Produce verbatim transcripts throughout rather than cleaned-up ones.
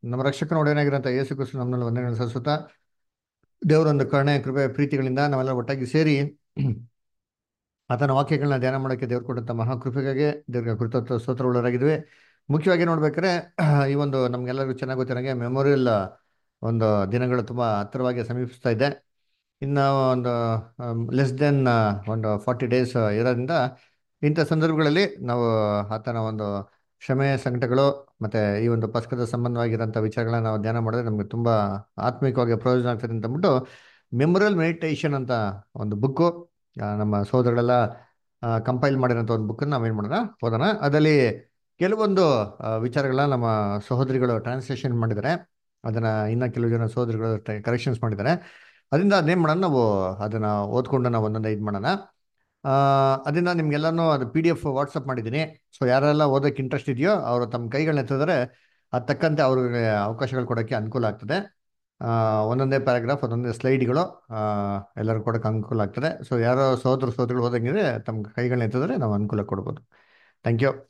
ನಮ್ಮ ರಕ್ಷಕನ ಒಡೆಯನಾಗಿರೋಂಥ ಯೇಸು ಕ್ರಿಸ್ತು ನಮ್ಮಲ್ಲಿ ವಂದನೆಗಳನ್ನು ಸಲ್ಲಿಸುತ್ತಾ ದೇವರೊಂದು ಕರುಣೆ ಕೃಪೆ ಪ್ರೀತಿಗಳಿಂದ ನಾವೆಲ್ಲ ಒಟ್ಟಾಗಿ ಸೇರಿ ಆತನ ವಾಕ್ಯಗಳನ್ನ ಧ್ಯಾನ ಮಾಡೋಕ್ಕೆ ದೇವ್ರು ಕೊಟ್ಟಂಥ ಮಹಾಕೃಪೆಗಾಗಿ ದೇವ್ರಿಗೆ ಕೃತಜ್ಞ ಸ್ತೋತ್ರವುಳ್ಳವರಾಗಿದ್ವಿ. ಮುಖ್ಯವಾಗಿ ನೋಡ್ಬೇಕಾದ್ರೆ ಈ ಒಂದು ನಮ್ಗೆಲ್ಲರಿಗೂ ಚೆನ್ನಾಗಿ ಗೊತ್ತಿರೋಂಗೆ ಮೆಮೊರಿಯಲ್ ಒಂದು ದಿನಗಳು ತುಂಬ ಹತ್ತಿರವಾಗಿ ಸಮೀಪಿಸ್ತಾ ಇದೆ. ಇನ್ನು ಒಂದು ಲೆಸ್ ದೆನ್ ಒಂದು ಫಾರ್ಟಿ ಡೇಸ್ ಇರೋದ್ರಿಂದ ಇಂಥ ಸಂದರ್ಭಗಳಲ್ಲಿ ನಾವು ಆತನ ಒಂದು ಕ್ಷಮೆ ಸಂಕಟಗಳು ಮತ್ತು ಈ ಒಂದು ಪಸ್ಕದ ಸಂಬಂಧವಾಗಿರೋಂಥ ವಿಚಾರಗಳನ್ನ ನಾವು ಧ್ಯಾನ ಮಾಡಿದ್ರೆ ನಮಗೆ ತುಂಬ ಆತ್ಮಿಕವಾಗಿ ಪ್ರಯೋಜನ ಆಗ್ತದೆ ಅಂತ ಅಂದ್ಬಿಟ್ಟು ಮೆಮೊರಿಯಲ್ ಮೆಡಿಟೇಷನ್ ಅಂತ ಒಂದು ಬುಕ್ಕು ನಮ್ಮ ಸೋದರಗಳೆಲ್ಲ ಕಂಪೈಲ್ ಮಾಡಿರೋಂಥ ಒಂದು ಬುಕ್ಕನ್ನು ನಾವೇನು ಮಾಡೋಣ ಓದೋಣ. ಅದರಲ್ಲಿ ಕೆಲವೊಂದು ಆ, ವಿಚಾರಗಳನ್ನ ನಮ್ಮ ಸಹೋದರಿಗಳು ಟ್ರಾನ್ಸ್ಲೇಷನ್ ಮಾಡಿದ್ದಾರೆ. ಅದನ್ನು ಇನ್ನು ಕೆಲವು ಜನ ಸಹೋದರಿಗಳು ಕರೆಕ್ಷನ್ಸ್ ಮಾಡಿದ್ದಾರೆ. ಅದರಿಂದ ಅದೇನು ಮಾಡೋಣ ನಾವು ಅದನ್ನು ಓದ್ಕೊಂಡು ನಾವು ಒಂದೊಂದು ಇದು ಮಾಡೋಣ. ಆ, ಅದರಿಂದ ನಿಮ್ಗೆಲ್ಲನೂ ಅದು ಪಿ ಡಿ ಎಫ್ ವಾಟ್ಸಪ್ ಮಾಡಿದ್ದೀನಿ. ಸೊ ಯಾರೆಲ್ಲ ಓದೋಕ್ಕೆ ಇಂಟ್ರೆಸ್ಟ್ ಇದೆಯೋ ಅವರು ತಮ್ಮ ಕೈಗಳನ್ನ ಎತ್ತಿದ್ರೆ ಅದು ತಕ್ಕಂತೆ ಅವ್ರಿಗೆ ಅವಕಾಶಗಳು ಕೊಡೋಕ್ಕೆ ಅನುಕೂಲ ಆಗ್ತದೆ. ಆ, ಒಂದೊಂದೇ ಪ್ಯಾರಾಗ್ರಾಫ್ ಒಂದೊಂದೇ ಸ್ಲೈಡ್ಗಳು ಎಲ್ಲರಿಗೂ ಕೊಡೋಕ್ಕೆ ಅನುಕೂಲ ಆಗ್ತದೆ. ಸೊ ಯಾರೋ ಸಹೋದರ ಸಹೋದರಿಗಳು ಓದಂಗಿದ್ರೆ ತಮ್ಮ ಕೈಗಳನ್ನ ಎತ್ತಿದ್ರೆ ನಾವು ಅನುಕೂಲ ಕೊಡ್ಬೋದು. Thank you.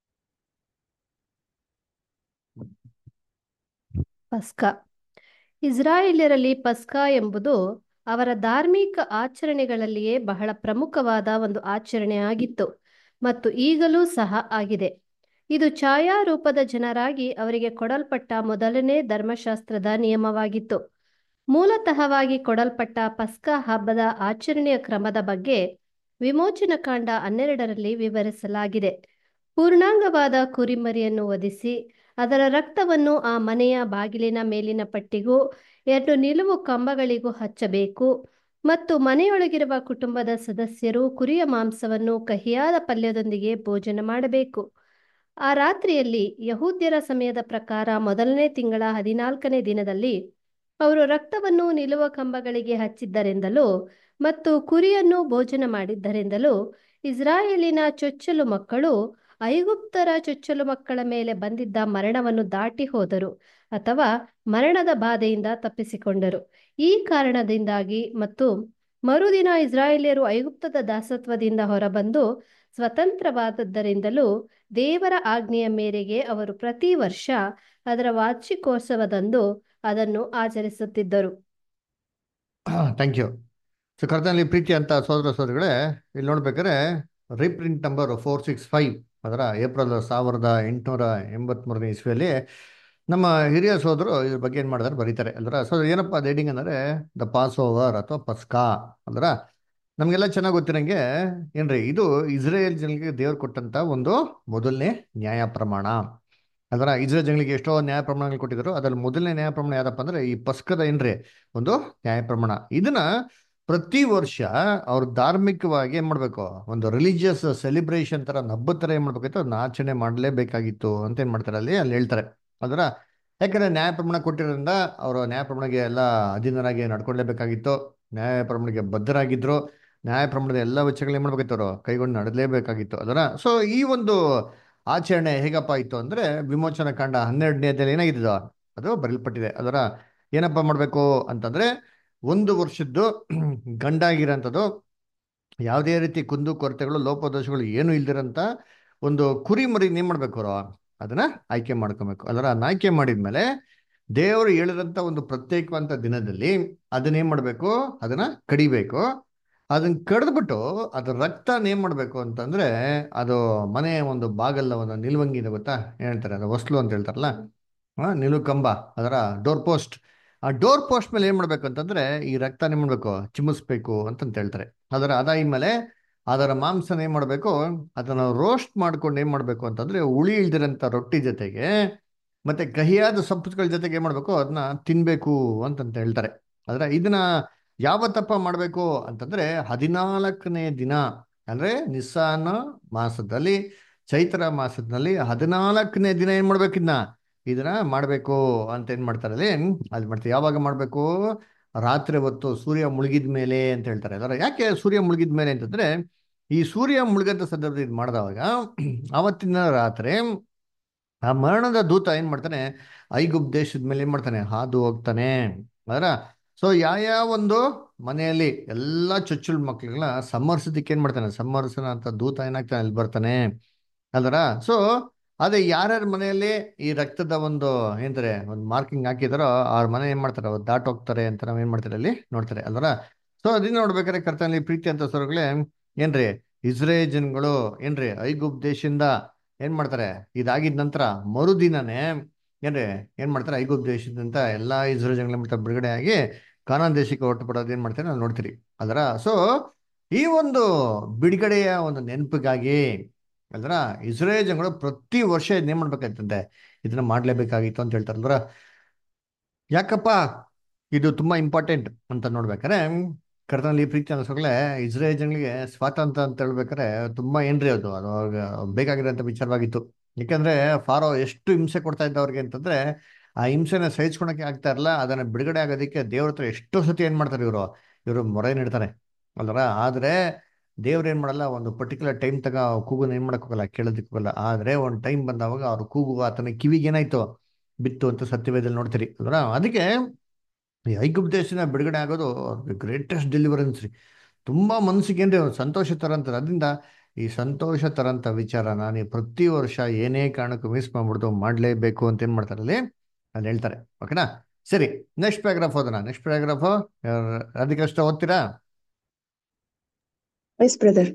ಪಸ್ಕ. ಇಸ್ರಾಯೇಲ್ಯರಲ್ಲಿ ಪಸ್ಕ ಎಂಬುದು ಅವರ ಧಾರ್ಮಿಕ ಆಚರಣೆಗಳಲ್ಲಿಯೇ ಬಹಳ ಪ್ರಮುಖವಾದ ಒಂದು ಆಚರಣೆ ಆಗಿತ್ತು ಮತ್ತು ಈಗಲೂ ಸಹ ಆಗಿದೆ. ಇದು ಛಾಯಾರೂಪದ ಜನರಾಗಿ ಅವರಿಗೆ ಕೊಡಲ್ಪಟ್ಟ ಮೊದಲನೇ ಧರ್ಮಶಾಸ್ತ್ರದ ನಿಯಮವಾಗಿತ್ತು. ಮೂಲತಃವಾಗಿ ಕೊಡಲ್ಪಟ್ಟ ಪಸ್ಕ ಹಬ್ಬದ ಆಚರಣೆಯ ಕ್ರಮದ ಬಗ್ಗೆ ವಿಮೋಚನಕಾಂಡ ಹನ್ನೆರಡರಲ್ಲಿ ವಿವರಿಸಲಾಗಿದೆ. ಪೂರ್ಣಾಂಗವಾದ ಕುರಿಮರಿಯನ್ನು ವಧಿಸಿ ಅದರ ರಕ್ತವನ್ನು ಆ ಮನೆಯ ಬಾಗಿಲಿನ ಮೇಲಿನ ಪಟ್ಟಿಗೂ ಎರಡು ನಿಲುವು ಕಂಬಗಳಿಗೂ ಹಚ್ಚಬೇಕು ಮತ್ತು ಮನೆಯೊಳಗಿರುವ ಕುಟುಂಬದ ಸದಸ್ಯರು ಕುರಿಯ ಮಾಂಸವನ್ನು ಕಹಿಯಾದ ಪಲ್ಯದೊಂದಿಗೆ ಭೋಜನ ಮಾಡಬೇಕು. ಆ ರಾತ್ರಿಯಲ್ಲಿ ಯಹೂದ್ಯರ ಸಮಯದ ಪ್ರಕಾರ ಮೊದಲನೇ ತಿಂಗಳ ಹದಿನಾಲ್ಕನೇ ದಿನದಲ್ಲಿ ಅವರು ರಕ್ತವನ್ನು ನಿಲುವ ಕಂಬಗಳಿಗೆ ಹಚ್ಚಿದ್ದರೆಂದಲೂ ಮತ್ತು ಕುರಿಯನ್ನು ಭೋಜನ ಮಾಡಿದ್ದರೆಂದಲೂ ಇಸ್ರಾಯೇಲಿನ ಚೊಚ್ಚಲು ಮಕ್ಕಳು ಐಗುಪ್ತರ ಚೊಚ್ಚಲು ಮಕ್ಕಳ ಮೇಲೆ ಬಂದಿದ್ದ ಮರಣವನ್ನು ದಾಟಿ ಹೋದರು ಅಥವಾ ಮರಣದ ಬಾಧೆಯಿಂದ ತಪ್ಪಿಸಿಕೊಂಡರು. ಈ ಕಾರಣದಿಂದಾಗಿ ಮತ್ತು ಮರುದಿನ ಇಸ್ರಾಯೇಲ್ಯರು ಐಗುಪ್ತದ ದಾಸತ್ವದಿಂದ ಹೊರಬಂದು ಸ್ವತಂತ್ರವಾದದ್ದರಿಂದಲೂ ದೇವರ ಆಜ್ಞೆಯ ಮೇರೆಗೆ ಅವರು ಪ್ರತಿ ವರ್ಷ ಅದರ ವಾರ್ಷಿಕೋತ್ಸವದಂದು ಅದನ್ನು ಆಚರಿಸುತ್ತಿದ್ದರು. Thank you. ಸೊ ಕರ್ತನಲ್ಲಿ ಪ್ರೀತಿ ಅಂತ ಸೋದರ ಸೋದರಿಗಳೇ, ಇಲ್ಲಿ ನೋಡ್ಬೇಕಾದ್ರೆ reprint number four six five ಅದರ ಏಪ್ರಿಲ್ ಸಾವಿರದ ಎಂಟುನೂರ ಎಂಬತ್ಮೂರನೇ ಇಸ್ವಿಯಲ್ಲಿ ನಮ್ಮ ಹಿರಿಯ ಸೋದರು ಇದ್ರ ಬಗ್ಗೆ ಏನು ಮಾಡಿದಾರೆ ಬರೀತಾರೆ ಅಲ್ರ. ಸೊ ಏನಪ್ಪ ಅದು ಹೆಡಿಂಗ್ ಅಂದರೆ ದ ಪಾಸ್ ಓವರ್ ಅಥವಾ ಪಸ್ಕಾ ಅಲ್ರ. ನಮಗೆಲ್ಲ ಚೆನ್ನಾಗಿ ಗೊತ್ತಿರಂಗೆ ಏನ್ರಿ ಇದು ಇಸ್ರೇಲ್ ಜನರಿಗೆ ದೇವ್ರು ಕೊಟ್ಟಂತ ಒಂದು ಮೊದಲನೇ ನ್ಯಾಯ ಪ್ರಮಾಣ ಅದರ. ಇಸ್ರೇಲ್ ಜನಗಳಿಗೆ ಎಷ್ಟೋ ನ್ಯಾಯ ಪ್ರಮಾಣಗಳು ಕೊಟ್ಟಿದ್ರು. ಅದ್ರಲ್ಲಿ ಮೊದಲನೇ ನ್ಯಾಯ ಪ್ರಮಾಣ ಯಾವ್ದಪ್ಪ ಅಂದ್ರೆ ಈ ಪಸ್ಕದ ಏನ್ರಿ ಒಂದು ನ್ಯಾಯ ಪ್ರಮಾಣ. ಇದನ್ನ ಪ್ರತಿ ವರ್ಷ ಅವ್ರು ಧಾರ್ಮಿಕವಾಗಿ ಏನ್ ಮಾಡ್ಬೇಕು, ಒಂದು ರಿಲಿಜಿಯಸ್ ಸೆಲಿಬ್ರೇಷನ್ ತರ ಹಬ್ಬದ ತರ ಏನ್ ಮಾಡ್ಬೇಕಾಯ್ತು ಅದನ್ನ ಆಚರಣೆ ಮಾಡಲೇಬೇಕಾಗಿತ್ತು ಅಂತ ಏನ್ ಮಾಡ್ತಾರೆ ಅಲ್ಲಿ ಅಲ್ಲಿ ಹೇಳ್ತಾರೆ ಅದರ. ಯಾಕಂದ್ರೆ ನ್ಯಾಯ ಪ್ರಮಾಣ ಕೊಟ್ಟಿರೋದ್ರಿಂದ ಅವರು ನ್ಯಾಯ ಪ್ರಮಾಣಕ್ಕೆ ಎಲ್ಲ ಅಧೀನರಾಗಿ ನಡ್ಕೊಳ್ಳೇಬೇಕಾಗಿತ್ತು. ನ್ಯಾಯ ಪ್ರಮಾಣಕ್ಕೆ ಬದ್ಧರಾಗಿದ್ರು. ನ್ಯಾಯ ಪ್ರಮಾಣದ ಎಲ್ಲ ವೆಚ್ಚಗಳು ಏನ್ ಮಾಡ್ಬೇಕಾಯ್ತು ಅವರು ಕೈಗೊಂಡು ನಡೆಯಲೇಬೇಕಾಗಿತ್ತು ಅದರ. ಸೊ ಈ ಒಂದು ಆಚರಣೆ ಹೇಗಪ್ಪ ಇತ್ತು ಅಂದ್ರೆ ವಿಮೋಚನಾ ಕಾಂಡ ಹನ್ನೆರಡನೇದಲ್ಲಿ ಏನಾಗಿದ್ದು ಅದು ಬರೆಯಲ್ಪಟ್ಟಿದೆ ಅದರ. ಏನಪ್ಪ ಮಾಡಬೇಕು ಅಂತಂದ್ರೆ ಒಂದು ವರ್ಷದ್ದು ಗಂಡಾಗಿರೋಂಥದ್ದು ಯಾವುದೇ ರೀತಿ ಕುಂದು ಕೊರತೆಗಳು ಲೋಪದೋಷಗಳು ಏನು ಇಲ್ದಿರಂತ ಒಂದು ಕುರಿ ಮರಿ ಏನ್ ಮಾಡ್ಬೇಕು ಅವರು ಅದನ್ನ ಆಯ್ಕೆ ಮಾಡ್ಕೊಬೇಕು ಅದರ. ಅದನ್ನ ಆಯ್ಕೆ ಮಾಡಿದ್ಮೇಲೆ ದೇವರು ಹೇಳಿದಂತ ಒಂದು ಪ್ರತ್ಯೇಕವಂತ ದಿನದಲ್ಲಿ ಅದನ್ನೇನ್ ಮಾಡ್ಬೇಕು ಅದನ್ನ ಕಡಿಬೇಕು. ಅದನ್ನ ಕಡ್ದ್ಬಿಟ್ಟು ಅದ್ರ ರಕ್ತನ ಏನ್ ಮಾಡ್ಬೇಕು ಅಂತಂದ್ರೆ ಅದು ಮನೆ ಒಂದು ಬಾಗಲ್ಲ ಒಂದು ನಿಲ್ವಂಗಿ ಇದೆ ಗೊತ್ತಾ, ಏನ್ ಹೇಳ್ತಾರೆ ಅದು ಹೊಸ್ಲು ಅಂತ ಹೇಳ್ತಾರಲ್ಲ, ಆ ನಿಲುವು ಕಂಬ ಅದರ ಡೋರ್ ಪೋಸ್ಟ್. ಆ ಡೋರ್ ಪೋಸ್ಟ್ ಮೇಲೆ ಏನ್ ಮಾಡ್ಬೇಕು ಅಂತಂದ್ರೆ ಈ ರಕ್ತನ ಏನ್ ಮಾಡ್ಬೇಕು ಚಿಮ್ಮಿಸ್ಬೇಕು ಅಂತಂತ ಹೇಳ್ತಾರೆ ಅದರ. ಅದಾದ್ಮೇಲೆ ಅದರ ಮಾಂಸನ ಏನ್ ಮಾಡ್ಬೇಕು ಅದನ್ನ ರೋಸ್ಟ್ ಮಾಡ್ಕೊಂಡು ಏನ್ ಮಾಡ್ಬೇಕು ಅಂತಂದ್ರೆ ಉಳಿ ಇಲ್ದಿರಂತ ರೊಟ್ಟಿ ಜೊತೆಗೆ ಮತ್ತೆ ಕಹಿಯಾದ ಸೊಪ್ಪುಗಳ ಜೊತೆಗೆ ಏನ್ ಮಾಡ್ಬೇಕು ಅದನ್ನ ತಿನ್ಬೇಕು ಅಂತಂತ ಹೇಳ್ತಾರೆ ಅದರ. ಇದನ್ನ ಯಾವತ್ತಪ್ಪ ಮಾಡ್ಬೇಕು ಅಂತಂದ್ರೆ ಹದಿನಾಲ್ಕನೇ ದಿನ ಅಂದ್ರೆ ನಿಸ್ಸಾನ ಮಾಸದಲ್ಲಿ ಚೈತ್ರ ಮಾಸದಲ್ಲಿ ಹದಿನಾಲ್ಕನೇ ದಿನ ಏನ್ ಮಾಡ್ಬೇಕು ಇದನ್ನ ಇದನ್ನ ಮಾಡ್ಬೇಕು ಅಂತ ಏನ್ ಮಾಡ್ತಾರೆ ಅಲ್ಲಿ ಅಲ್ಲಿ ಮಾಡ್ತಾರೆ. ಯಾವಾಗ ಮಾಡ್ಬೇಕು, ರಾತ್ರಿ ಹೊತ್ತು ಸೂರ್ಯ ಮುಳುಗಿದ ಮೇಲೆ ಅಂತ ಹೇಳ್ತಾರೆ ಅದರ. ಯಾಕೆ ಸೂರ್ಯ ಮುಳುಗಿದ ಮೇಲೆ ಅಂತಂದ್ರೆ ಈ ಸೂರ್ಯ ಮುಳುಗಂತ ಸಂದರ್ಭದಲ್ಲಿ ಇದು ಮಾಡಿದವಾಗ ಅವತ್ತಿನ ರಾತ್ರಿ ಆ ಮರಣದ ದೂತ ಏನ್ ಮಾಡ್ತಾನೆ ಐಗುಪ್ತ ದೇಶದ ಮೇಲೆ ಏನ್ ಮಾಡ್ತಾನೆ ಹಾದು ಹೋಗ್ತಾನೆ ಅದರ. ಸೊ ಯಾವ ಒಂದು ಮನೆಯಲ್ಲಿ ಎಲ್ಲಾ ಚೊಚ್ಚಲ ಮಕ್ಳುಗಳನ್ನ ಸಂಹರಿಸೋದಕ್ಕೆ ಏನ್ ಮಾಡ್ತಾನೆ ಸಂಹರಿಸನ ಅಂತ ದೂತ ಏನಾಗ್ತಾನೆ ಅಲ್ಲಿ ಬರ್ತಾನೆ ಅಲ್ದರ. ಸೊ ಅದೇ ಯಾರ್ಯಾರ ಮನೆಯಲ್ಲಿ ಈ ರಕ್ತದ ಒಂದು ಏನಂತಾರೆ ಒಂದು ಮಾರ್ಕಿಂಗ್ ಹಾಕಿದಾರೋ ಅವ್ರ ಮನೆ ಏನ್ ಮಾಡ್ತಾರೆ ಅವ್ರು ದಾಟ್ ಹೋಗ್ತಾರೆ ಅಂತ ನಾವ್ ಏನ್ ಮಾಡ್ತಾರೆ ಅಲ್ಲಿ ನೋಡ್ತಾರೆ ಅಲ್ವರ. ಸೊ ಅದನ್ನ ನೋಡ್ಬೇಕಾದ್ರೆ ಕರ್ತನಲ್ಲಿ ಪ್ರೀತಿ ಅಂತ ಸ್ವರ್ಗಳೇ ಏನ್ರಿ ಇಸ್ರೇಲ್ ಜನಗಳು ಏನ್ರಿ ಐಗುಪ್ತ ದೇಶದಿಂದ ಏನ್ ಮಾಡ್ತಾರೆ ಇದಾಗಿದ ನಂತರ ಮರುದಿನನೇ ಏನ್ರಿ ಏನ್ ಮಾಡ್ತಾರೆ ಐಗುಪ್ತ ದೇಶದಿಂದ ಎಲ್ಲಾ ಇಸ್ರೇಲ್ ಜನಗಳ ಮಾಡ್ತಾರೆ ಬಿಡುಗಡೆ ಆಗಿ ಕಾನಾನ್ ದೇಶಕ್ಕೆ ಹೊರಟು ಬಿಡೋದು ಏನ್ ಮಾಡ್ತಾರೆ ನಾವು ನೋಡ್ತೀರಿ ಅದರ. ಸೊ ಈ ಒಂದು ಬಿಡುಗಡೆಯ ಒಂದು ನೆನಪಿಗಾಗಿ ಅಲ್ರ ಇಸ್ರೇಲ್ ಜನಗಳು ಪ್ರತಿ ವರ್ಷ ಇದನ್ನೇನ್ ಮಾಡ್ಬೇಕಾಯ್ತಂತೆ ಇದನ್ನ ಮಾಡ್ಲೇಬೇಕಾಗಿತ್ತು ಅಂತ ಹೇಳ್ತಾರಲ್ರ. ಯಾಕಪ್ಪ ಇದು ತುಂಬಾ ಇಂಪಾರ್ಟೆಂಟ್ ಅಂತ ನೋಡ್ಬೇಕಾರೆ ಕರ್ತನಲ್ಲಿ ಪ್ರೀತಿ ಅನ್ಸೋಗ್ಲೆ ಇಸ್ರೇಲ್ ಜನಗಳಿಗೆ ಸ್ವಾತಂತ್ರ್ಯ ಅಂತ ಹೇಳ್ಬೇಕಾರೆ ತುಂಬಾ ಏನ್ರಿ ಅದು ಅದು ಅವ್ರಿಗೆ ಬೇಕಾಗಿರೋಂಥ ವಿಚಾರವಾಗಿತ್ತು. ಯಾಕಂದ್ರೆ ಫಾರೋ ಎಷ್ಟು ಹಿಂಸೆ ಕೊಡ್ತಾ ಇದ್ದ ಅವ್ರಿಗೆ ಅಂತಂದ್ರೆ ಆ ಹಿಂಸೆನ ಸಹಿಸ್ಕೊಳಕ್ಕೆ ಆಗ್ತಾ ಇರಲ್ಲ. ಅದನ್ನ ಬಿಡುಗಡೆ ಆಗೋದಕ್ಕೆ ದೇವ್ರ ಹತ್ರ ಎಷ್ಟೋ ಸತಿ ಏನ್ ಮಾಡ್ತಾರೆ ಇವರು ಇವರು ಮೊರೆ ನೀಡ್ತಾರೆ ಅಲ್ರ. ಆದ್ರೆ ದೇವ್ರ ಏನ್ ಮಾಡಲ್ಲ ಒಂದು ಪರ್ಟಿಕ್ಯುಲರ್ ಟೈಮ್ ತಗ ಕೂಗುನ ಏನ್ ಮಾಡಕ್ ಹೋಗಲ್ಲ ಕೇಳೋದಕ್ಕೆ ಹೋಗಲ್ಲ. ಆದ್ರೆ ಒಂದು ಟೈಮ್ ಬಂದವಾಗ ಅವ್ರು ಕೂಗು ಆತನ ಕಿವಿಗೆ ಏನಾಯ್ತು ಬಿತ್ತು ಅಂತ ಸತ್ಯವೇದಲ್ಲಿ ನೋಡ್ತೀರಿ ಅಲ್ರ. ಅದಕ್ಕೆ ಈ ಐಗುಪ್ತ ದೇಶನ ಬಿಡುಗಡೆ ಆಗೋದು ಗ್ರೇಟೆಸ್ಟ್ ಡೆಲಿವರೆನ್ಸ್ ರೀ. ತುಂಬಾ ಮನಸ್ಸಿಗೆ ಏನ್ರಿ ಒಂದು ಸಂತೋಷ ತರಂತಾರೆ. ಅದರಿಂದ ಈ ಸಂತೋಷ ತರಂತ ವಿಚಾರ ನಾನು ಪ್ರತಿ ವರ್ಷ ಏನೇ ಕಾರಣಕ್ಕೂ ಮಿಸ್ ಮಾಡ್ಬಿಡ್ತು ಮಾಡ್ಲೇಬೇಕು ಅಂತ ಏನ್ ಮಾಡ್ತಾರೆ ಅಲ್ಲಿ ಅಲ್ಲಿ ಹೇಳ್ತಾರೆ. ಓಕೆನಾ, ಸರಿ. ನೆಕ್ಸ್ಟ್ ಪ್ಯಾರಾಗ್ರಾಫ್ ಓದೋಣ. ನೆಕ್ಸ್ಟ್ ಪ್ಯಾರಾಗ್ರಾಫ್ ಅದಕ್ಕಷ್ಟ ಓದ್ತೀರಾ? Yes brother.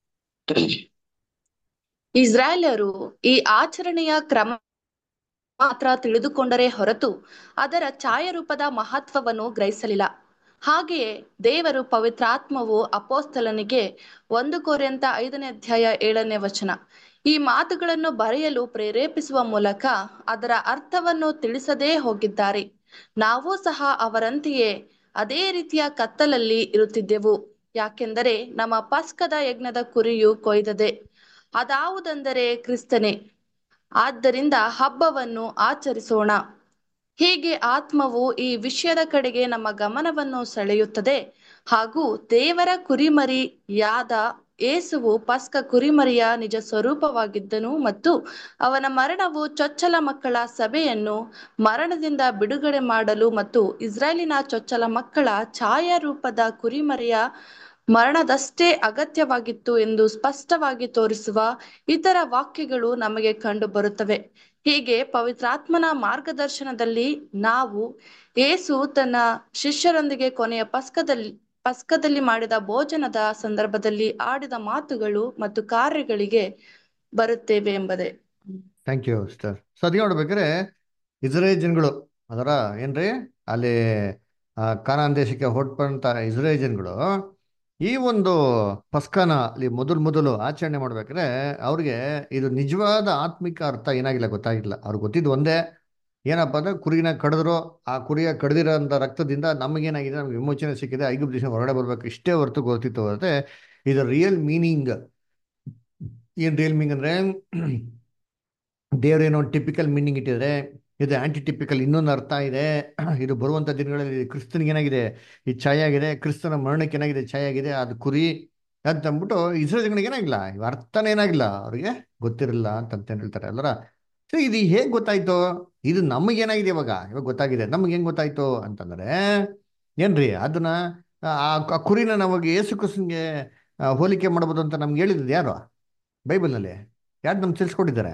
ಇಸ್ರಾಯೇಲರು ಈ ಆಚರಣೆಯ ಕ್ರಮ ಮಾತ್ರ ತಿಳಿದುಕೊಂಡರೆ ಹೊರತು ಅದರ ಛಾಯಾರೂಪದ ಮಹತ್ವವನ್ನು ಗ್ರಹಿಸಲಿಲ್ಲ. ಹಾಗೆಯೇ ದೇವರು ಪವಿತ್ರಾತ್ಮವು ಅಪೋಸ್ತಲನಿಗೆ ಒಂದು ಕೊರಿಂಥ ಐದನೇ ಅಧ್ಯಾಯ ಏಳನೇ ವಚನ ಈ ಮಾತುಗಳನ್ನು ಬರೆಯಲು ಪ್ರೇರೇಪಿಸುವ ಮೂಲಕ ಅದರ ಅರ್ಥವನ್ನು ತಿಳಿಸದೇ ಹೋಗಿದ್ದಾರೆ. ನಾವು ಸಹ ಅವರಂತೆಯೇ ಅದೇ ರೀತಿಯ ಕತ್ತಲಲ್ಲಿ ಇರುತ್ತಿದ್ದೆವು. ಯಾಕೆಂದರೆ ನಮ್ಮ ಪಸ್ಕದ ಯಜ್ಞದ ಕುರಿಯು ಕೊಯ್ದದೆ, ಅದಾವುದೆಂದರೆ ಕ್ರಿಸ್ತನೇ. ಆದ್ದರಿಂದ ಹಬ್ಬವನ್ನು ಆಚರಿಸೋಣ. ಹೀಗೆ ಆತ್ಮವು ಈ ವಿಷಯದ ಕಡೆಗೆ ನಮ್ಮ ಗಮನವನ್ನು ಸೆಳೆಯುತ್ತದೆ. ಹಾಗೂ ದೇವರ ಕುರಿಮರಿಯಾದ ಯೇಸುವು ಪಸ್ಕ ಕುರಿಮರಿಯ ನಿಜ ಸ್ವರೂಪವಾಗಿದ್ದನು ಮತ್ತು ಅವನ ಮರಣವು ಚೊಚ್ಚಲ ಮಕ್ಕಳ ಸಭೆಯನ್ನು ಮರಣದಿಂದ ಬಿಡುಗಡೆ ಮಾಡಲು ಮತ್ತು ಇಸ್ರಾಯೇಲಿನ ಚೊಚ್ಚಲ ಮಕ್ಕಳ ಛಾಯಾರೂಪದ ಕುರಿಮರಿಯ ಮರಣದಷ್ಟೇ ಅಗತ್ಯವಾಗಿತ್ತು ಎಂದು ಸ್ಪಷ್ಟವಾಗಿ ತೋರಿಸುವ ಇತರ ವಾಕ್ಯಗಳು ನಮಗೆ ಕಂಡು ಬರುತ್ತವೆ. ಹೀಗೆ ಪವಿತ್ರಾತ್ಮನ ಮಾರ್ಗದರ್ಶನದಲ್ಲಿ ನಾವು ಯೇಸು ತನ್ನ ಶಿಷ್ಯರೊಂದಿಗೆ ಕೊನೆಯ ಪಸ್ಕದಲ್ಲಿ ಪಸ್ಕದಲ್ಲಿ ಮಾಡಿದ ಭೋಜನದ ಸಂದರ್ಭದಲ್ಲಿ ಆಡಿದ ಮಾತುಗಳು ಮತ್ತು ಕಾರ್ಯಗಳಿಗೆ ಬರುತ್ತೇವೆ ಎಂಬುದೇ. Thank you sister. ಸೊ ಅದಕ್ಕೆ ನೋಡ್ಬೇಕಾದ್ರೆ ಇಸ್ರೇಲ್ ಜನಗಳು ಅದರ ಏನ್ರಿ ಅಲ್ಲಿ ಆ ಕಾನಾನ್ ದೇಶಕ್ಕೆ ಹೊರಟಂತ ಇಸ್ರೇಲ್ ಜನಗಳು ಈ ಒಂದು ಪಸ್ಕನ ಅಲ್ಲಿ ಮೊದಲು ಮೊದಲು ಆಚರಣೆ ಮಾಡ್ಬೇಕಾದ್ರೆ ಅವ್ರಿಗೆ ಇದು ನಿಜವಾದ ಆತ್ಮಿಕ ಅರ್ಥ ಏನಾಗಿಲ್ಲ ಗೊತ್ತಾಗಿಲ್ಲ. ಅವ್ರಿಗೆ ಗೊತ್ತಿದ್ದು ಒಂದೇ ಏನಪ್ಪ ಅಂದ್ರೆ ಕುರಿನ ಕಡಿದ್ರು ಆ ಕುರಿಯ ಕಡ್ದಿರೋಂಥ ರಕ್ತದಿಂದ ನಮಗೇನಾಗಿದೆ ನಮ್ಗೆ ವಿಮೋಚನೆ ಸಿಕ್ಕಿದೆ, ಐಗುಪ್ತ ದೇಶ ಹೊರಗಡೆ ಬರ್ಬೇಕು, ಇಷ್ಟೇ ಹೊರತು ಗೊತ್ತಿತ್ತು. ಮತ್ತೆ ಇದು ರಿಯಲ್ ಮೀನಿಂಗ್ ಏನ್ ರಿಯಲ್ ಮೀನಿಂಗ್ ಅಂದ್ರೆ ದೇವ್ರೇನೋ ಟಿಪಿಕಲ್ ಮೀನಿಂಗ್ ಇಟ್ಟಿದ್ರೆ ಇದು ಆಂಟಿ ಟಿಪಿಕಲ್ ಇನ್ನೊಂದು ಅರ್ಥ ಇದೆ. ಇದು ಬರುವಂತ ದಿನಗಳಲ್ಲಿ ಕ್ರಿಸ್ತನಿಗೆ ಏನಾಗಿದೆ ಈ ಛಾಯೆ ಆಗಿದೆ, ಕ್ರಿಸ್ತನ ಮರಣಕ್ಕೆ ಏನಾಗಿದೆ ಛಾಯೆ ಆಗಿದೆ, ಅದು ಕುರಿ ಅಂತ ಅಂದ್ಬಿಟ್ಟು ಇಸ್ರೇಲ್ ಜನಗಳಿಗೆ ಏನಾಗಿಲ್ಲ ಇವ್ ಅರ್ಥನೇ ಏನಾಗಿಲ್ಲ, ಅವ್ರಿಗೆ ಗೊತ್ತಿರಲಿಲ್ಲ ಅಂತ ಹೇಳ್ತಾರೆ ಅಲ್ವರ. ಸೊ ಇದು ಹೇಗ್ ಗೊತ್ತಾಯ್ತು? ಇದು ನಮಗೇನಾಗಿದೆ ಇವಾಗ ಇವಾಗ ಗೊತ್ತಾಗಿದೆ. ನಮ್ಗೆ ಹೆಂಗ್ ಗೊತ್ತಾಯ್ತು ಅಂತಂದ್ರೆ ಏನ್ರಿ ಅದನ್ನ ಆ ಕುರಿನ ನಮಗೆ ಯೇಸು ಕ್ರಿಸ್ತನ್ಗೆ ಹೋಲಿಕೆ ಮಾಡ್ಬೋದು ಅಂತ ನಮ್ಗೆ ಹೇಳಿದ್ದು ಯಾರು? ಬೈಬಲ್ನಲ್ಲಿ ಯಾರು ನಮ್ಗೆ ತಿಳಿಸ್ಕೊಟ್ಟಿದ್ದಾರೆ?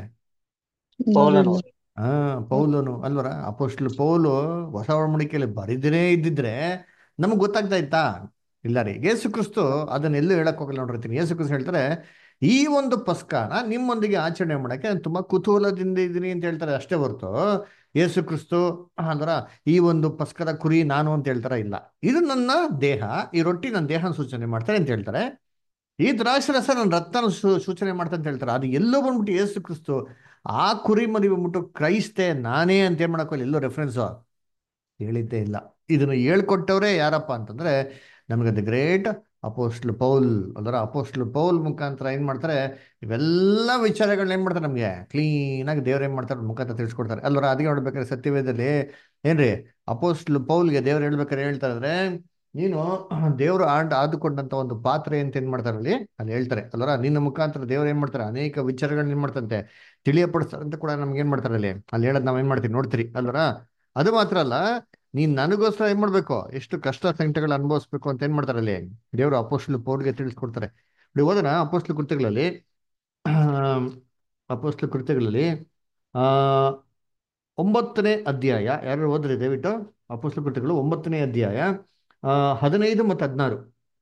ಹಾ, ಪೌಲನು ಅಲ್ವರ. ಅಪೋಸ್ಟ್ಲ್ ಪೌಲು ಹೊಸ ಒಡಂಬಡಿಕೆಯಲ್ಲಿ ಬರಿದಿರೇ ಇದ್ದಿದ್ರೆ ನಮಗ್ ಗೊತ್ತಾಗ್ತಾ ಇತ್ತಾ? ಇಲ್ಲ ರೀ. ಯೇಸು ಕ್ರಿಸ್ತು ಅದನ್ನೆಲ್ಲೂ ಹೇಳಕ್ ಹೋಗಲ್ಲ ನೋಡಿರ್ತೀನಿ. ಯೇಸು ಕ್ರಿಸ್ತು ಹೇಳ್ತಾರೆ ಈ ಒಂದು ಪಸ್ಕನ ನಿಮ್ಮೊಂದಿಗೆ ಆಚರಣೆ ಮಾಡಕ್ಕೆ ನಾನು ತುಂಬಾ ಕುತೂಹಲದಿಂದ ಇದ್ದೀನಿ ಅಂತ ಹೇಳ್ತಾರೆ ಅಷ್ಟೇ ಹೊರತು ಯೇಸು ಕ್ರಿಸ್ತು ಅಂದ್ರ ಈ ಒಂದು ಪಸ್ಕದ ಕುರಿ ನಾನು ಅಂತ ಹೇಳ್ತಾರ ಇಲ್ಲ. ಇದು ನನ್ನ ದೇಹ, ಈ ರೊಟ್ಟಿ ನನ್ನ ದೇಹನ ಸೂಚನೆ ಮಾಡ್ತಾರೆ ಅಂತ ಹೇಳ್ತಾರೆ. ಈ ದ್ರಾಕ್ಷರಸ ನನ್ನ ರಕ್ತನ ಸೂಚನೆ ಮಾಡ್ತಾ ಅಂತ ಹೇಳ್ತಾರೆ. ಅದು ಎಲ್ಲೋ ಬಂದ್ಬಿಟ್ಟು ಯೇಸು ಕ್ರಿಸ್ತು ಆ ಕುರಿ ಮರಿ ಬಂದ್ಬಿಟ್ಟು ಕ್ರೈಸ್ತೆ ನಾನೇ ಅಂತ ಏನ್ ಮಾಡಕ್ಕಲ್ಲ ಎಲ್ಲೋ ರೆಫರೆನ್ಸ್ ಹೇಳಿದ್ದೇ ಇಲ್ಲ. ಇದನ್ನು ಹೇಳ್ಕೊಟ್ಟವ್ರೆ ಯಾರಪ್ಪ ಅಂತಂದ್ರೆ ನಮಗೆ ದ ಗ್ರೇಟ್ ಅಪೋಸ್ಟ್ಲ್ ಪೌಲ್. ಅದರ ಅಪೋಸ್ಟ್ಲ್ ಪೌಲ್ ಮುಖಾಂತರ ಏನ್ ಮಾಡ್ತಾರೆ ಇವೆಲ್ಲ ವಿಚಾರಗಳನ್ನ ಏನ್ ಮಾಡ್ತಾರೆ ನಮ್ಗೆ ಕ್ಲೀನ್ ಆಗಿ ದೇವ್ರ ಏನ್ ಮಾಡ್ತಾರೆ ಮುಖಾಂತರ ತಿಳಿಸ್ಕೊಡ್ತಾರೆ ಅಲ್ವರ. ಅದಕ್ಕೆ ನೋಡ್ಬೇಕಾದ್ರೆ ಸತ್ಯವೇದದಲ್ಲಿ ಏನ್ರಿ ಅಪೋಸ್ಟ್ಲ್ ಪೌಲ್ಗೆ ದೇವ್ರು ಹೇಳ್ಬೇಕಾದ್ರೆ ಹೇಳ್ತಾ ಇದ್ರೆ ನೀನು ದೇವರು ಆಡ್ ಆದುಕೊಂಡಂತ ಒಂದು ಪಾತ್ರೆ ಅಂತ ಏನ್ ಮಾಡ್ತಾರೆ ಅಲ್ಲಿ ಅಲ್ಲಿ ಹೇಳ್ತಾರೆ ಅಲ್ವರ. ನಿನ್ನ ಮುಖಾಂತರ ದೇವ್ರು ಏನ್ ಮಾಡ್ತಾರೆ ಅನೇಕ ವಿಚಾರಗಳನ್ನ ಏನ್ ಮಾಡ್ತಂತೆ ತಿಳಿಯಪಡಿಸ್ತಾರೆ ಅಂತ ಕೂಡ ನಮ್ಗೆ ಏನ್ ಮಾಡ್ತಾರೆ ಅಲ್ಲಿ ಅಲ್ಲಿ ಹೇಳೋದ್ ನಾವ್ ಏನ್ ಮಾಡ್ತೀವಿ ನೋಡ್ತೀರಿ ಅಲ್ವರ. ಅದು ಮಾತ್ರ ಅಲ್ಲ, ನೀನ್ ನನಗೋಸ್ಕರ ಏನ್ ಮಾಡ್ಬೇಕು ಎಷ್ಟು ಕಷ್ಟ ಸಂಕಟಗಳು ಅನುಭವಿಸ್ಬೇಕು ಅಂತ ಏನ್ ಮಾಡ್ತಾರೆ ಅಲ್ಲಿ ದೇವರು ಅಪೋಸ್ಟ್ಲ್ ಪೌಲ್ಗೆ ತಿಳಿಸ್ಕೊಡ್ತಾರೆ. ನೋಡಿ ಓದೋಣ ಅಪೋಸ್ಟ್ಲ್ ಕೃತ್ಯಗಳಲ್ಲಿ. ಅಪೋಸ್ಟ್ಲ್ ಕೃತ್ಯಗಳಲ್ಲಿ ಆ ಒಂಬತ್ತನೇ ಅಧ್ಯಾಯ, ಯಾರು ಓದ್ರಿ ದಯವಿಟ್ಟು, ಅಪೊಸ್ತಲ ಕೃತ್ಯಗಳು ಒಂಬತ್ತನೇ ಅಧ್ಯಾಯ ಆ ಹದಿನೈದು ಮತ್ತು ಹದಿನಾರು.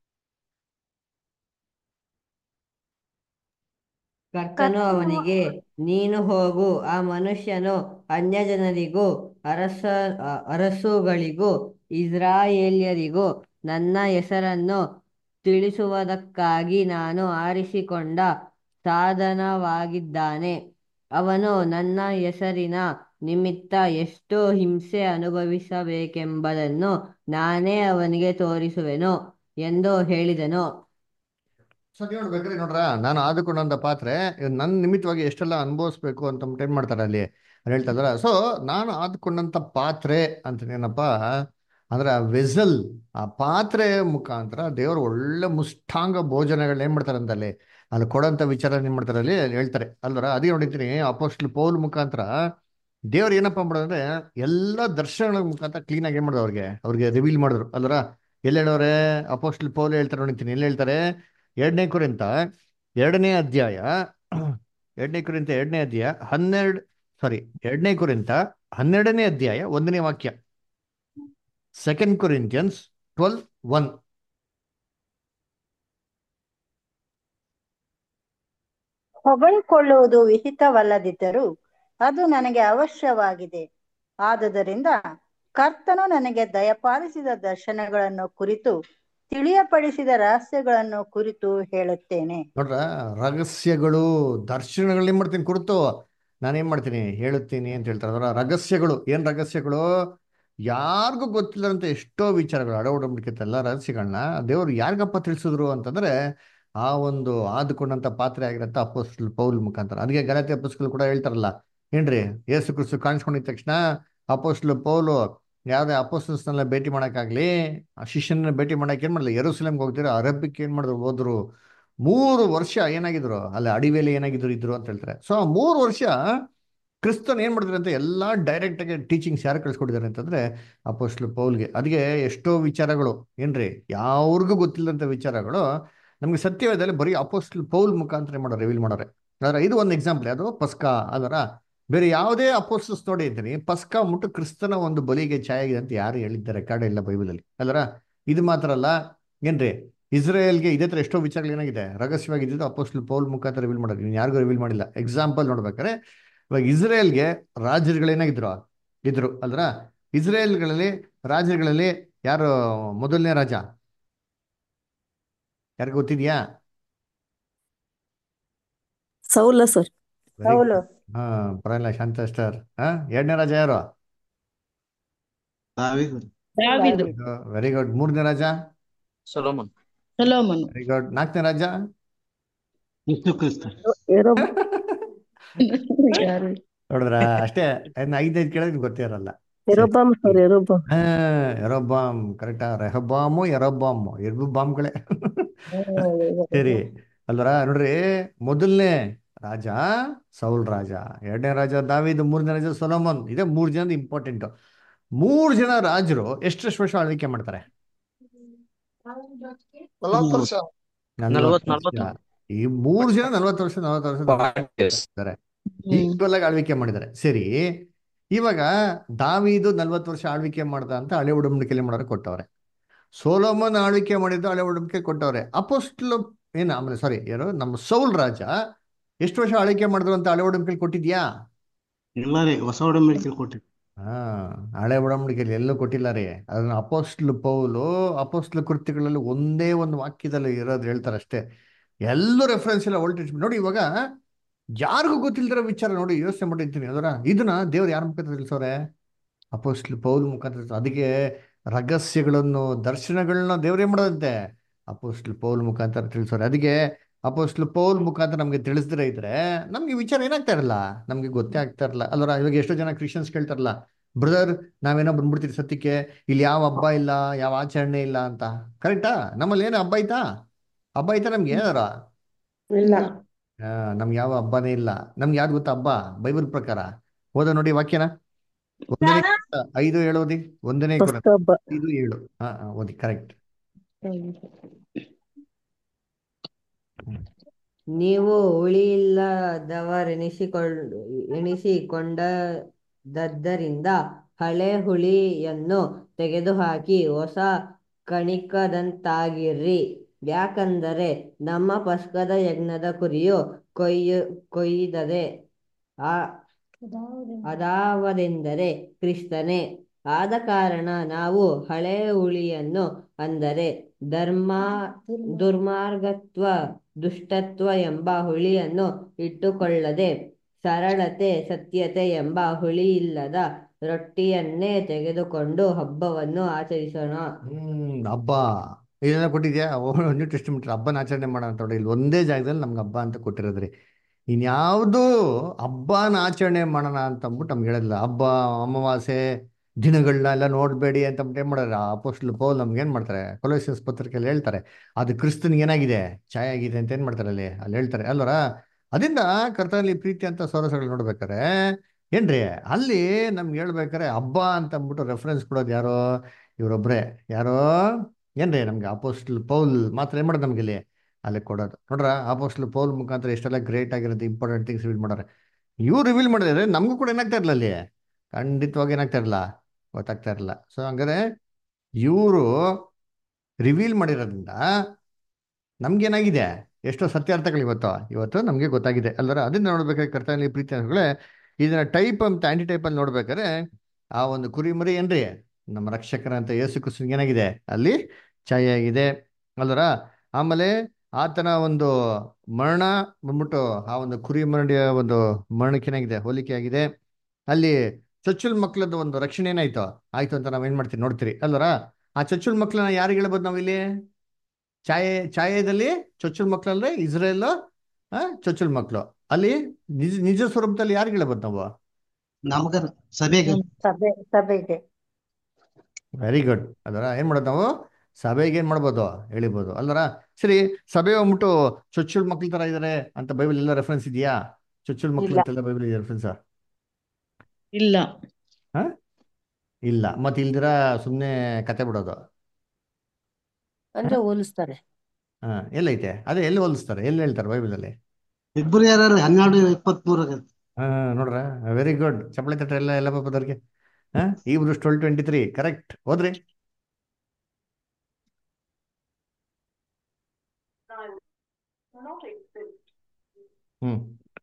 ಕರ್ತನು ಕರ್ತನು ಅವನಿಗೆ, ನೀನು ಹೋಗು, ಆ ಮನುಷ್ಯನು ಅನ್ಯಜನರಿಗೂ ಅರಸ ಅ- ಅರಸುಗಳಿಗೂ ಇಸ್ರಾಯೇಲ್ಯರಿಗೂ ನನ್ನ ಹೆಸರನ್ನು ತಿಳಿಸುವುದಕ್ಕಾಗಿ ನಾನು ಆರಿಸಿಕೊಂಡ ಸಾಧನವಾಗಿದ್ದಾನೆ. ಅವನು ನನ್ನ ಹೆಸರಿನ ನಿಮಿತ್ತ ಎಷ್ಟು ಹಿಂಸೆ ಅನುಭವಿಸಬೇಕೆಂಬುದನ್ನು ನಾನೇ ಅವನಿಗೆ ತೋರಿಸುವೆನು ಎಂದು ಹೇಳಿದನು. ಸತ್ಯ ನೋಡ್ಬೇಕ್ರಿ, ನೋಡ್ರ ನಾನು ಆದುಕೊಂಡಂತ ಪಾತ್ರೆ ಇವ್ನು ನನ್ನ ನಿಮಿತ್ತವಾಗಿ ಎಷ್ಟೆಲ್ಲ ಅನುಭವಿಸ್ಬೇಕು ಅಂತ ಏನ್ ಮಾಡ್ತಾರೆ ಅಲ್ಲಿ ಅಲ್ಲಿ ಹೇಳ್ತಾ ಇದಾರ. ಸೊ ನಾನು ಆದುಕೊಂಡಂತ ಪಾತ್ರೆ ಅಂತ ಏನಪ್ಪ ಅಂದ್ರೆ ಆ ವೆಸಲ್, ಆ ಪಾತ್ರೆ ಮುಖಾಂತರ ದೇವರು ಒಳ್ಳೆ ಮುಷ್ಟಾಂಗ ಭೋಜನಗಳನ್ನ ಏನ್ ಮಾಡ್ತಾರೆ ಅಂತ ಅಲ್ಲಿ ಅಲ್ಲಿ ಕೊಡೋಂಥ ವಿಚಾರ ಏನ್ ಮಾಡ್ತಾರೆ ಅಲ್ಲಿ ಹೇಳ್ತಾರೆ ಅಲ್ವರ. ಅದೇ ನೋಡಿದ್ದೀನಿ ಅಪೋಸ್ಟಲ್ ಪೌಲ್ ಮುಖಾಂತರ ದೇವ್ರು ಏನಪ್ಪ ಮಾಡೋದಂದ್ರೆ ಎಲ್ಲ ದರ್ಶನಗಳ ಮುಖಾಂತರ ಕ್ಲೀನ್ ಆಗಿ ಏನ್ ಮಾಡೋದು ಅವ್ರಿಗೆ ಅವ್ರಿಗೆ ರಿವೀಲ್ ಮಾಡಿದ್ರು ಅಲ್ವರ. ಎಲ್ಲಿ ಹೇಳೋರೆ ಅಪೋಸ್ಟಲ್ ಪೌಲ್ ಹೇಳ್ತಾರೆ ನೋಡಿದ್ದೀನಿ, ಎಲ್ಲಿ ಹೇಳ್ತಾರೆ, ಎರಡನೇ ಕುರಿತ ಎರಡನೇ ಅಧ್ಯಾಯ ಎರಡನೇ ಕುರಿತ ಎರಡನೇ ಅಧ್ಯಾಯ ಹನ್ನೆರಡು ಸಾರಿ ಎರಡನೇ ಕುರಿತ ಹನ್ನೆರಡನೇ ಅಧ್ಯಾಯ ಒಂದನೇ ವಾಕ್ಯ. Second Corinthians twelve one. ಹೊಗಳಿಕೊಳ್ಳುವುದು ವಿಹಿತವಲ್ಲದಿದ್ದರೂ ಅದು ನನಗೆ ಅವಶ್ಯವಾಗಿದೆ. ಆದುದರಿಂದ ಕರ್ತನು ನನಗೆ ದಯಪಾಲಿಸಿದ ದರ್ಶನಗಳನ್ನು ಕುರಿತು, ತಿಳಿಯಪಡಿಸಿದ ರಹಸ್ಯಗಳನ್ನು ಕುರಿತು ಹೇಳುತ್ತೇನೆ. ನೋಡ್ರ, ರಹಸ್ಯಗಳು ದರ್ಶನಗಳು ಏನ್ ಮಾಡ್ತೀನಿ ಕುರಿತು ನಾನೇನ್ ಮಾಡ್ತೀನಿ ಹೇಳುತ್ತೀನಿ ಅಂತ ಹೇಳ್ತಾರೆ. ಅದರ ರಹಸ್ಯಗಳು ಏನ್ ರಹಸ್ಯಗಳು, ಯಾರಿಗೂ ಗೊತ್ತಿಲ್ಲದಂತ ಎಷ್ಟೋ ವಿಚಾರಗಳು ಅಡವಡಂಬಿಕೆ ಎಲ್ಲ ರಹಸ್ಯಗಳನ್ನ ದೇವರು ಯಾರಿಗಪ್ಪ ತಿಳಿಸಿದ್ರು ಅಂತಂದ್ರೆ ಆ ಒಂದು ಆದುಕೊಂಡಂತ ಪಾತ್ರೆ ಆಗಿರತ್ತ ಅಪೋಸ್ತಲ ಪೌಲ್ ಮುಖಾಂತರ. ಅದಕ್ಕೆ ಗಲಾತ್ಯ ಪುಸ್ತಕಗಳು ಕೂಡ ಹೇಳ್ತಾರಲ್ಲ ಏನ್ರಿ, ಯೇಸು ಕ್ರಿಸ್ತು ಕಾಣಿಸ್ಕೊಂಡಿದ ತಕ್ಷಣ ಅಪೋಸ್ತಲ ಪೌಲು ಯಾವ್ದೇ ಅಪೋಸ್ತಲನ್ನೆಲ್ಲ ಭೇಟಿ ಮಾಡಕ್ಕಾಗ್ಲಿ, ಆ ಶಿಷ್ಯನ ಭೇಟಿ ಮಾಡಕ್ ಏನ್ ಮಾಡಲ್ಲ, ಯೆರೂಸಲೇಮ್ಗೆ ಹೋಗ್ತೀರ, ಅರಬ್ಬಕ್ಕೆ ಏನ್ ಮಾಡಿದ್ರು ಹೋದ್ರು. ಮೂರು ವರ್ಷ ಏನಾಗಿದ್ರು ಅಲ್ಲಿ ಅಡಿವೇಲಿ ಏನಾಗಿದ್ರು ಇದ್ರು ಅಂತ ಹೇಳ್ತಾರೆ. ಸೊ ಆ ಮೂರು ವರ್ಷ ಕ್ರಿಸ್ತನ್ ಏನ್ ಮಾಡಿದ್ರೆ ಅಂತ ಎಲ್ಲಾ ಡೈರೆಕ್ಟ್ ಆಗಿ ಟೀಚಿಂಗ್ಸ್ ಯಾರು ಕಳ್ಸಿಕೊಟ್ಟಿದ್ದಾರೆ ಅಂತಂದ್ರೆ ಅಪೋಸ್ಟ್ಲ್ ಪೌಲ್ಗೆ. ಅದಕ್ಕೆ ಎಷ್ಟೋ ವಿಚಾರಗಳು ಏನ್ರಿ ಯಾವ್ರಿಗೂ ಗೊತ್ತಿಲ್ಲದಂತ ವಿಚಾರಗಳು ನಮ್ಗೆ ಸತ್ಯವೇದದಲ್ಲಿ ಬರೀ ಅಪೋಸ್ಟ್ಲ್ ಪೌಲ್ ಮುಖಾಂತರ ಮಾಡೋ ರಿವೀಲ್ ಮಾಡೋರೆ. ಅದರ ಇದು ಒಂದು ಎಕ್ಸಾಂಪಲ್, ಅದು ಪಸ್ಕಾ. ಅದರ ಬೇರೆ ಯಾವುದೇ ಅಪೋಸ್ಟಲ್ಸ್ ನೋಡಿ ಇದ್ದೀನಿ ಪಸ್ಕಾ ಮುಟ್ಟು ಕ್ರಿಸ್ತನ ಒಂದು ಬಲಿಗೆ ಛಾಯೆ ಆಗಿದೆ ಅಂತ ಯಾರು ಹೇಳಿದ್ದಾರೆ ರೆಕಾರ್ಡ್ ಇಲ್ಲ ಬೈಬಲಲ್ಲಿ ಅಲ್ಲರ. ಇದು ಮಾತ್ರ ಅಲ್ಲ ಏನ್ರಿ, ಇಸ್ರೇಲ್ಗೆ ಇದೇ ತರ ಎಷ್ಟೋ ವಿಚಾರಗಳು ಏನಾಗಿದೆ ರಹಸ್ಯವಾಗಿದ್ದು ಅಪೋಸ್ಟಲ್ ಪೌಲ್ ಮುಖಾಂತರ ರಿವೀಲ್ ಮಾಡೋದು, ಇನ್ನು ಯಾರಿಗೂ ರಿವೀಲ್ ಮಾಡಿಲ್ಲ. ಎಕ್ಸಾಂಪಲ್ ನೋಡ್ಬೇಕಾದ್ರೆ ಇವಾಗ ಇಸ್ರೇಲ್ಗೆ ರಾಜರುಗಳೇನಾಗಿದ್ರು ಇದ್ರು ಅಲ್ರ. ಇಸ್ರೇಲ್ಗಳಲ್ಲಿ ರಾಜರುಗಳಲ್ಲಿ ಯಾರು ಮೊದಲನೇ ರಾಜ ಯಾರಿಗೂ ಗೊತ್ತಿದ್ಯಾ? ಸೌಲ ಸರ್. ವೆರಿ ಸೌಲು. ಗುಡ್. ಹಾ, ಪರವಾಗಿಲ್ಲ ಶಾಂತ ಸ್ಟಾರ್. ಹಾ, ಎರಡನೇ ರಾಜ ಯಾರು? ದಾವೀದ. ದಾವೀದು. Very good. ಮೂರನೇ ರಾಜ? ಸೊಲೊಮನ್. ಸೊಲೊಮನ್. Very good. ನಾಲ್ಕನೇ ರಾಜ? ಯೇಸು ಕ್ರಿಸ್ತ. ಯೆರೊಬ್ ಯಾರು? ನೋಡಿದ್ರ ಅಷ್ಟೇ, ಇನ್ನು ಐದೈದು ಕೇಳಿದ್ರೆ ಗೊತ್ತೇ ಇರಲ್ಲ. ಸರಿ. ಯೆರೊಬ್ಬಾಮ್ ಸರ್, ಯೆರೊಬ್ಬಾಮ್. ಹಾ, ಯೆರೊಬ್ಬಾಮ್ ಕರೆಕ್ಟಾ. ರೆಹಬಾಮು ಯೆರೊಬ್ಬಾಮು ಎರಡು ಬಾಂಬ್ಗಳೇ. ಸರಿ ಅಲ್ವರ. ನೋಡ್ರಿ, ಮೊದಲನೇ ರಾಜ ಸೌಲ್ ರಾಜ, ಎರಡನೇ ರಾಜ ದಾವೀದ್, ಮೂರನೇ ರಾಜ ಸೊಲೊಮನ್. ಇದೇ ಮೂರು ಜನದ ಇಂಪಾರ್ಟೆಂಟ್. ಮೂರು ಜನ ರಾಜರು ಎಷ್ಟೆಷ್ಟು ವರ್ಷ ಆಳ್ವಿಕೆ ಮಾಡ್ತಾರೆ? ನಲವತ್ತು ವರ್ಷ. ನಲ್ವತ್ತು ನಲವತ್ತು ವರ್ಷ. ಈ ಮೂರು ಜನ ನಲ್ವತ್ತು ವರ್ಷ ನಲ್ವತ್ತು ವರ್ಷ ಇದ್ದಾರೆ, ಈಕ್ವಲ್ ಆಗಿ ಆಳ್ವಿಕೆ ಮಾಡಿದ್ದಾರೆ. ಸರಿ, ಇವಾಗ ದಾವೀದು ನಲ್ವತ್ತು ವರ್ಷ ಆಳ್ವಿಕೆ ಮಾಡ್ದ ಅಂತ ಹಳೆ ಉಡಂಬಡಿಕೆಯಲ್ಲಿ ಮಾಡೋರು ಕೊಟ್ಟವ್ರೆ. ಸೋಲೋಮನ್ ಆಳ್ವಿಕೆ ಮಾಡಿದ್ದು ಹಳೆ ಉಡಂಬಡಿಕೆ ಕೊಟ್ಟವ್ರೆ. ಅಪೋಸ್ಟ್ಲ್ ಏನ ಆಮೇಲೆ ಸಾರಿ ಯಾರು ನಮ್ಮ ಸೌಲ್ ರಾಜ ಎಷ್ಟು ವರ್ಷ ಆಳ್ವಿಕೆ ಮಾಡಿದ್ರು ಅಂತ ಹಳೆ ಉಡಂಬಡಿಕೆಯಲ್ಲಿ ಕೊಟ್ಟಿದ್ಯಾ? ಇಲ್ಲ ರೀ, ಹೊಸ ಒಡಂಬಡಿಕೆ ಕೊಟ್ಟಿರಿ. ಹಾ, ಹಳೆ ಒಡಂಬಡಿಕೆಯಲ್ಲಿ ಎಲ್ಲೂ ಕೊಟ್ಟಿಲ್ಲ ರೀ. ಅದನ್ನ ಅಪೋಸ್ಟ್ಲ್ ಪೌಲು ಅಪೋಸ್ಟ್ಲ್ ಕೃತ್ಯಗಳಲ್ಲಿ ಒಂದೇ ಒಂದು ವಾಕ್ಯದಲ್ಲಿ ಇರೋದು ಹೇಳ್ತಾರೆ ಅಷ್ಟೇ. ಎಲ್ಲೂ ರೆಫರೆನ್ಸ್ ಇಲ್ಲ ಓಲ್ಡ್ ಟೆಸ್ಟ್ಮೆಂಟ್. ನೋಡಿ, ಇವಾಗ ಯಾರಿಗೂ ಗೊತ್ತಿಲ್ದಿರೋ ವಿಚಾರ ನೋಡಿ ಯೋಚನೆ ಮಾಡಿರ್ತೀನಿ ಅದರ. ಇದನ್ನ ದೇವ್ರು ಯಾರ ಮುಖಾಂತರ ತಿಳಿಸೋರೆ? ಅಪೋಸ್ಟ್ಲ್ ಪೌಲ್ ಮುಖಾಂತರ. ಅದಕ್ಕೆ ರಹಸ್ಯಗಳನ್ನು ದರ್ಶನಗಳನ್ನ ದೇವ್ರೇ ಮಾಡೋದಂತೆ ಅಪೋಸ್ಟ್ಲ್ ಪೌಲ್ ಮುಖಾಂತರ ತಿಳಿಸೋರೆ. ಅದಕ್ಕೆ ಅಪೋಸ್ಟ್ಲ್ ಪೌಲ್ ಮುಖಾಂತರ ನಮ್ಗೆ ತಿಳಿಸ್ದಿರ ಇದ್ರೆ ನಮ್ಗೆ ವಿಚಾರ ಏನಾಗ್ತಾ ಇರಲ್ಲ, ನಮ್ಗೆ ಗೊತ್ತೇ ಆಗ್ತಾ ಇರಲ್ಲ ಅಲ್ವರ. ಇವಾಗ ಎಷ್ಟೋ ಜನ ಕ್ರಿಶ್ಚಿಯನ್ಸ್ ಕೇಳ್ತಾರಲ್ಲ, ಬ್ರದರ್ ನಾವೇನೋ ಬಂದ್ಬಿಡ್ತೀರಿ ಸತ್ಯಕ್ಕೆ, ಇಲ್ಲಿ ಯಾವ ಹಬ್ಬ ಇಲ್ಲ, ಯಾವ ಆಚರಣೆ ಇಲ್ಲ ಅಂತ. ಕರೆಕ್ಟಾ? ನಮ್ಮಲ್ಲಿ ಏನು ಹಬ್ಬ ಐತಾ? ಹಬ್ಬ ಐತಾ ನಮ್ಗೆ ಏನಾರ? ಇಲ್ಲ. ಆ, ನಮ್ಗೆ ಯಾವ ಹಬ್ಬನೇ ಇಲ್ಲ. ನಮ್ಗೆ ಯಾವ್ದು ಗೊತ್ತಾ ಹಬ್ಬ ಬೈಬಲ್ ಪ್ರಕಾರ? ಓದ ನೋಡಿ ವಾಕ್ಯನ. ಒಂದನೇ ಕೊರಿಂಥ ಐದು ಏಳು ಓದಿ. ಒಂದನೇ ಕೊರಿಂಥ ಪಸ್ಕ ಹಬ್ಬ. ಐದು ಏಳು. ಹಾ ಹಾ, ಓದಿ ಕರೆಕ್ಟ್. ನೀವು ಹುಳಿಯಿಲ್ಲದವರೆನಿಸಿಕೊಂಡು ಎಣಿಸಿಕೊಂಡದ್ದರಿಂದ ಹಳೆ ಹುಳಿಯನ್ನು ತೆಗೆದುಹಾಕಿ ಹೊಸ ಕಣಿಕದಂತಾಗಿರ್ರಿ. ಯಾಕಂದರೆ ನಮ್ಮ ಪಸ್ಕದ ಯಜ್ಞದ ಕುರಿಯು ಕೊಯ್ಯು ಕೊಯ್ದದೆ ಆ ಅದಾವದೆಂದರೆ ಕ್ರಿಸ್ತನೇ. ಆದ ಕಾರಣ ನಾವು ಹಳೆ ಹುಳಿಯನ್ನು, ಅಂದರೆ ಧರ್ಮ ದುರ್ಮಾರ್ಗತ್ವ ದುಷ್ಟತ್ವ ಎಂಬ ಹುಳಿಯನ್ನು ಇಟ್ಟುಕೊಳ್ಳದೆ, ಸರಳತೆ ಸತ್ಯತೆ ಎಂಬ ಹುಳಿಯಿಲ್ಲದ ರೊಟ್ಟಿಯನ್ನೇ ತೆಗೆದುಕೊಂಡು ಹಬ್ಬವನ್ನು ಆಚರಿಸೋಣ. ಹ್ಮ್ ಹಬ್ಬ ಇದೆಲ್ಲ ಕೊಟ್ಟಿದ್ಯಾ? ನ್ಯೂ ಟೆಸ್ಟಿಮೆಂಟ್ ಹಬ್ಬನ ಆಚರಣೆ ಮಾಡೋಣ ಅಂತ ನೋಡಿ, ಇಲ್ಲಿ ಒಂದೇ ಜಾಗದಲ್ಲಿ ನಮ್ಗೆ ಹಬ್ಬ ಅಂತ ಕೊಟ್ಟಿರೋದ್ರಿ. ಇನ್ಯಾವುದೂ ಹಬ್ಬನ ಆಚರಣೆ ಮಾಡೋಣ ಅಂತ ಅಂದ್ಬಿಟ್ಟು ನಮ್ಗೆ ಹೇಳಿಲ್ಲ. ಹಬ್ಬ ಅಮಾವಾಸ್ಯೆ ದಿನಗಳನ್ನ ಎಲ್ಲ ನೋಡಬೇಡಿ ಅಂತ ಅಂದ್ಬಿಟ್ಟು ಏನು ಮಾಡೋರು ಅಪೊಸ್ತಲ ಪೌಲ್ ನಮ್ಗೆ ಏನು ಮಾಡ್ತಾರೆ, ಕೊಲೊಸ್ಸೆಸ್ ಪತ್ರಿಕೆಯಲ್ಲಿ ಹೇಳ್ತಾರೆ, ಅದು ಕ್ರಿಸ್ತನಿಗೆ ಏನಾಗಿದೆ, ಛಾಯೆ ಆಗಿದೆ ಅಂತ ಏನು ಮಾಡ್ತಾರೆ ಅಲ್ಲಿ ಅಲ್ಲಿ ಹೇಳ್ತಾರೆ ಅಲ್ವರ. ಅದರಿಂದ ಕರ್ತನಲ್ಲಿ ಪ್ರೀತಿ ಅಂತ ಸೊರಸಗಳು ನೋಡ್ಬೇಕಾರೆ ಏನ್ರಿ ಅಲ್ಲಿ ನಮ್ಗೆ ಹೇಳ್ಬೇಕಾರೆ ಹಬ್ಬ ಅಂತ ಅಂದ್ಬಿಟ್ಟು ರೆಫರೆನ್ಸ್ ಕೊಡೋದು ಯಾರೋ, ಇವರೊಬ್ರೆ. ಯಾರೋ ಏನ್ರಿ ನಮ್ಗೆ ಅಪೋಸ್ಟಲ್ ಪೌಲ್ ಮಾತ್ರ ಏನ್ ಮಾಡೋದು ನಮ್ಗೆ ಇಲ್ಲಿ ಅಲ್ಲಿ ಕೊಡೋದು. ನೋಡ್ರ ಅಪೋಸ್ಟಲ್ ಪೌಲ್ ಮುಖಾಂತರ ಎಷ್ಟೆಲ್ಲ ಗ್ರೇಟ್ ಆಗಿರೋದು ಇಂಪಾರ್ಟೆಂಟ್ ಥಿಂಗ್ಸ್ ರಿವೀಲ್ ಮಾಡೋರೆ. ಇವ್ರು ರಿವೀಲ್ ಮಾಡಿದ್ರೆ ನಮಗೂ ಕೂಡ ಏನಾಗ್ತಾ ಇರಲ್ಲ ಅಲ್ಲಿ, ಖಂಡಿತವಾಗಿ ಏನಾಗ್ತಾ ಇರಲ್ಲ, ಗೊತ್ತಾಗ್ತಾ ಇರಲ್ಲ. ಸೊ ಹಂಗಾರೆ ಇವರು ರಿವೀಲ್ ಮಾಡಿರೋದ್ರಿಂದ ನಮ್ಗೇನಾಗಿದೆ, ಎಷ್ಟೋ ಸತ್ಯಾರ್ಥಗಳು ಇವತ್ತು ಇವತ್ತು ನಮಗೆ ಗೊತ್ತಾಗಿದೆ ಅಲ್ವರ. ಅದನ್ನ ನೋಡ್ಬೇಕಾದ್ರೆ ಕರ್ತನಲ್ಲಿ ಪ್ರೀತಿ ಅನ್ನೋಗಳೇ ಇದನ್ನ ಟೈಪ್ ಅಂತ ಆಂಟಿ ಟೈಪ್ ಅಲ್ಲಿ ನೋಡ್ಬೇಕಾದ್ರೆ ಆ ಒಂದು ಕುರಿಮರಿ ಏನ್ರಿ ನಮ್ಮ ರಕ್ಷಕರ ಅಂತ ಯೇಸು ಕ್ರಿಸ್ತನಿಗೆ ಏನಾಗಿದೆ ಅಲ್ಲಿ ಛಾಯೆ ಆಗಿದೆ ಅಲ್ವರ. ಆಮೇಲೆ ಆತನ ಒಂದು ಮರಣ ಬಂದ್ಬಿಟ್ಟು ಆ ಒಂದು ಕುರಿ ಮರಡಿಯ ಒಂದು ಮರಣಕ್ಕೆ ಏನಾಗಿದೆ, ಹೋಲಿಕೆ ಆಗಿದೆ. ಅಲ್ಲಿ ಚೊಚ್ಚಲ್ ಮಕ್ಳದ್ದು ಒಂದು ರಕ್ಷಣೆ ಏನಾಯ್ತು ಆಯ್ತು ಅಂತ ನಾವ್ ಏನ್ ಮಾಡ್ತೀವಿ ನೋಡ್ತೀರಿ ಅಲ್ವರ. ಆ ಚೊಚ್ಚಲ್ ಮಕ್ಳನ್ನ ಯಾರಿಗೆ ಹೇಳ್ಬೋದು ನಾವಿಲ್ಲಿ, ಛಾಯೆ ಛಾಯೆದಲ್ಲಿ ಚೊಚ್ಚಲ್ ಮಕ್ಳಲ್ರಿ ಇಸ್ರೇಲ್ ಆ ಚೊಚ್ಚಲ್ ಮಕ್ಳು. ಅಲ್ಲಿ ನಿಜ ನಿಜ ಸ್ವರೂಪದಲ್ಲಿ ಯಾರಿಗೆ ಹೇಳ್ಬೋದು ನಾವು, ನಮಗ ಸಭೆಗೆ ಸಭೆ ಸಭೆಗೆ ವೆರಿ ಗುಡ್. ಅದರ ಏನ್ ಮಾಡೋದು ನಾವು ಸಭೆಗೆ ಏನ್ ಮಾಡ್ಬೋದು ಹೇಳಿಬೋದು ಅಲ್ವರ. ಸರಿ, ಸಭೆ ಹೋಗ್ಬಿಟ್ಟು ಚೊಚ್ಚಲ್ ಮಕ್ಳ ತರ ಇದಾರೆ ಅಂತ ಬೈಬಲ್ ಎಲ್ಲ ರೆಫರೆನ್ಸ್ ಇದೆಯಾ? ಚೊಚ್ಚಲ್ ಮಕ್ಳು ಇಲ್ಲ ಅಂತೆಲ್ಲ ಬೈಬಲ್ ಇದೆ ರೆಫರೆನ್ಸ್? ಇಲ್ಲ ಹಾ ಇಲ್ಲ. ಮತ್ತೆ ಇಲ್ದಿರ ಸುಮ್ನೆ ಕತೆ ಬಿಡೋದು. ಅಂದ್ರೆ ಹೋಲಿಸ್ತಾರೆ. ಹಾ ಎಲ್ಲೈತೆ ಅದೇ, ಎಲ್ಲಿ ಹೋಲಿಸ್ತಾರೆ, ಎಲ್ಲಿ ಹೇಳ್ತಾರೆ ಬೈಬಲ್ ಅಲ್ಲಿ? ಇಬ್ಬರು ಯಾರು ಹನ್ನೆರಡು ಇಪ್ಪತ್ತ್ ಮೂರ ಹಾ ನೋಡ್ರ, ವೆರಿ ಗುಡ್. ಚಪ್ಪಳೆ ತಟ್ಟ ಎಲ್ಲ ಎಲ್ಲ ಪಾಪದವ್ರಿಗೆ. ಹಾ ಇಬ್ರು ಟ್ವೆಲ್ ಟ್ವೆಂಟಿ ತ್ರೀ ಕರೆಕ್ಟ್ ಹೋದ್ರಿ. ಹ್ಮ್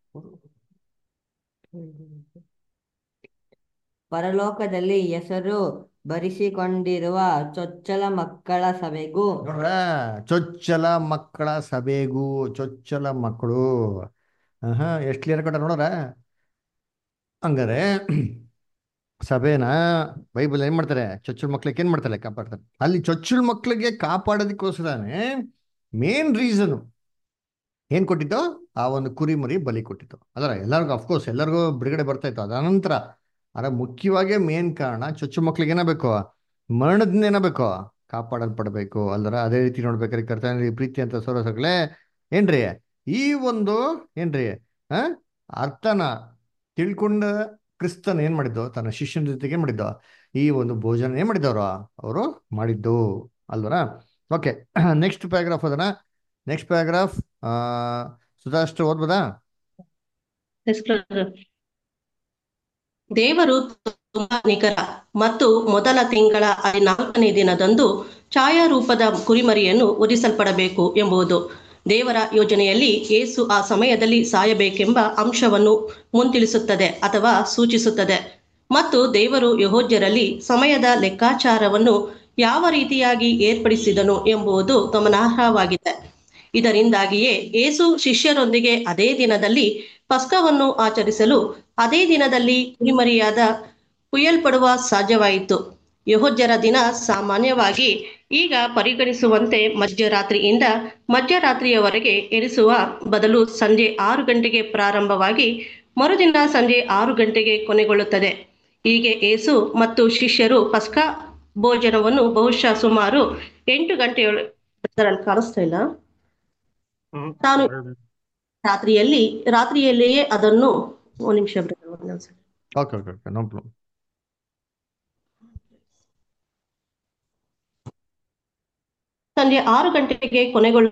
ಪರಲೋಕದಲ್ಲಿ ಹೆಸರು ಬರಿಸಿಕೊಂಡಿರುವ ಚೊಚ್ಚಲ ಮಕ್ಕಳ ಸಭೆಗೂ, ನೋಡ್ರ, ಚೊಚ್ಚಲ ಮಕ್ಕಳ ಸಭೆಗೂ, ಚೊಚ್ಚಲ ಮಕ್ಕಳು. ಹಾ ಎಷ್ಟು ಕ್ಲಿಯರ್ ಕೊಟ್ಟ ನೋಡ್ರ. ಹಂಗಾರೆ ಸಭೆನ ಬೈಬಲ್ ಏನ್ ಮಾಡ್ತಾರೆ, ಚೊಚ್ಚಲ ಮಕ್ಳಿಗೆ ಏನ್ ಮಾಡ್ತಾರೆ, ಕಾಪಾಡ್ತಾರೆ. ಅಲ್ಲಿ ಚೊಚ್ಚಲ ಮಕ್ಳಿಗೆ ಕಾಪಾಡೋದಕ್ಕೋಸ್ಕರನೇ ಮೇನ್ ರೀಸನ್ ಏನ್ ಕೊಟ್ಟಿತ್ತು, ಆ ಒಂದು ಕುರಿ ಮರಿ ಬಲಿ ಕೊಟ್ಟಿತ್ತು ಅದರ. ಎಲ್ಲರಿಗೂ ಅಫ್ಕೋರ್ಸ್ ಎಲ್ಲರಿಗೂ ಬಿಡುಗಡೆ ಬರ್ತಾ ಇತ್ತು ಅದಾನಂತರ. ಅದ್ರ ಮುಖ್ಯವಾಗಿ ಮೇನ್ ಕಾರಣ ಚೊಚ್ಚಲ ಮಕ್ಳಿಗೆ ಏನಾಗಬೇಕು, ಮರಣದಿಂದ ಏನಾಗಬೇಕು, ಕಾಪಾಡಲ್ಪಡಬೇಕು ಅಲ್ದರ. ಅದೇ ರೀತಿ ನೋಡ್ಬೇಕಾದ್ರೆ ಕರ್ತನಲ್ಲಿ ಪ್ರೀತಿ ಅಂತ ಸೋರಸಗಳೇ ಏನ್ರಿ ಈ ಒಂದು ಏನ್ರಿ ಆ ಅರ್ಥನ ತಿಳ್ಕೊಂಡ ಕ್ರಿಸ್ತನ್ ಏನ್ ಮಾಡಿದ್ದು, ತನ್ನ ಶಿಷ್ಯನ ಜೊತೆಗೆ ಏನ್ ಮಾಡಿದ್ದು, ಈ ಒಂದು ಭೋಜನ ಏನ್ ಮಾಡಿದ್ದವರು ಅವರು ಮಾಡಿದ್ದು ಅಲ್ವರ. ಓಕೆ, ನೆಕ್ಸ್ಟ್ ಪ್ಯಾರಾಗ್ರಾಫ್ ಅದನ್ನ ನೆಕ್ಸ್ಟ್ ಪ್ಯಾರಾಗ್ರಾಫ್ ಆ ಸುಧಾಷ್ಟು ಓದ್ಬೋದಾ? ದೇವರು ತುಂಬಾ ನಿಖರ ಮತ್ತು ಮೊದಲ ತಿಂಗಳ ಹದಿನಾಲ್ಕನೇ ದಿನದಂದು ಛಾಯಾರೂಪದ ಕುರಿಮರಿಯನ್ನು ವಧಿಸಲ್ಪಡಬೇಕು ಎಂಬುದು ದೇವರ ಯೋಜನೆಯಲ್ಲಿ ಯೇಸು ಆ ಸಮಯದಲ್ಲಿ ಸಾಯಬೇಕೆಂಬ ಅಂಶವನ್ನು ಮುಂತಿಳಿಸುತ್ತದೆ ಅಥವಾ ಸೂಚಿಸುತ್ತದೆ. ಮತ್ತು ದೇವರು ಯೆಹೂದ್ಯರಲ್ಲಿ ಸಮಯದ ಲೆಕ್ಕಾಚಾರವನ್ನು ಯಾವ ರೀತಿಯಾಗಿ ಏರ್ಪಡಿಸಿದನು ಎಂಬುದು ಗಮನಾರ್ಹವಾಗಿದೆ. ಇದರಿಂದಾಗಿಯೇ ಯೇಸು ಶಿಷ್ಯರೊಂದಿಗೆ ಅದೇ ದಿನದಲ್ಲಿ ಪಸ್ಕವನ್ನು ಆಚರಿಸಲು ಅದೇ ದಿನದಲ್ಲಿ ಕುರಿಮರಿಯಾದ ಕುಯ್ಯಲ್ಪಡುವ ಸಾಧ್ಯವಾಯಿತು. ಯೆಹೂದ್ಯರ ದಿನ ಸಾಮಾನ್ಯವಾಗಿ ಈಗ ಪರಿಗಣಿಸುವಂತೆ ಮಧ್ಯರಾತ್ರಿಯಿಂದ ಮಧ್ಯರಾತ್ರಿಯವರೆಗೆ ಎಣಿಸುವ ಬದಲು ಸಂಜೆ ಆರು ಗಂಟೆಗೆ ಪ್ರಾರಂಭವಾಗಿ ಮರುದಿನ ಸಂಜೆ ಆರು ಗಂಟೆಗೆ ಕೊನೆಗೊಳ್ಳುತ್ತದೆ. ಹೀಗೆ ಯೇಸು ಮತ್ತು ಶಿಷ್ಯರು ಪಸ್ಕ ಭೋಜನವನ್ನು ಬಹುಶಃ ಸುಮಾರು ಎಂಟು ಗಂಟೆಯೊಳ ಅದರಲ್ಲಿ ಕಾಣಿಸ್ತಾ ಇಲ್ಲ ತಾನು ರಾತ್ರಿಯಲ್ಲಿ ರಾತ್ರಿಯಲ್ಲಿಯೇ ಅದನ್ನು ಒಂದು ನಿಮಿಷ okay okay okay no problem. ಸಂಜೆ ಆರು ಗಂಟೆಗೆ ಕೊನೆಗೊಳ್ಳುತ್ತದೆ.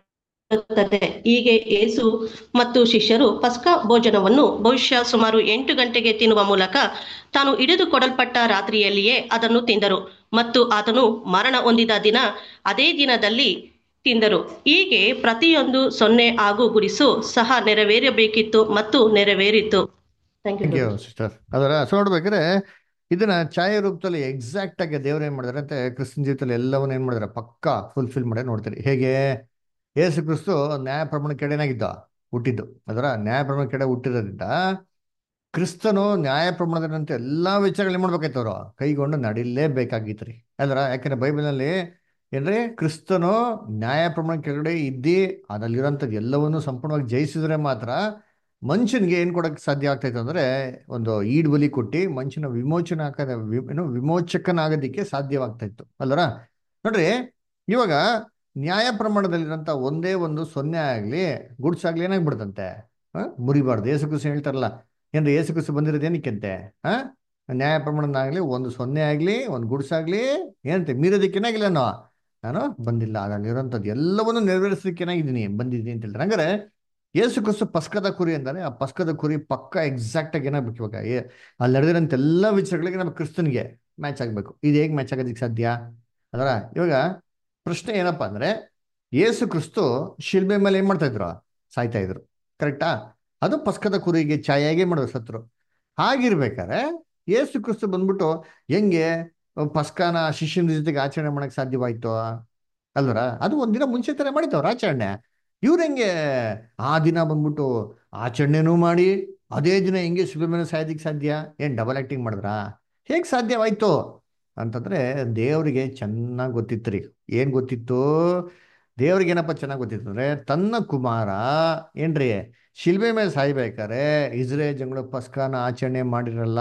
ಇರುತ್ತದೆ. ಹೀಗೆ ಯೇಸು ಮತ್ತು ಶಿಷ್ಯರು ಪಸ್ಕ ಭೋಜನವನ್ನು ಬಹುಶಃ ಸುಮಾರು ಎಂಟು ಗಂಟೆಗೆ ತಿನ್ನುವ ಮೂಲಕ ತಾನು ಹಿಡಿದುಕೊಡಲ್ಪಟ್ಟ ರಾತ್ರಿಯಲ್ಲಿಯೇ ಅದನ್ನು ತಿಂದರು ಮತ್ತು ಆತನು ಮರಣ ಹೊಂದಿದ ದಿನ ಅದೇ ದಿನದಲ್ಲಿ ತಿಂದರು. ಹೀಗೆ ಪ್ರತಿಯೊಂದು ಸೊನ್ನೆ ಹಾಗೂ ಗುಡಿಸು ಸಹ ನೆರವೇರಬೇಕಿತ್ತು ಮತ್ತು ನೆರವೇರಿತು. Thank you thank you sister. ಅದರ ಸೊ ನೋಡ್ಬೇಕಾದ್ರೆ ಇದನ್ನ ಛಾಯೆ ರೂಪದಲ್ಲಿ ಎಕ್ಸಾಕ್ಟ್ ಆಗಿ ದೇವ್ರು ಏನ್ ಮಾಡಿದಾರೆ ಅಂತ ಕ್ರಿಸ್ತನ ಜೀವಿತದಲ್ಲಿ ಎಲ್ಲವನ್ನ ಏನ್ ಮಾಡಿದಾರೆ ಪಕ್ಕಾ ಫುಲ್ಫಿಲ್ ಮಾಡಿ ನೋಡ್ತೀರಿ. ಹೇಗೆ ಯೇಸು ಕ್ರಿಸ್ತು ನ್ಯಾಯ ಪ್ರಮಾಣ ಕೆಡೆನಾಗಿದ್ದ ಹುಟ್ಟಿದ್ದು. ಅದರ ನ್ಯಾಯ ಪ್ರಮಾಣ ಕೆಡೆ ಹುಟ್ಟಿರೋದ್ರಿಂದ ಕ್ರಿಸ್ತನು ನ್ಯಾಯ ಪ್ರಮಾಣದಂತೆ ಎಲ್ಲಾ ವಿಚಾರಗಳು ಏನ್ ಮಾಡ್ಬೇಕಾಯ್ತು ಅವರು ಕೈಗೊಂಡು ನಡಿಲೇಬೇಕಾಗಿತ್ತು ರೀ. ಅಲ್ರ ಯಾಕಂದ್ರೆ ಬೈಬಲ್ನಲ್ಲಿ ಏನ್ರಿ ಕ್ರಿಸ್ತನು ನ್ಯಾಯ ಪ್ರಮಾಣ ಕೆಳಗಡೆ ಇದ್ದಿ ಅದರಲ್ಲಿರೋಂಥದ್ದು ಎಲ್ಲವನ್ನೂ ಸಂಪೂರ್ಣವಾಗಿ ಜಯಿಸಿದ್ರೆ ಮಾತ್ರ ಮನುಷ್ಯನಿಗೆ ಏನ್ ಕೊಡಕ್ಕೆ ಸಾಧ್ಯ ಆಗ್ತೈತೆ ಅಂದ್ರೆ ಒಂದು ಈಡ್ ಬಲಿ ಕೊಟ್ಟು ಮನುಷ್ಯನ ವಿಮೋಚನೆ ಹಾಕದ ಏನು ವಿಮೋಚಕನಾಗೋದಿಕ್ಕೆ ಸಾಧ್ಯವಾಗ್ತಾ ಇತ್ತು ಅಲ್ಲರ. ನೋಡ್ರಿ ಇವಾಗ ನ್ಯಾಯ ಪ್ರಮಾಣದಲ್ಲಿರೋಂಥ ಒಂದೇ ಒಂದು ಸೊನ್ನೆ ಆಗ್ಲಿ ಗುಡ್ಸ್ ಆಗ್ಲಿ ಏನಾಗ್ಬಿಡ್ತಂತೆ ಆ ಮುರಿಬಾರ್ದು. ಏಸು ಕ್ರಿಸ್ತು ಹೇಳ್ತಾರಲ್ಲ ಏನ್ರಿ ಏಸು ಕ್ರಿಸ್ತು ಬಂದಿರೋದು ಏನಕ್ಕೆಂತೆ ಆ ನ್ಯಾಯ ಪ್ರಮಾಣದಾಗ್ಲಿ ಒಂದು ಸೊನ್ನೆ ಆಗ್ಲಿ ಒಂದು ಗುಡ್ಸ್ ಆಗ್ಲಿ ಏನಂತೆ ಮೀರೋದಕ್ಕೇನಾಗಿಲ್ಲ ನೋ ನಾನು ಬಂದಿಲ್ಲ, ಅದರಲ್ಲಿರೋಂಥದ್ದು ಎಲ್ಲವನ್ನೂ ನೆರವೇರಿಸಲಿಕ್ಕೇನಾಗಿದ್ದೀನಿ ಬಂದಿದ್ದೀನಿ ಅಂತ ಹೇಳ್ತಾರೆ. ಹಂಗಾರೆ ಯೇಸು ಕ್ರಿಸ್ತು ಪಸ್ಕದ ಕುರಿ ಅಂತಾನೆ ಆ ಪಸ್ಕದ ಕುರಿ ಪಕ್ಕ ಎಕ್ಸಾಕ್ಟ್ ಆಗಿ ಏನಾಗ್ಬೇಕು ಇವಾಗ ಏ ಅಲ್ಲಿ ನಡೆದಿರೋಂಥ ಎಲ್ಲ ವಿಚಾರಗಳಿಗೆ ನಮ್ಮ ಕ್ರಿಸ್ತನಿಗೆ ಮ್ಯಾಚ್ ಆಗ್ಬೇಕು. ಇದು ಹೇಗೆ ಮ್ಯಾಚ್ ಆಗೋದಕ್ಕೆ ಸಾಧ್ಯ ಅದರ ಇವಾಗ ಪ್ರಶ್ನೆ ಏನಪ್ಪಾ ಅಂದ್ರೆ ಯೇಸು ಕ್ರಿಸ್ತು ಶಿಲ್ಬೆ ಮೇಲೆ ಏನ್ ಮಾಡ್ತಾ ಇದ್ರು ಸಾಯ್ತಾ ಇದ್ರು ಕರೆಕ್ಟಾ. ಅದು ಪಸ್ಕದ ಕುರಿಗೆ ಛಾಯಾಗೆ ಮಾಡೋದು ಸತ್ರು. ಹಾಗಿರ್ಬೇಕಾದ್ರೆ ಯೇಸು ಕ್ರಿಸ್ತು ಬಂದ್ಬಿಟ್ಟು ಹೆಂಗೆ ಪಸ್ಕನ ಶಿಷ್ಯನ ಜೊತೆಗೆ ಆಚರಣೆ ಮಾಡಕ್ ಸಾಧ್ಯವಾಯ್ತು ಅಲ್ವರ. ಅದು ಒಂದಿನ ಮುಂಚೆ ತರ ಮಾಡಿದ್ದವ್ರ ಆಚರಣೆ. ಇವ್ರ ಹೆಂಗೆ ಆ ದಿನ ಬಂದ್ಬಿಟ್ಟು ಆಚರಣೆನೂ ಮಾಡಿ ಅದೇ ದಿನ ಹೆಂಗೆ ಶಿಲ್ಬೆ ಮೇಲೆ ಸಾಯೋದಿಕ್ ಸಾಧ್ಯ? ಏನ್ ಡಬಲ್ ಆಕ್ಟಿಂಗ್ ಮಾಡಿದ್ರಾ? ಹೇಗ್ ಸಾಧ್ಯವಾಯ್ತು ಅಂತಂದ್ರೆ ದೇವ್ರಿಗೆ ಚೆನ್ನಾಗಿ ಗೊತ್ತಿತ್ತು ರೀ. ಏನ್ ಗೊತ್ತಿತ್ತು ದೇವ್ರಿಗೆ ಏನಪ್ಪ ಚೆನ್ನಾಗಿ ಗೊತ್ತಿತ್ತು ಅಂದ್ರೆ ತನ್ನ ಕುಮಾರ ಏನ್ರಿ ಶಿಲ್ಬೆ ಮೇಲೆ ಸಾಯ್ಬೇಕಾರೆ ಇಸ್ರೇಲ್ ಜನಗಳು ಪಸ್ಕನ ಆಚರಣೆ ಮಾಡಿರಲ್ಲ.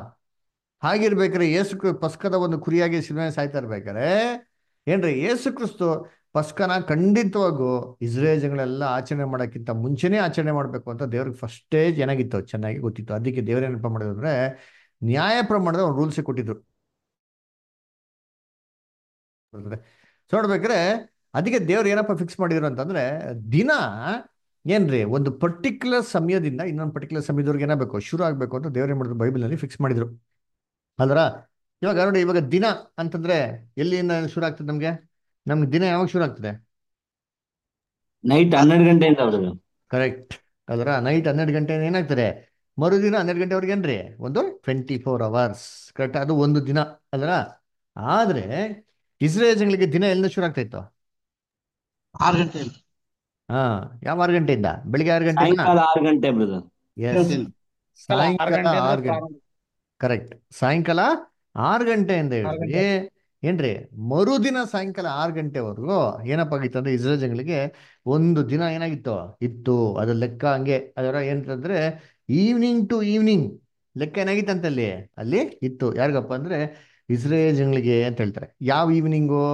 ಹಾಗಿರ್ಬೇಕಾರೆ ಯೇಸು ಪಸ್ಕದ ಒಂದು ಕುರಿಯಾಗಿ ಶಿಲ್ಬೆ ಮೇಲೆ ಸಾಯ್ತಾ ಇರ್ಬೇಕಾರೆ ಏನ್ರಿ ಯೇಸು ಕ್ರಿಸ್ತು ಪಸ್ಕನ ಖಂಡಿತವಾಗೂ ಇಸ್ರೇಲ್ ಜನಗಳೆಲ್ಲ ಆಚರಣೆ ಮಾಡೋಕ್ಕಿಂತ ಮುಂಚೆನೇ ಆಚರಣೆ ಮಾಡಬೇಕು ಅಂತ ದೇವ್ರಿಗೆ ಫಸ್ಟೇ ಏನಾಗಿತ್ತು ಚೆನ್ನಾಗಿ ಗೊತ್ತಿತ್ತು. ಅದಕ್ಕೆ ದೇವ್ರ ಏನಪ್ಪ ಮಾಡಿದ್ರು ಅಂದ್ರೆ ನ್ಯಾಯ ಪ್ರಮಾಣದ ಒಂದು ರೂಲ್ಸ್ ಕೊಟ್ಟಿದ್ರು. ಸೊ ನೋಡ್ಬೇಕ್ರೆ ಅದಕ್ಕೆ ದೇವ್ರು ಏನಪ್ಪ ಫಿಕ್ಸ್ ಮಾಡಿದ್ರು ಅಂತಂದ್ರೆ ದಿನ ಏನ್ರಿ ಒಂದು ಪರ್ಟಿಕ್ಯುಲರ್ ಸಮಯದಿಂದ ಇನ್ನೊಂದು ಪರ್ಟಿಕ್ಯುಲರ್ ಸಮಯದವರೆಗೆ ಏನಾಗಬೇಕು ಶುರು ಆಗ್ಬೇಕು ಅಂತ ದೇವ್ರು ಏನ್ ಮಾಡಿದ್ರು ಬೈಬಲ್ನಲ್ಲಿ ಫಿಕ್ಸ್ ಮಾಡಿದ್ರು ಅಲ್ರ. ಇವಾಗ ನೋಡಿ ಇವಾಗ ದಿನ ಅಂತಂದ್ರೆ ಎಲ್ಲಿಂದ ಶುರು ಆಗ್ತದೆ ನಮ್ಗೆ? ನಮ್ಗೆ ದಿನ ಯಾವಾಗ ಶುರು ಆಗ್ತದೆ? ನೈಟ್ ಹನ್ನೆರಡು ಗಂಟೆಯಿಂದ ಅವ್ರದ್ದು ಕರೆಕ್ಟ್ ಅಲ್ರ. ನೈಟ್ ಹನ್ನೆರಡು ಗಂಟೆ ಏನಾಗ್ತದೆ ಮರುದಿನ ಹನ್ನೆರಡು ಗಂಟೆವರೆಗೆ ಏನ್ರಿ ಒಂದು ಟ್ವೆಂಟಿ ಫೋರ್ ಅವರ್ಸ್ ಕರೆಕ್ಟ್. ಅದು ಒಂದು ದಿನ ಅಲ್ರ. ಆದ್ರೆ ಇಸ್ರೇಲ್ ಜನಗಳಿಗೆ ದಿನ ಎಲ್ಲಿಂದ ಶುರು ಆಗ್ತಾ ಇತ್ತು? ಆರು ಗಂಟೆ ಹಾ ಯಾವ ಆರು ಗಂಟೆಯಿಂದ? ಬೆಳಿಗ್ಗೆ ಆರು ಗಂಟೆ ಸಾಯಂಕಾಲ ಆರು ಗಂಟೆ ಬ್ರದರ್. ಎಸ್ ಸಾಯಂಕಾಲ ಆರು ಗಂಟೆ ಕರೆಕ್ಟ್. ಸಾಯಂಕಾಲ ಆರು ಗಂಟೆಯಿಂದ ಹಿಡಿದು ಏನ್ರಿ ಮರುದಿನ ಸಾಯಂಕಾಲ ಆರು ಗಂಟೆವರೆಗೂ ಏನಪ್ಪ ಆಗಿತ್ತು ಅಂದ್ರೆ ಇಸ್ರೇಲ್ ಜನಗಳಿಗೆ ಒಂದು ದಿನ ಏನಾಗಿತ್ತು ಇತ್ತು. ಅದು ಲೆಕ್ಕ ಹಂಗೆ ಅದರ ಏನಂತಂದ್ರೆ ಈವ್ನಿಂಗ್ ಟು ಈವ್ನಿಂಗ್ ಲೆಕ್ಕ ಏನಾಗಿತ್ತಂತ ಅಲ್ಲಿ ಅಲ್ಲಿ ಇತ್ತು. ಯಾರಿಗಪ್ಪ ಅಂದ್ರೆ ಇಸ್ರೇಲ್ ಜನಗಳಿಗೆ ಅಂತ ಹೇಳ್ತಾರೆ. ಯಾವ ಈವ್ನಿಂಗು?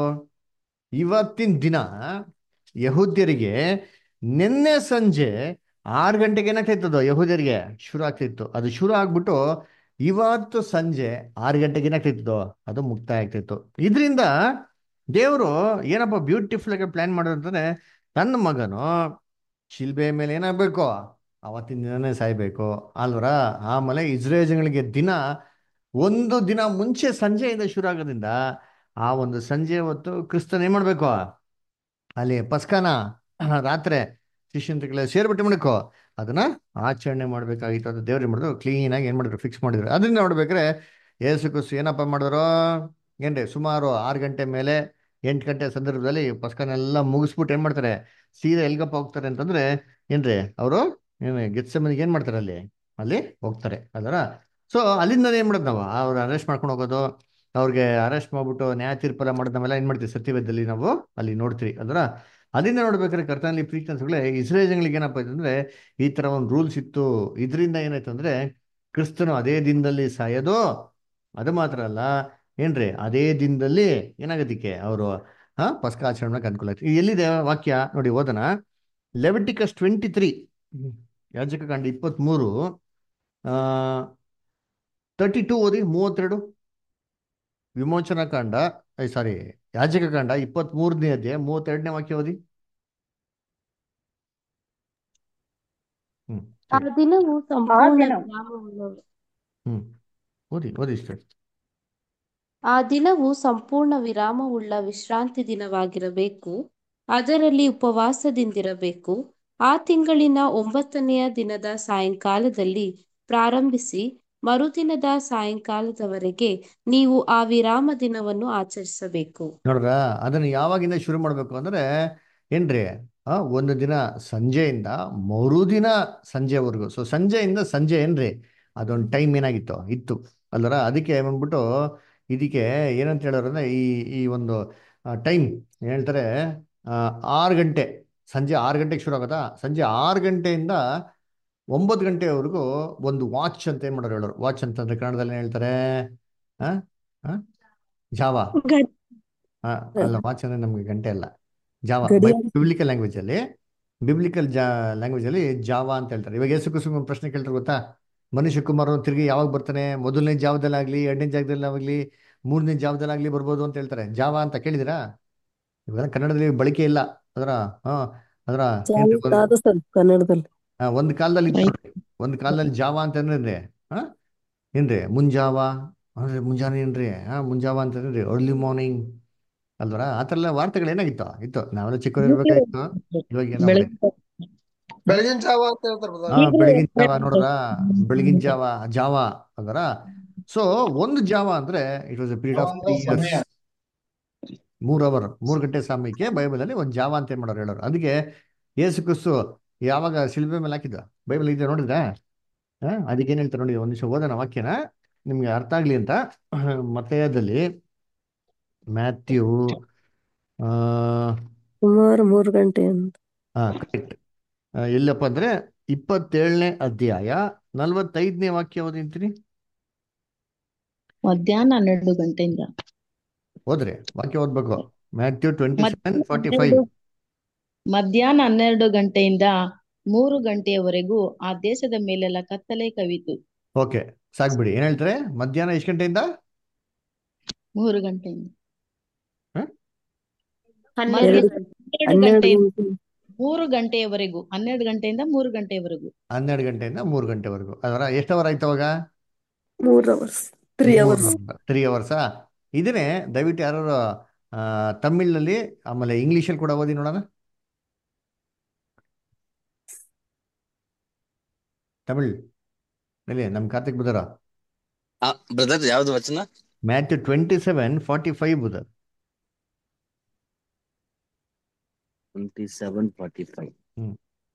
ಇವತ್ತಿನ ದಿನ ಯಹೂದ್ಯರಿಗೆ ನಿನ್ನೆ ಸಂಜೆ ಆರು ಗಂಟೆಗೆ ಏನಾಗ್ತಿತ್ತು ಯಹೂದ್ಯರಿಗೆ ಶುರು ಆಗ್ತಿತ್ತು. ಅದು ಶುರು ಆಗ್ಬಿಟ್ಟು ಇವತ್ತು ಸಂಜೆ ಆರು ಗಂಟೆಗೆ ಏನಾಗ್ತಿತ್ತು ಅದು ಮುಕ್ತಾಯ ಆಗ್ತಿತ್ತು. ಇದರಿಂದ ದೇವರು ಏನಪ್ಪ ಬ್ಯೂಟಿಫುಲ್ ಆಗಿ ಪ್ಲಾನ್ ಮಾಡೋದು ಅಂತಂದ್ರೆ ತನ್ನ ಮಗನು ಶಿಲ್ಬೆ ಮೇಲೆ ಏನಾಗಬೇಕು ಅವತ್ತಿನ ದಿನನೇ ಸಾಯ್ಬೇಕು ಅಲ್ವರ. ಆಮೇಲೆ ಇಸ್ರೇಲ್ ಜನಗಳಿಗೆ ದಿನ ಒಂದು ದಿನ ಮುಂಚೆ ಸಂಜೆಯಿಂದ ಶುರು ಆಗೋದ್ರಿಂದ ಆ ಒಂದು ಸಂಜೆ ಹೊತ್ತು ಕ್ರಿಸ್ತನ್ ಏನ್ ಮಾಡ್ಬೇಕು ಅಲ್ಲಿ ಪಸ್ಕನ ರಾತ್ರಿ ಶಿಷ್ಯಂತಗಳ ಸೇರ್ಬಿಟ್ಟು ಮಾಡಬೇಕು ಅದನ್ನ ಆಚರಣೆ ಮಾಡ್ಬೇಕಾಗಿತ್ತು ಅಂತ ದೇವ್ರು ಏನ್ ಮಾಡಿದ್ರು ಕ್ಲೀನ್ ಆಗಿ ಏನ್ ಮಾಡಿದ್ರು ಫಿಕ್ಸ್ ಮಾಡಿದ್ರು. ಅದನ್ನ ನೋಡ್ಬೇಕ್ರೆ ಯೇಸು ಕ್ರಿಸ್ತು ಏನಪ್ಪ ಮಾಡಿದ್ರು ಏನ್ರಿ ಸುಮಾರು ಆರು ಗಂಟೆ ಮೇಲೆ ಎಂಟು ಗಂಟೆ ಸಂದರ್ಭದಲ್ಲಿ ಪಸ್ಕನೆಲ್ಲ ಮುಗಿಸ್ಬಿಟ್ಟು ಏನ್ ಮಾಡ್ತಾರೆ ಸೀದಾ ಎಲ್ಗಪ್ಪ ಹೋಗ್ತಾರೆ ಅಂತಂದ್ರೆ ಏನ್ರಿ ಅವರು ಏನು ಗೆತ್ಸೆಮನೆಗೆ ಏನ್ ಮಾಡ್ತಾರೆ ಅಲ್ಲಿ ಅಲ್ಲಿ ಹೋಗ್ತಾರೆ ಅದರ. ಸೊ ಅಲ್ಲಿಂದ ಏನ್ ಮಾಡೋದು ನಾವು ಅವ್ರು ಅರೆಸ್ಟ್ ಮಾಡ್ಕೊಂಡು ಹೋಗೋದು, ಅವ್ರಿಗೆ ಅರೆಸ್ಟ್ ಮಾಡ್ಬಿಟ್ಟು ನ್ಯಾಯ ತೀರ್ಪೆಲ್ಲ ಮಾಡೋದು ನಾವೆಲ್ಲ ಏನ್ ಮಾಡ್ತೀವಿ ಸತ್ಯವೇದದಲ್ಲಿ ನಾವು ಅಲ್ಲಿ ನೋಡ್ತೀವಿ ಅದರ. ಅದರಿಂದ ನೋಡ್ಬೇಕಾದ್ರೆ ಕರ್ತನಲ್ಲಿ ಪ್ರೀತಿ ಅನ್ಸಗಳೇ ಇಸ್ರೇಲ್ ಜನಗಳಿಗೆ ಏನಪ್ಪ ಆಯ್ತು ಅಂದ್ರೆ ಈ ತರ ಒಂದು ರೂಲ್ಸ್ ಇತ್ತು. ಇದರಿಂದ ಏನಾಯ್ತು ಅಂದ್ರೆ ಕ್ರಿಸ್ತನು ಅದೇ ದಿನದಲ್ಲಿ ಸಾಯೋದು, ಅದು ಮಾತ್ರ ಅಲ್ಲ ಏನ್ರಿ ಅದೇ ದಿನದಲ್ಲಿ ಏನಾಗೋದಿಕ್ಕೆ ಅವರು ಹಾ ಪಸ್ಕ ಆಚರಣೆ ಮಾಡಕ್ಕೆ ಅನುಕೂಲ ಆಯ್ತು. ಎಲ್ಲಿದೆ ವಾಕ್ಯ ನೋಡಿ ಓದನ. ಲೆವಿಟಿಕಸ್ ಟ್ವೆಂಟಿ ತ್ರೀ ಯಾಜಕಕಾಂಡ ಇಪ್ಪತ್ತ್ ಮೂರು ಆ ತರ್ಟಿ ಟೂ ಓದಿ ಮೂವತ್ತೆರಡು. ವಿಮೋಚನಾ ಕಾಂಡ ಸಾರಿ ಯಾಜಕ ಕಾಂಡ ಇಪ್ಪತ್ತ್ ಮೂರನೇ ಅಧ್ಯಾಯ ಮೂವತ್ತೆರಡನೇ ವಾಕ್ಯ ಓದಿ. ಆ ಸರಿ. ದಿನವು ಆ ಸಂಪೂರ್ಣ ದಿನ ವಿರಾಮವುಳ್ಳ ಹ್ಮ್ ಓದಿ ಓದಿ ಸರ್. ಆ ದಿನವು ಸಂಪೂರ್ಣ ವಿರಾಮವುಳ್ಳ ವಿಶ್ರಾಂತಿ ದಿನವಾಗಿರಬೇಕು. ಅದರಲ್ಲಿ ಉಪವಾಸದಿಂದಿರಬೇಕು. ಆ ತಿಂಗಳಿನ ಒಂಬತ್ತನೆಯ ದಿನದ ಸಾಯಂಕಾಲದಲ್ಲಿ ಪ್ರಾರಂಭಿಸಿ ಮರುದಿನದ ಸಾಯಂಕಾಲದವರೆಗೆ ನೀವು ಆ ವಿರಾಮ ದಿನವನ್ನು ಆಚರಿಸಬೇಕು. ನೋಡ್ರ, ಅದನ್ನು ಯಾವಾಗಿಂದ ಶುರು ಮಾಡಬೇಕು ಅಂದ್ರೆ ಏನ್ರಿ, ಆ ಒಂದು ದಿನ ಸಂಜೆಯಿಂದ ಮರುದಿನ ಸಂಜೆವರೆಗೂ. ಸೊ ಸಂಜೆಯಿಂದ ಸಂಜೆ ಏನ್ರಿ, ಅದೊಂದು ಟೈಮ್ ಏನಾಗಿತ್ತು ಇತ್ತು ಅಲ್ವರ. ಅದಕ್ಕೆ ಬಂದ್ಬಿಟ್ಟು ಇದಕ್ಕೆ ಏನಂತ ಹೇಳೋರಂದ್ರೆ ಈ ಈ ಒಂದು ಟೈಮ್ ಹೇಳ್ತಾರೆ, ಆ, ಆರು ಗಂಟೆ ಸಂಜೆ ಆರು ಗಂಟೆಗೆ ಶುರು ಆಗೋದಾ, ಸಂಜೆ ಆರು ಗಂಟೆಯಿಂದ ಒಂಬತ್ತು ಗಂಟೆವರೆಗೂ ಒಂದು ವಾಚ್ ಅಂತ ಏನ್ ಮಾಡೋರು ಹೇಳೋರು. ವಾಚ್ ಅಂತಂದ್ರೆ ಕನ್ನಡದಲ್ಲಿ ಏನ್ ಹೇಳ್ತಾರೆ, ಆ ಆ? ಜಾವ. ಗಡ್- ಆ, ಅಲ್ಲ, ವಾಚ್ ಅಂದ್ರೆ ನಮ್ಗೆ ಗಂಟೆ ಅಲ್ಲ, ಜಾವ. ಬೈ ಗಡಿಯಾರ. ಬಿಬ್ಲಿಕಲ್ ಲ್ಯಾಂಗ್ವೇಜ್ ಅಲ್ಲಿ ಬಿಬ್ಲಿಕಲ್ ಜಾ ಲ್ಯಾಂಗ್ವೇಜ್ ಅಲ್ಲಿ ಜಾವ ಅಂತ ಹೇಳ್ತಾರೆ. ಇವಾಗ ಯೇಸು ಕ್ರಿಸ್ತನಿಗೆ ಒಂದು ಪ್ರಶ್ನೆ ಕೇಳ್ತಾರೆ ಗೊತ್ತಾ, ಮನುಷ್ಯ ಕುಮಾರನು ತಿರುಗಿ ಯಾವಾಗ ಬರ್ತಾನೆ, ಮೊದಲನೇ ಜಾವದಲ್ಲಾಗ್ಲಿ, ಎರಡನೇ ಜಾವದಲ್ಲಾಗ್ಲಿ, ಮೂರನೇ ಜಾವದಲ್ಲಾಗ್ಲಿ ಬರ್ಬೋದು ಅಂತ ಹೇಳ್ತಾರೆ. ಜಾವ ಅಂತ ಕೇಳಿದಿರಾ? ಇವಾಗ ಕನ್ನಡದಲ್ಲಿ ಬಳಕೆ ಇಲ್ಲ ಅದರ. ಹಾ ಅದರ ಏನ್ರಿ ಜಾವ ಒಂದು ಅದು ಸರ್ ಕನ್ನಡದಲ್ಲಿ. ಆ, ಒಂದು ಕಾಲದಲ್ಲಿ ಇತ್ತು ನೋಡ್ರಿ, ಒಂದು ಕಾಲದಲ್ಲಿ ಜಾವ ಅಂತಂದ್ರೆ ಹಾ ಏನ್ರಿ ಮುಂಜಾವ ಅಂದ್ರೆ ಮುಂಜಾನೆ ಏನ್ರಿ, ಹಾ ಮುಂಜಾವ ಅಂತಂದ್ರಿ ಅರ್ಲಿ ಮಾರ್ನಿಂಗ್ ಅಲ್ವರ. ಆ ಥರ ಎಲ್ಲ ವಾರ್ತೆಗಳು ಏನಾಗಿತ್ತು ಇತ್ತು, ನಾವೆಲ್ಲ ಚಿಕ್ಕವ್ರು ಇರ್ಬೇಕಾಗಿತ್ತು. ಇವಾಗ ಏನೋ ಮಾಡಿ ಬೆಳಗ್ಗೆ ಬೆಳಗಿನ ಜಾವ ಅಂತ ಹೇಳ್ತಾರೆ ಹಾ brother. ಬೆಳಗಿನ ಜಾವ ನೋಡ್ರ, ಬೆಳಗಿನ ಜಾವ ಜಾವ ಅದರ. ಸೊ ಒಂದು ಜಾವ ಅಂದ್ರೆ ಇಟ್ ವಾಸ್ ಎ ಪೀರಿಯಡ್ ಜಾವ ಆಫ್ ಅಂದ್ರೆ ತ್ರೀ ಇಯರ್ಸ್. ಸಮಯ. ಮೂರ್ ಅವರ್ ಮೂರು ಗಂಟೆ ಸಮಯಕ್ಕೆ ಬೈಬಲ್ ಅಲ್ಲಿ ಒಂದು ಜಾವ ಅಂತ ಏನ್ ಮಾಡೋರು ಹೇಳೋರು. ಅದಕ್ಕೆ ಯೇಸು ಕ್ರಿಸ್ತು ಯಾವಾಗ ಶಿಲ್ಬೆ ಮೇಲೆ ಹಾಕಿದ್ದ ಬೈಬಲ್ ಇದೆ ನೋಡಿದ್ರೆ, ಹಾ ಅದಕ್ಕೆ ಏನ್ ಹೇಳ್ತಾರೆ ನೋಡಿ, ಒಂದ್ ನಿಮಿಷ ಓದೋಣ ವಾಕ್ಯನ ನಿಮ್ಗೆ ಅರ್ಥ ಆಗ್ಲಿ ಅಂತ. ಮತ್ತೇಯದಲ್ಲಿ ಮ್ಯಾಥ್ಯೂ ಆ ಸುಮಾರು ಮೂರು ಗಂಟೆ ಅಂತ. ಹಾ ಕರೆಕ್ಟ್. ಎಲ್ಲಪ್ಪ ಅಂದ್ರೆ ಇಪ್ಪತ್ತೇಳನೇ ಅಧ್ಯಾಯ ನಲ್ವತ್ತೈದನೇ ವಾಕ್ಯ ಓದಿಂತೀನಿ. ಮಧ್ಯಾಹ್ನ ಹನ್ನೆರಡು ಗಂಟೆಯಿಂದ ಹೋದ್ರೆ ವಾಕ್ಯ ಓದ್ಬೇಕು. ಮ್ಯಾಥ್ಯೂ ಟ್ವೆಂಟಿ ಸೆವೆನ್ ಮಧ್ಯಾಹ್ನ ಫಾರ್ಟಿ ಫೈವ್. ಹನ್ನೆರಡು ಮಧ್ಯಾಹ್ನ ಹನ್ನೆರಡು ಗಂಟೆಯಿಂದ ಮೂರು ಗಂಟೆಯವರೆಗೂ ಆ ದೇಶದ ಮೇಲೆಲ್ಲ ಕತ್ತಲೆ ಕವಿತು. ಓಕೆ ಸಾಕ್ಬಿಡಿ. ಏನ್ ಹೇಳ್ತಾರೆ, ಮಧ್ಯಾಹ್ನ ಎಷ್ಟು ಗಂಟೆಯಿಂದ ಮೂರು ಗಂಟೆಯಿಂದ ಹ? ಹನ್ನೆರಡು ಮಧ್ಯಾಹ್ನ ಎರಡು ಹನ್ನೆರಡು ಹನ್ನೆರಡು ಗಂಟೆಯಿಂದ ಗಂಟೆ ಮೂರು ಗಂಟೆಯವರೆಗೂ ಹನ್ನೆರಡು ಗಂಟೆಯಿಂದ ಮೂರು ಗಂಟೆಯವರೆಗೂ ಹನ್ನೆರಡು ಗಂಟೆಯಿಂದ ಮೂರು ಗಂಟೆವರೆಗೂ. ಅದರ ಎಷ್ಟು ಅವರ್ ಆಯ್ತು ಅವಾಗ? ಮೂರ್ ಅವರ್ಸ್ ತ್ರೀ ಮೂರು ಅವರ್ಸ್ ತ್ರೀ ಅವರ್ಸಾ. ಇದನ್ನೇ ದಯವಿಟ್ಟು ಯಾರು ತಮಿಳ್ನಲ್ಲಿ ಆಮೇಲೆ ಇಂಗ್ಲೀಷಲ್ಲಿ ಕೂಡ ಓದಿ ನೋಡೋಣ. ತಮಿಳ್ ಇಲ್ಲಿ ನಮ್ ಕಾರ್ತಿಕ್ ಬುಧರ ಬ್ರದರ್ ಯಾವ್ದು ವಚನ? Matthew twenty seven forty five ಬುಧರ್. Twenty seven forty five. Hmm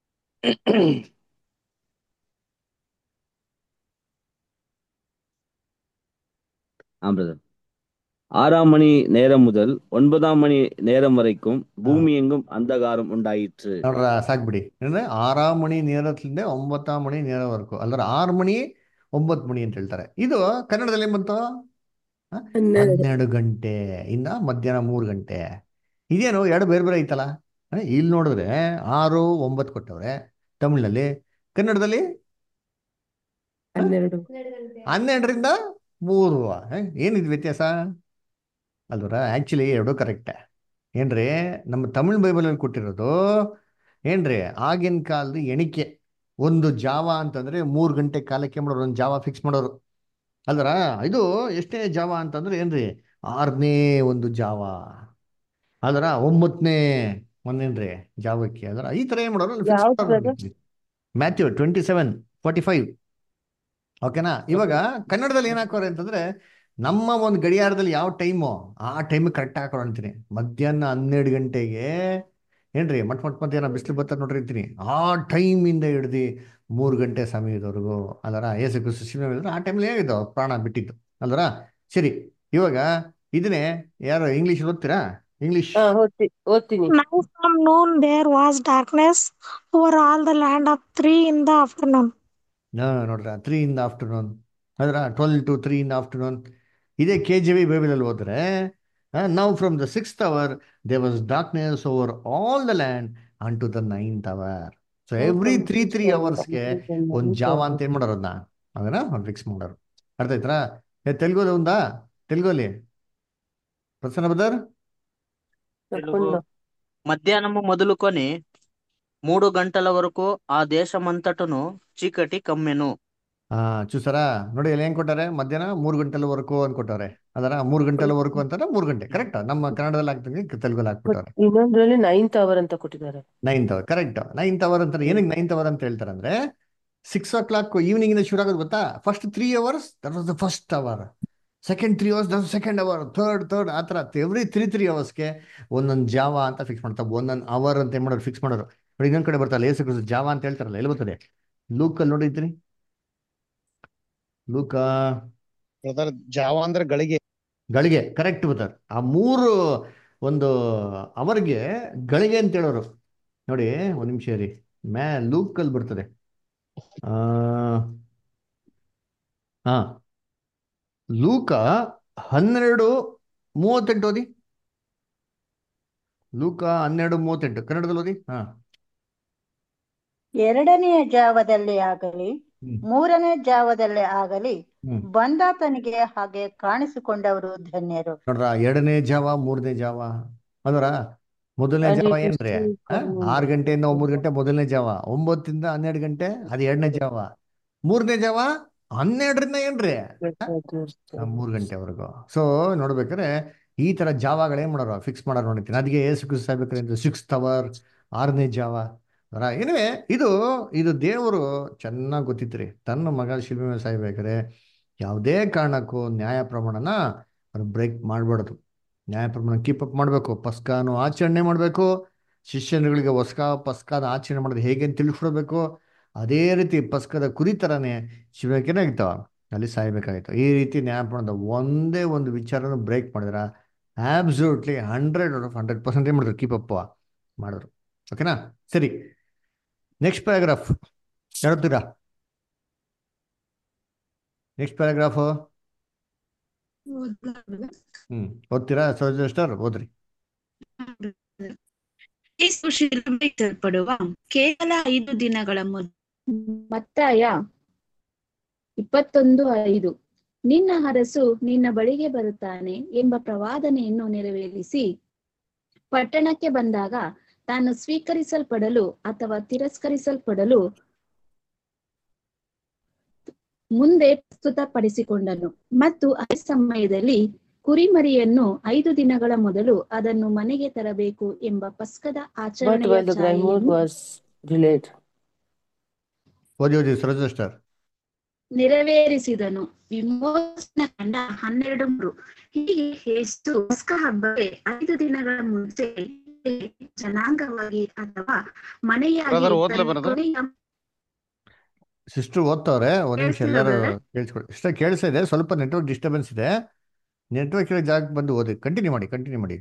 ஆ பிரதர். ஆறாம் மணி நேரம் முதல் ஒன்பதாம் மணி நேரம் வரைக்கும் பூமி எங்கும் அந்தகாரம் ಉಂಟಾಯಿತು. ನೋಡ್ರ ಸಾಕ್ಬಿಡಿ. ಅಂದ್ರೆ ಆರಾಮ್ ಮಣಿ ನೇರತ್ಲಿಂದ ಒಂಬತ್ತಾം ಮಣಿ ನೇರವರೆಗೂ ಅಲ್ದ್ರ ಆರು ಮಣಿ ಒಂಬತ್ತು ಮಣಿ ಅಂತ ಹೇಳ್ತಾರೆ. ಇದು ಕನ್ನಡದಲ್ಲಿ ಏನ್ ಬಂತು? ಹ? ಹನ್ನೆರಡು ಹನ್ನೆರಡು ಗಂಟೆ ಇಂದ ಮಧ್ಯಾಹ್ನ ಮೂರು ಗಂಟೆ. ಇದೇನು ಎರಡು ಬೇರೆ ಬೇರೆ ಐತಲ್ಲ. ಹ? ಇಲ್ಲಿ ನೋಡಿದ್ರೆ ಆರು ಒಂಬತ್ತು ಕೊಟ್ಟವ್ರೆ ತಮಿಳ್ನಲ್ಲಿ, ಕನ್ನಡದಲ್ಲಿ ಹ? ಹನ್ನೆರಡು ಹನ್ನೆರಡರಿಂದ ಮೂರು. ಹ? ಏನಿದು ವ್ಯತ್ಯಾಸ ಅಲ್ವರ? ಆಕ್ಚುಲಿ ಎರಡು ಕರೆಕ್ಟೇ ಏನ್ರಿ. ನಮ್ಮ ತಮಿಳ್ ಬೈಬಲಲ್ಲಿ ಕೊಟ್ಟಿರೋದು ಏನ್ರಿ ಆಗಿನ ಕಾಲದ ಎಣಿಕೆ. ಒಂದು ಜಾವ ಅಂತಂದ್ರೆ ಮೂರು ಗಂಟೆ ಕಾಲಕ್ಕೆ ಮಾಡೋರು, ಒಂದು ಜಾವ ಫಿಕ್ಸ್ ಮಾಡೋರು ಅಲ್ವರ. ಇದು ಎಷ್ಟೇ ಜಾವ ಅಂತಂದ್ರೆ ಏನ್ರಿ, ಆರನೇ ಒಂದು ಜಾವ ಅದರ ಒಂಬತ್ತನೇ ಒಂದೇನ್ರಿ ಜಾವಕ್ಕೆ ಅದರ ಈ ತರ ಏನ್ ಮಾಡೋರು ಫಿಕ್ಸ್ ಯಾವ್ದು ಮಾಡೋರು. Brother? Matthew twenty seven forty five. ಓಕೆನಾ? ಇವಾಗ ಕನ್ನಡದಲ್ಲಿ ಏನ್ ಹಾಕೋರೆ ಅಂತಂದ್ರೆ ನಮ್ಮ ಒಂದು ಗಡಿಯಾರದಲ್ಲಿ ಯಾವ ಟೈಮು ಆ ಟೈಮ್ ಕರೆಕ್ಟ್ ಹಾಕೋಣ ಅಂತೀನಿ. ಮಧ್ಯಾಹ್ನ ಹನ್ನೆರಡು ಗಂಟೆಗೆ ಏನ್ರಿ ಮಟ್ ಮಟ್ ಮಧ್ಯಾಹ್ನ ಬಿಸಿಲು ಬತ್ತ ನೋಡ್ರಿ ಅಂತೀನಿ. ಆ ಟೈಮಿಂದ ಹಿಡ್ದು ಮೂರು ಗಂಟೆ ಸಮಯದವರೆಗೂ ಅಲ್ಲರ ಏಸು ಕ್ರಿಸ್ತು ಶಿಲುಬೆ ಮೇಲೆ ಆ ಟೈಮಲ್ಲಿ ಹೇಗಿದ್ದು ಪ್ರಾಣ ಬಿಟ್ಟಿದ್ದು ಅಲ್ವರ. ಸರಿ, ಇವಾಗ ಇದನ್ನೇ ಯಾರು ಇಂಗ್ಲೀಷ್ ಓದ್ತೀರಾ? ಇಂಗ್ಲೀಷ್ ಹಾ ಓದ್ತಿ ಓದ್ತೀನಿ. Now from noon there was darkness over all the land of three in the afternoon. ಹಾ ನೋಡ್ರ, ತ್ರೀ ಇನ್ ದ ಆಫ್ಟರ್ನೂನ್ ಅದರ twelve to three in the afternoon. ಇದೇ ಕೆ ಜಿ ವಿ ಬೈಬಲಲ್ಲಿ ಹೋದ್ರೆ now from the sixth hour there was darkness over all the land unto the ninth hour. So Now every from three six three hours ಅವರ್ಸ್ಗೆ until the ಒಂದು ninth ಜಾವ hour. ಅಂತ ಏನ್ ಮಾಡೋರು ಅದನ್ನ ಅದನ್ನ ಒಂದು ಫಿಕ್ಸ್ ಮಾಡೋರು. ಅರ್ಥ ಆಯ್ತಾ? ತೆಲುಗುದ ಒಂದಾ? ತೆಲುಗಲ್ಲಿ ಪ್ರಸನ್ನ ಬದರ್ తెలుగు తప్పకుండా మధ్యాహ్నము మొదలుకొని మూడు గంటల వరకు ఆ దేశమంతటను చీకటి కమ్మెను. ఆ చూసాರಾ ನೋಡಿ ಇಲ್ಲಿ ಏನ್ ಕೊಟ್ಟಾರೆ ಮಧ್ಯಾಹ್ನ ಮೂರು ಗಂಟೆವರೆಗೂ ಅನ್ಕೊಟ್ಟವ್ರೆ ಅದರ ಮೂರು ಗಂಟೆವರೆಗೂ ಅಂತಾರ ಮೂರು ಗಂಟೆ ಕರೆಕ್ಟ್ ನಮ್ಮ ಕನ್ನಡದಲ್ಲಿ ಹಾಕ್ತಂಗೆ ತೆಲುಗಲ್ಲಿ ಬಟ್ ಹಾಕ್ಬಿಟ್ಟವ್ರೆ ಇನ್ನೊಂದ್ರಲ್ಲಿ ನೈನ್ತ್ ಅವರ್ ಅಂತ ಕೊಟ್ಟಿದ್ದಾರೆ. Ninth hour correct ninth hour ಅಂತಾರೆ ಏನಕ್ಕೆ ನೈನ್ತ್ ಅವರ್ ಅಂತ ಹೇಳ್ತಾರೆ ಅಂದ್ರೆ ಸಿಕ್ಸ್ ಓ ಕ್ಲಾಕ್ ಈವ್ನಿಂಗ್ ಇಂದ ಶುರು ಆಗೋದು ಗೊತ್ತಾ first three hours that was the first hour second three hours that second hour third third ಆ ಥರ ಎವ್ರಿ ತ್ರೀ ತ್ರೀ ಅವರ್ಸ್ಗೆ ಒಂದೊಂದು ಜಾವ ಅಂತ ಫಿಕ್ಸ್ ಮಾಡ್ತಾರೆ ಒಂದೊಂದು ಅವರ್ ಅಂತ ಏನ್ ಮಾಡೋರು ಫಿಕ್ಸ್ ಮಾಡೋರು ನೋಡಿ ಇನ್ನೊಂದ್ ಕಡೆ ಬರ್ತಾರಲ್ಲ ಏಸು ಕ್ರಿಸ್ತ ಜಾವ ಅಂತ ಹೇಳ್ತಾರಲ್ಲ ಎಲ್ಲಿ ಬರ್ತದೆ ಲೂಕಲ್ಲಿ ನೋಡಿದ್ರಿ ಲೂಕ ಬ್ರದರ್ ಜಾವ ಅಂದ್ರೆ ಗಳಿಗೆ ಗಳಿಗೆ ಕರೆಕ್ಟ್ ಬರ್ತಾರೆ ಆ ಮೂರು ಒಂದು ಅವರ್ಗೆ ಗಳಿಗೆ ಅಂತ ಹೇಳೋರು ನೋಡಿ ಒಂದ್ ನಿಮಿಷ ರೀ ಮ್ಯಾ ಲೂಕಲ್ಲಿ ಬರ್ತದೆ ಆ ಹಾ ಲೂಕ ಹನ್ನೆರಡು ಮೂವತ್ತೆಂಟು ಓದಿ ಲೂಕ ಹನ್ನೆರಡು ಮೂವತ್ತೆಂಟು ಕನ್ನಡದಲ್ಲಿ ಓದಿ ಹಾ ಎರಡನೆಯ ಜಾವದಲ್ಲಿ ಆಗಲಿ ಹ್ಮ್ ಮೂರನೇ ಜಾವದಲ್ಲಿ ಆಗಲಿ ಹ್ಮ್ ಬಂದಾತನಿಗೆ ಹಾಗೆ ಕಾಣಿಸಿಕೊಂಡವರು ಧನ್ಯರು. ನೋಡ್ರ ಎರಡನೇ ಜಾವ ಮೂರನೇ ಜಾವ ಅದರ ಮೊದಲನೇ And ಜಾವ it is ಏನ್ರಿ still ಆ? coming. ಆರು ಗಂಟೆಯಿಂದ ಒಂಬತ್ತು ಗಂಟೆ ಮೊದಲನೇ ಜಾವ ಒಂಬತ್ತಿಂದ ಹನ್ನೆರಡು ಗಂಟೆ ಅದು ಎರಡನೇ ಜಾವ ಮೂರನೇ ಜಾವ ಹನ್ನೆರಡರಿಂದ ಏನ್ರಿ ಆ? ಆ, ಮೂರು ಗಂಟೆವರೆಗೂ ಸೊ ನೋಡ್ಬೇಕಾದ್ರೆ ಈ ತರ ಜಾವಗಳು ಏನ್ ಮಾಡೋರು ಫಿಕ್ಸ್ ಮಾಡೋರು ನೋಡಿರ್ತೀನಿ ಅದಕ್ಕೆ ಏಸು ಕ್ರಿಸ್ತ ಸಾಯ್ಬೇಕಾದ್ರೆ ಸಿಕ್ಸ್ ಅವರ್ ಆರನೇ ಜಾವ ಅದರ ಏನಿವೆ ಇದು ಇದು ದೇವರು ಚೆನ್ನಾಗಿ ಗೊತ್ತಿತ್ರಿ ತನ್ನ ಮಗ ಶಿಲ್ಪಿ ಮೇಲೆ ಸಾಯ್ಬೇಕಾದ್ರೆ ಯಾವುದೇ ಕಾರಣಕ್ಕೂ ನ್ಯಾಯ ಪ್ರಮಾಣನ ಅವ್ರು ಬ್ರೇಕ್ ಮಾಡಬಾರ್ದು ನ್ಯಾಯ ಪ್ರಮಾಣ ಕೀಪ್ ಅಪ್ ಮಾಡಬೇಕು ಪಸ್ಕಾನು ಆಚರಣೆ ಮಾಡಬೇಕು ಶಿಷ್ಯನುಗಳಿಗೆ ಹೊಸ್ಕ ಪಸ್ಕಾದ ಆಚರಣೆ ಮಾಡೋದು ಹೇಗೆ ಅಂತ ತಿಳಿಸ್ಕೊಡ್ಬೇಕು ಅದೇ ರೀತಿ ಪಸ್ಕದ ಕುರಿ ಥರನೇ ಶಿವಕೇನಾಗಿತ್ತು ಅಲ್ಲಿ ಸಾಯ್ಬೇಕಾಗಿತ್ತು ಈ ರೀತಿ ನ್ಯಾಯ ಪ್ರಮಾಣದ ಒಂದೇ ಒಂದು ವಿಚಾರನ ಬ್ರೇಕ್ ಮಾಡಿದ್ರ absolutely hundred out of hundred percent ಏನು ಮಾಡಿದ್ರು ಕೀಪ್ ಅಪ್ ಮಾಡಿದ್ರು ಓಕೆನಾ ಸರಿ ನೆಕ್ಸ್ಟ್ ಪ್ಯಾರಾಗ್ರಾಫ್ ಹೇಳ್ತೀರಾ ನೆಕ್ಸ್ಟ್ ಪ್ಯಾರಾಗ್ರಾಫು ಹ್ಮ್ ಓದ್ತೀರಾ ಸರ್ ಓದ್ರಿ ಯೇಸು ಶಿಲುಬೆಗಲ್ಪಡುವ ಕೇವಲ ಐದು ದಿನಗಳ ಮೊದಲು ಮತ್ತಾಯ ಇಪ್ಪತ್ತೊಂದು ಐದು ನಿನ್ನ ಅರಸು ನಿನ್ನ ಬಳಿಗೆ ಬರುತ್ತಾನೆ ಎಂಬ ಪ್ರವಾದನೆಯನ್ನು ನೆರವೇರಿಸಿ ಪಟ್ಟಣಕ್ಕೆ ಬಂದಾಗ ತಾನು ಸ್ವೀಕರಿಸಲ್ಪಡಲು ಅಥವಾ ತಿರಸ್ಕರಿಸಲ್ಪಡಲು ಮುಂದೆ ಪ್ರಸ್ತುತಪಡಿಸಿಕೊಂಡನು ಮತ್ತು ಆ ಸಮಯದಲ್ಲಿ ಕುರಿಮರಿಯನ್ನು ಐದು ದಿನಗಳ ಮೊದಲು ಅದನ್ನು ಮನೆಗೆ ತರಬೇಕು ಎಂಬ ಪಸ್ಕದ But ಆಚರಣೆಯ while the grindwood ಛಾಯೆಯನ್ನು was delayed, ಓದಿ ಓದಿ ಸರೋಜಸ್ಟರ್ ನೆರವೇರಿಸಿದನು. ವಿಮೋಚನ ಕಂಡ ಹನ್ನೆರಡು ಮೂರು ಹೀಗೆ ಯೇಸು ಪಸ್ಕ ಹಬ್ಬಕ್ಕೆ ಐದು ದಿನಗಳ ಮುಂಚೆ ಜನಾಂಗವಾಗಿ ಅಥವಾ ಮನೆಯಾಗಿ ಬ್ರದರ್ ಓದ್ಲೇ ತನ್ನ ಬ್ರದರ್ ಕೊನೆಯ ಸಿಸ್ಟರ್ ಓದ್ತವ್ರೆ ಒಂದ್ ನಿಮಿಷ ಎಲ್ಲರೂ ಕೇಳಿಸ್ತಿರೋದಲ್ಲ ಕೇಳಿಸ್ಕೊಳ್ಳಿ ಇಷ್ಟ ಕೇಳಿಸ್ತಾ ಇದೆ ಸ್ವಲ್ಪ ನೆಟ್ವರ್ಕ್ ಡಿಸ್ಟರ್ಬೆನ್ಸ್ ಇದೆ ನೆಟ್ವರ್ಕ್ ಇರೋ ಜಾಗಕ್ಕೆ ಬಂದು ಓದಿ ಕಂಟಿನ್ಯೂ ಮಾಡಿ ಕಂಟಿನ್ಯೂ ಮಾಡಿ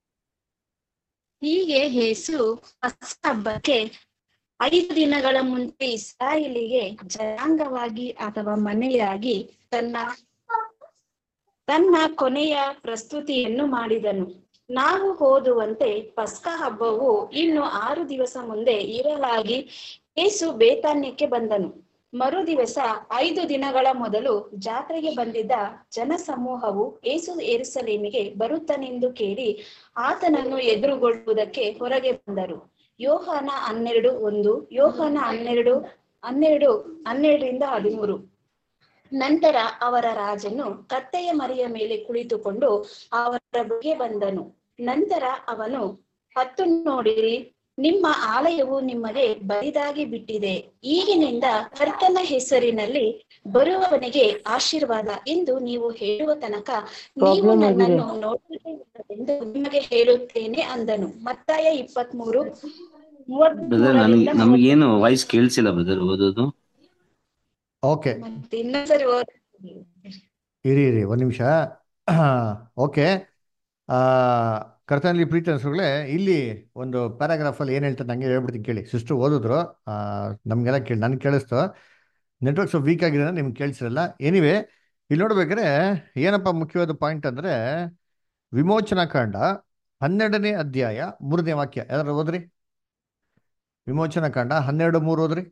ಹೀಗೆ ಯೇಸು ಪಸ್ಕ ಹಬ್ಬಕ್ಕೆ ಐದು ದಿನಗಳ ಮುಂಚೆ ಇಸ್ರಾಯೇಲಿಗೆ ಜನಾಂಗವಾಗಿ ಅಥವಾ ಮನೆಯಾಗಿ ತನ್ನ ತನ್ನ ಕೊನೆಯ ಪ್ರಸ್ತುತಿಯನ್ನು ಮಾಡಿದನು. ನಾವು ಓದುವಂತೆ ಪಸ್ಕ ಹಬ್ಬವು ಇನ್ನು ಆರು ದಿವಸ ಮುಂದೆ ಇರಲಾಗಿ ಯೇಸು ಬೇತಾನ್ಯಕ್ಕೆ ಬಂದನು. ಮರು ದಿವಸ ಐದು ದಿನಗಳ ಮೊದಲು ಜಾತ್ರೆಗೆ ಬಂದಿದ್ದ ಜನಸಮೂಹವು ಯೇಸು ಯೆರೂಸಲೇಮಿಗೆ ಬರುತ್ತಾನೆಂದು ಕೇಳಿ ಆತನನ್ನು ಎದುರುಗೊಳ್ಳುವುದಕ್ಕೆ ಹೊರಗೆ ಬಂದರು. ಯೋಹಾನ ಹನ್ನೆರಡು ಒಂದು ಯೋಹಾನ ಹನ್ನೆರಡು ಹನ್ನೆರಡು ಹನ್ನೆರಡರಿಂದ ಹದಿಮೂರು ನಂತರ ಅವರ ರಾಜನು ಕತ್ತೆಯ ಮರಿಯ ಮೇಲೆ ಕುಳಿತುಕೊಂಡು ಅವರ ಬಳಿಗೆ ಬಂದನು. ನಂತರ ಅವನು ಹತ್ತು ನೋಡಿರಿ, ನಿಮ್ಮ ಆಲಯವು ನಿಮಗೆ ಬರಿದಾಗಿ ಬಿಟ್ಟಿದೆ. ಈಗಿನಿಂದ ಕರ್ತನ ಹೆಸರಿನಲ್ಲಿ ಬರುವವನಿಗೆ ಆಶೀರ್ವಾದ ಎಂದು ನೀವು ಹೇಳುವ ತನಕ ನೀವು problem ಆಗಿದೆ. ನನ್ನನ್ನು ನೋಡುವುದಿಲ್ಲವೆಂದು ನಿಮಗೆ ಹೇಳುತ್ತೇನೆ ಅಂದನು. ಮತ್ತಾಯ ಇಪ್ಪತ್ಮೂರು ಮೂವತ್ತ್ ಬ್ರದರ್ ನನಗೆ ಮೂರರಿಂದ ಮೂವತ್ತ್ ನಮಗೇನು ವಾಯ್ಸ್ ಕೇಳಿಸಿಲ್ಲ ಬ್ರದರ್ ಓದೋದು. ಓಕೆ ಮತ್ತೆ ಇನ್ನೊಂದ್ಸರಿ ಓದ್ ಇರಿ ಇರಿ ಒಂದು ನಿಮಿಷ ಓಕೆ ಕರ್ತನಲ್ಲಿ ಪ್ರೀತಿ ಅನ್ಸೋಗಳೇ ಇಲ್ಲಿ ಒಂದು ಪ್ಯಾರಾಗ್ರಾಫಲ್ಲಿ ಏನು ಹೇಳ್ತಾರೆ ನನಗೆ ಹೇಳ್ಬಿಡ್ತೀನಿ ಕೇಳಿ ಸಿಸ್ಟರ್ ಓದಿದ್ರು ಆ, ನಮಗೆಲ್ಲ ಕೇಳಿ ನನಗೆ ಕೇಳಿಸ್ತು ನೆಟ್ವರ್ಕ್ ಸ್ವಲ್ಪ ವೀಕ್ ಆಗಿದೆ ನಿಮ್ಗೆ ಕೇಳಿಸಿರಲ್ಲ ಎನಿವೆ ಇಲ್ಲಿ ನೋಡ್ಬೇಕಾದ್ರೆ ಏನಪ್ಪ ಮುಖ್ಯವಾದ ಪಾಯಿಂಟ್ ಅಂದರೆ ವಿಮೋಚನಾ ಕಾಂಡ ಹನ್ನೆರಡನೇ ಅಧ್ಯಾಯ ಮೂರನೇ ವಾಕ್ಯ ಯಾರು ಓದ್ರಿ ವಿಮೋಚನಾ ಕಾಂಡ ಹನ್ನೆರಡು ಮೂರು ಓದ್ರಿ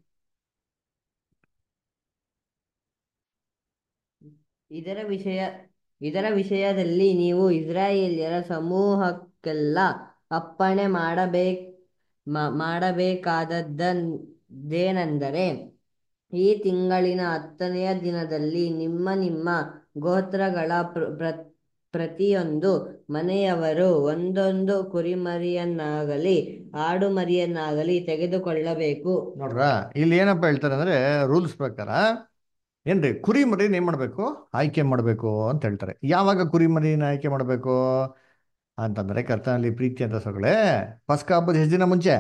ಇದರ ವಿಷಯ ಇದರ ವಿಷಯದಲ್ಲಿ ನೀವು ಇಸ್ರಾಯೇಲ್ಯರ ಸಮೂಹಕ್ಕೆಲ್ಲ ಅಪ್ಪಣೆ ಮಾಡಬೇಕ್ ಮ- ಮಾಡಬೇಕಾದದ್ದೇನೆಂದರೆ ಈ ತಿಂಗಳಿನ ಹತ್ತನೆಯ ದಿನದಲ್ಲಿ ನಿಮ್ಮ ನಿಮ್ಮ ಗೋತ್ರಗಳ ಪ್ರ ಪ್ರ- ಪ್ರತಿಯೊಂದು ಮನೆಯವರು ಒಂದೊಂದು ಕುರಿಮರಿಯನ್ನಾಗಲಿ ಆಡು ಮರಿಯನ್ನಾಗಲಿ ತೆಗೆದುಕೊಳ್ಳಬೇಕು. ನೋಡ್ರ ಇಲ್ಲಿ ಏನಪ್ಪ ಹೇಳ್ತಾರೆ ಅಂದ್ರೆ ರೂಲ್ಸ್ ಪ್ರಕಾರ ಏನ್ರಿ ಕುರಿ ಮರಿನ ಏನ್ ಮಾಡ್ಬೇಕು, ಆಯ್ಕೆ ಮಾಡ್ಬೇಕು ಅಂತ ಹೇಳ್ತಾರೆ. ಯಾವಾಗ ಕುರಿ ಮರಿನ ಆಯ್ಕೆ ಮಾಡ್ಬೇಕು ಅಂತಂದ್ರೆ ಕರ್ತನಲ್ಲಿ ಪ್ರೀತಿ ಅಂತ ಸೊಗಳೆ ಪಸ್ಕ ಹಬ್ಬದ ಎಷ್ಟು ದಿನ ಮುಂಚೆ?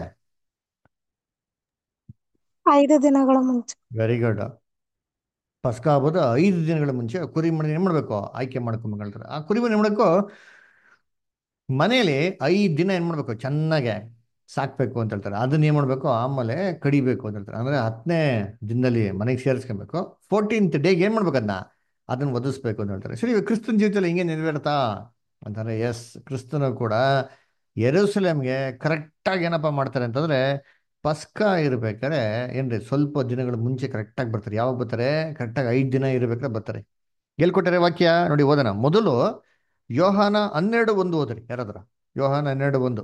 ಐದು ದಿನಗಳ ಮುಂಚೆ. Very good. ಪಸ್ಕ ಹಬ್ಬದ ಐದು ದಿನಗಳ ಮುಂಚೆ ಕುರಿ ಮರಿನ ಏನ್ ಮಾಡ್ಬೇಕು, ಆಯ್ಕೆ ಮಾಡ್ಕೊಂಬೇಕು ಹೇಳ್ತಾರೆ. ಆ ಕುರಿ ಮರಿ ಏನ್ ಮಾಡ್ಬೇಕು, ಮನೆಯಲ್ಲಿ ಐದು ದಿನ ಏನ್ ಮಾಡ್ಬೇಕು, ಚೆನ್ನಾಗೆ ಸಾಕ್ಬೇಕು ಅಂತ ಹೇಳ್ತಾರೆ. ಅದನ್ನ ಏನ್ ಮಾಡ್ಬೇಕು, ಆಮೇಲೆ ಕಡಿಬೇಕು ಅಂತ ಹೇಳ್ತಾರೆ. ಅಂದ್ರೆ ಹತ್ತನೇ ದಿನದಲ್ಲಿ ಮನೆಗೆ ಸೇರಿಸ್ಕೊಬೇಕು. ಫೋರ್ಟೀನ್ತ್ ಡೇಗೆ ಏನ್ ಮಾಡ್ಬೇಕು, ಅದನ್ನ ಅದನ್ನ ವಧಿಸ್ಬೇಕು ಅಂತ ಹೇಳ್ತಾರೆ. ಸರಿ, ಇವಾಗ ಕ್ರಿಸ್ತನ ಜೀವಿತದಲ್ಲಿ ಹಿಂಗೆ ನೆರವೇರ್ತಾ ಅಂತಂದ್ರೆ ಎಸ್, ಕ್ರಿಸ್ತನು ಕೂಡ ಯೆರೂಸಲೇಮ್ಗೆ ಕರೆಕ್ಟಾಗಿ ಏನಪ್ಪ ಮಾಡ್ತಾರೆ ಅಂತಂದ್ರೆ ಪಸ್ಕ ಇರ್ಬೇಕಾದ್ರೆ ಏನ್ರಿ ಸ್ವಲ್ಪ ದಿನಗಳ ಮುಂಚೆ ಕರೆಕ್ಟಾಗಿ ಬರ್ತಾರೆ. ಯಾವಾಗ ಬರ್ತಾರೆ? ಕರೆಕ್ಟಾಗಿ ಐದು ದಿನ ಇರ್ಬೇಕಾದ್ರೆ ಬರ್ತಾರೆ. ಹೇಳ್ಕೊಟ್ಟಾರೆ ವಾಕ್ಯ ನೋಡಿ, ಓದೋಣ. ಮೊದಲು ಯೋಹಾನ ಹನ್ನೆರಡು ಒಂದು ಓದ್ರಿ ಯಾರಾದ್ರ. ಯೋಹಾನ ಹನ್ನೆರಡು ಒಂದು.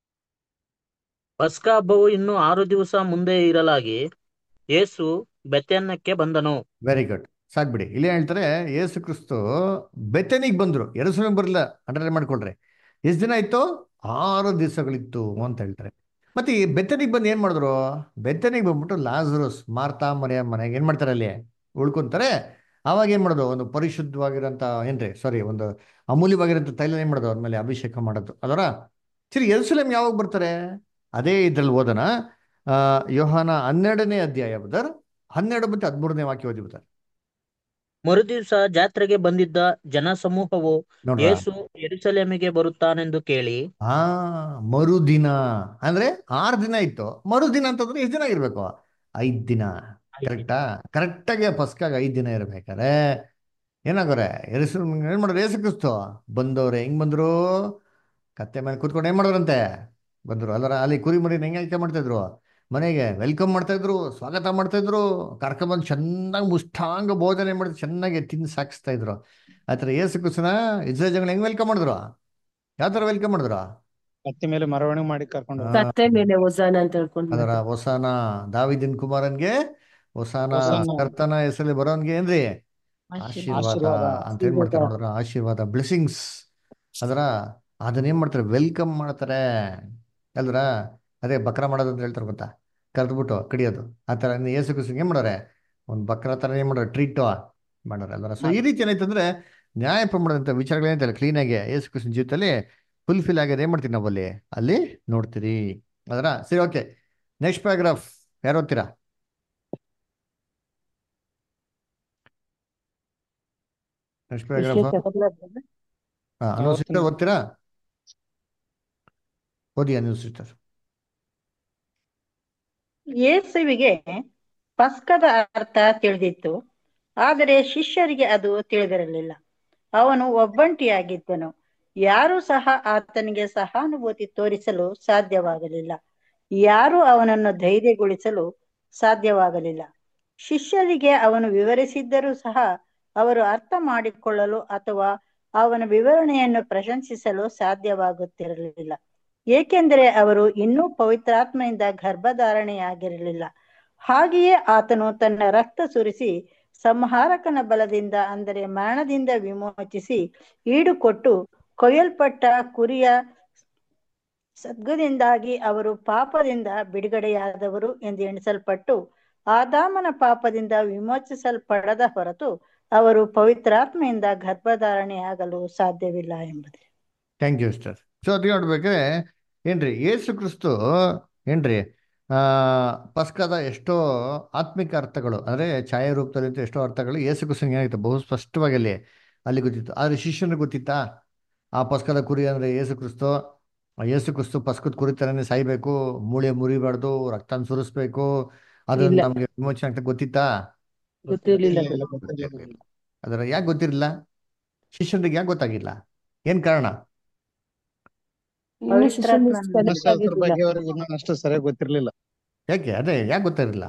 ಪಸ್ಕ ಹಬ್ಬವು ಇನ್ನು ಆರು ದಿವಸ ಮುಂದೆ ಇರಲಾಗಿ ಯೇಸು ಬೆಥಾನ್ಯಕ್ಕೆ ಬಂದನು. ವೆರಿ ಗುಡ್, ಸಾಕ್ಬಿಡಿ. ಇಲ್ಲೇ ಹೇಳ್ತಾರೆ ಯೇಸು ಕ್ರಿಸ್ತು ಬೆಥನಿಗೆ ಬಂದ್ರು, ಯೆರೂಸಲೇಮ್ ಬರಲಿಲ್ಲ. ಅಂಡರ್ಲೈನ್ ಮಾಡ್ಕೊಳ್ರಿ. ಎಷ್ಟು ದಿನ ಇತ್ತು? ಆರು ದಿವಸಗಳಿತ್ತು ಅಂತ ಹೇಳ್ತಾರೆ. ಮತ್ತೆ ಈ ಬೆಥನಿಗೆ ಬಂದು ಏನ್ ಮಾಡಿದ್ರು? ಬೆಥನಿಗೆ ಬಂದ್ಬಿಟ್ಟು ಲಾಜರಸ್ ಮಾರ್ತಾ ಮರಿಯ ಮನೆಗೆ ಏನ್ ಮಾಡ್ತಾರೆ, ಅಲ್ಲಿ ಉಳ್ಕೊಂತಾರೆ. ಆವಾಗ ಏನ್ ಮಾಡೋದು, ಒಂದು ಪರಿಶುದ್ಧವಾಗಿರೋಂಥ ಏನ್ರಿ ಸಾರಿ ಒಂದು ಅಮೂಲ್ಯವಾಗಿರೋಂಥ ತೈಲ ಏನ್ ಮಾಡೋದು, ಅವ್ರ ಮೇಲೆ ಅಭಿಷೇಕ ಮಾಡೋದು ಅದರ. ಸರಿ, ಯೆರೂಸಲೇಮ್ ಯಾವಾಗ ಬರ್ತಾರೆ? ಅದೇ ಇದ್ರಲ್ಲಿ ಓದೋಣ. ಆ ಯೋಹಾನ ಹನ್ನೆರಡನೇ ಅಧ್ಯಾಯ ಬದರ್ ಹನ್ನೆರಡು ಮತ್ತೆ ಹದಿಮೂರನೇ ವಾಕ್ಯ ಓದಿ ಬದರ್. ಮರುದಿವಸ ಜಾತ್ರೆಗೆ ಬಂದಿದ್ದ ಜನಸಮೂಹವು ನೋಡ್ರ, ಯೇಸು ಯೆರೂಸಲೇಮಿಗೆ ಬರುತ್ತಾನೆಂದು ಕೇಳಿ ಹಾ ಮರುದಿನ ಅಂದ್ರೆ ಆರು ದಿನ ಇತ್ತು. ಮರುದಿನ ಅಂತಂದ್ರೆ ಎಷ್ಟು ದಿನ ಇರ್ಬೇಕು? ಐದ್ ದಿನ. ಕರೆಕ್ಟಾ? ಕರೆಕ್ಟಾಗಿ ಪಸ್ಕಾಗ ಐದ್ ದಿನ ಇರ್ಬೇಕಾರೆ ಏನಾಗೋರೆ, ಎರಿಸು ಏನ್ ಮಾಡೋರು, ಏಸು ಕ್ರಿಸ್ತು ಬಂದವ್ರೆ. ಹೆಂಗ್ ಬಂದ್ರು? ಕತ್ತೆ ಮೇಲೆ ಕೂತ್ಕೊಂಡು ಏನ್ ಮಾಡೋರಂತೆ ಬಂದ್ರು ಅಲ್ಲರ. ಅಲ್ಲಿ ಕುರಿ ಮರಿನ ಹೆಂಗೆ ಆಯ್ಕೆ ಮಾಡ್ತಾ ಇದ್ರು, ಮನೆಗೆ ವೆಲ್ಕಮ್ ಮಾಡ್ತಾ ಇದ್ರು, ಸ್ವಾಗತ ಮಾಡ್ತಾ ಇದ್ರು, ಕರ್ಕೊಂಬಂದು ಚೆನ್ನಾಗಿ ಮುಷ್ಟಾಂಗ ಭೋಜನೆ ಮಾಡಿದ್ರು, ಚೆನ್ನಾಗಿ ತಿಂದು ಸಾಕಿಸ್ತಾ ಇದ್ರು. ಆತರ ಏಸು ಕ್ರಿಸ್ತನ ಇಸ್ರೇಲ್ ಜನಗಳು ಹೆಂಗ್ ವೆಲ್ಕಮ್ ಮಾಡಿದ್ರು? ಯಾವ ತರ ವೆಲ್ಕಮ್ ಮಾಡಿದ್ರು? ಕತ್ತಿ ಮೇಲೆ ಮೆರವಣಿಗೆ ಮಾಡಿ ಕರ್ಕೊಂಡು ಆ, ಹೋಗ್ತಾರೆ. ಕತ್ತೆ ಮೇಲೆ ಹೊಸಾನ ಅಂತ ಹೇಳ್ಕೊಂಡು ಅದರ ಬಂದ್ರು. ಹೊಸಾನ ದಾವಿದಿನ್ ಕುಮಾರನ್ಗೆ ಹೊಸಾನ, ಹೊಸನ್ನ ಕರ್ತನ ಹೆಸರಲ್ಲಿ ಬರೋನ್ಗೆ ಏನ್ರಿ ಆಶೀರ್ವಾದ. ಆಶೀರ್ವಾದ ಆಶೀರ್ವಾದ. ಅಂತ ಏನ್ ಮಾಡ್ತಾರೆ ನೋಡ್ರ, ಆಶೀರ್ವಾದ ಬ್ಲೆಸ್ಸಿಂಗ್ಸ್ ಅದರ. ಅದನ್ನ ಏನ್ ಮಾಡ್ತಾರೆ, ವೆಲ್ಕಮ್ ಮಾಡ್ತಾರೆ ಅಲ್ರ. ಅದೇ ಬಕ್ರ ಮಾಡೋದು ಅಂತ ಹೇಳ್ತಾರೆ ಗೊತ್ತಾ, ಕರೆದ್ಬಿಟ್ಟು ಕಡಿಯೋದು. ಆ ಥರ ಯೇಸು ಕ್ರಿಸ್ತಂಗೆ ಏನ್ ಮಾಡೋರೆ, ಒಂದು ಬಕ್ರ ಥರ ಏನ್ ಮಾಡೋರು, ಟ್ರೀಟ್ ಮಾಡೋರೆ ಅಲ್ರ. ಸೊ ಈ ರೀತಿ ಏನಾಯ್ತಂದ್ರೆ ನ್ಯಾಯ ಪ್ರಮಾಣದಂಥ ವಿಚಾರಗಳೇನಂತಲ್ಲ ಕ್ಲೀನಾಗಿ ಯೇಸು ಕ್ರಿಸ್ತನ ಜೀವಿತದಲ್ಲಿ ಫುಲ್ಫಿಲ್ ಆಗೋದು ಏನ್ ಮಾಡ್ತೀವಿ ನಾವು ಅಲ್ಲಿ ಅಲ್ಲಿ ನೋಡ್ತೀರಿ ಅದರ. ಸರಿ, ಓಕೆ. ನೆಕ್ಸ್ಟ್ ಪ್ಯಾರಾಗ್ರಾಫ್ ಯಾರು ಓದ್ತೀರಾ? ನೆಕ್ಸ್ಟ್ ಪ್ಯಾರಾಗ್ರಾಫ್ ವಿಶ್ಲೇಷಕ ಹಾ ಅನು ಸಿಸ್ಟರ್ ಓದ್ತೀರಾ? ಓದಿ ಅನು ಸಿಸ್ಟರ್. ಯೇಸುವಿಗೆ ಪಸ್ಕದ ಅರ್ಥ ತಿಳಿದಿತ್ತು, ಆದರೆ ಶಿಷ್ಯರಿಗೆ ಅದು ತಿಳಿದಿರಲಿಲ್ಲ. ಅವನು ಒಬ್ಬಂಟಿಯಾಗಿದ್ದನು. ಯಾರೂ ಸಹ ಆತನಿಗೆ ಸಹಾನುಭೂತಿ ತೋರಿಸಲು ಸಾಧ್ಯವಾಗಲಿಲ್ಲ. ಯಾರೂ ಅವನನ್ನು ಧೈರ್ಯಗೊಳಿಸಲು ಸಾಧ್ಯವಾಗಲಿಲ್ಲ. ಶಿಷ್ಯರಿಗೆ ಅವನು ವಿವರಿಸಿದ್ದರೂ ಸಹ ಅವರು ಅರ್ಥ ಮಾಡಿಕೊಳ್ಳಲು ಅಥವಾ ಅವನ ವಿವರಣೆಯನ್ನು ಪ್ರಶಂಸಿಸಲು ಸಾಧ್ಯವಾಗುತ್ತಿರಲಿಲ್ಲ. ಏಕೆಂದರೆ ಅವರು ಇನ್ನೂ ಪವಿತ್ರಾತ್ಮೆಯಿಂದ ಗರ್ಭಧಾರಣೆಯಾಗಿರಲಿಲ್ಲ. ಹಾಗೆಯೇ ಆತನು ತನ್ನ ರಕ್ತ ಸುರಿಸಿ ಸಂಹಾರಕನ ಬಲದಿಂದ ಅಂದರೆ ಮರಣದಿಂದ ವಿಮೋಚಿಸಿ ಈಡು ಕೊಟ್ಟು ಕೊಯ್ಯಲ್ಪಟ್ಟ ಕುರಿಯ ಸದ್ಗದಿಂದಾಗಿ ಅವರು ಪಾಪದಿಂದ ಬಿಡುಗಡೆಯಾದವರು ಎಂದು ಎಣಿಸಲ್ಪಟ್ಟು ಆದಾಮನ ಪಾಪದಿಂದ ವಿಮೋಚಿಸಲ್ಪಡದ ಹೊರತು ಅವರು ಪವಿತ್ರಾತ್ಮೆಯಿಂದ ಗರ್ಭಧಾರಣೆಯಾಗಲು ಸಾಧ್ಯವಿಲ್ಲ ಎಂಬುದೇ. Thank you sister. ಸೊ ಅದು ನೋಡ್ಬೇಕಾದ್ರೆ ಏನ್ರಿ ಯೇಸು ಕ್ರಿಸ್ತು ಏನ್ರಿ ಆ ಪಸ್ಕದ ಎಷ್ಟೋ ಆತ್ಮಿಕ ಅರ್ಥಗಳು ಅಂದ್ರೆ ಛಾಯಾ ರೂಪದಲ್ಲಿ ಎಷ್ಟೋ ಅರ್ಥಗಳು ಯೇಸು ಕ್ರಿಸ್ತನಿಗೆ ಏನಾಗಿತ್ತು ಬಹು ಸ್ಪಷ್ಟವಾಗಿ ಅಲ್ಲಿ ಅಲ್ಲಿ ಗೊತ್ತಿತ್ತು. ಆದ್ರೆ ಶಿಷ್ಯನಿಗೆ ಗೊತ್ತಿತ್ತಾ ಆ ಪಸ್ಕದ ಕುರಿ ಅಂದ್ರೆ ಯೇಸು ಕ್ರಿಸ್ತು? ಆ ಯೇಸು ಕ್ರಿಸ್ತು ಪಸ್ಕದ ಕುರಿ ತರನೇ ಸಾಯ್ಬೇಕು, ಮೂಳೆ ಮುರಿಬಾರ್ದು, ರಕ್ತನ ಸುರಿಸ್ಬೇಕು, ಅದನ್ನ ಇಲ್ಲ, ನಮ್ಗೆ ವಿಮೋಚನೆ ಅಂತ ಗೊತ್ತಿತ್ತಾ? ಗೊತ್ತಿರ್ಲಿಲ್ಲ ಇಲ್ಲ, ಅದು. ಇಲ್ಲ, ಗೊತ್ತಿಲ್ಲ. ಗೊತ್ತಿರ್ಲಿಲ್ಲ. ಅದರ ಯಾಕೆ ಗೊತ್ತಿರಲಿಲ್ಲ? ಶಿಷ್ಯನಿಗೆ ಯಾಕೆ ಗೊತ್ತಾಗಿಲ್ಲ? ಏನ್ ಕಾರಣ? ಇನ್ನು ಶಿಷ್ಯನಿಗೆ ಪವಿತ್ರಾತ್ಮ ಸೆಲೆಕ್ಟ್ ಧರ್ಮಶಾಸ್ತ್ರ ಆಗಿರ್ಲಿಲ್ಲ. ಬಗ್ಗೆ ಅವ್ರಿಗೆ ಇನ್ನೂ ಅಷ್ಟು ಸರಿಯಾಗಿ ಗೊತ್ತಿರ್ಲಿಲ್ಲ. ಯಾಕೆ ಅದೇ ಯಾಕೆ ಗೊತ್ತಿರಲಿಲ್ಲ?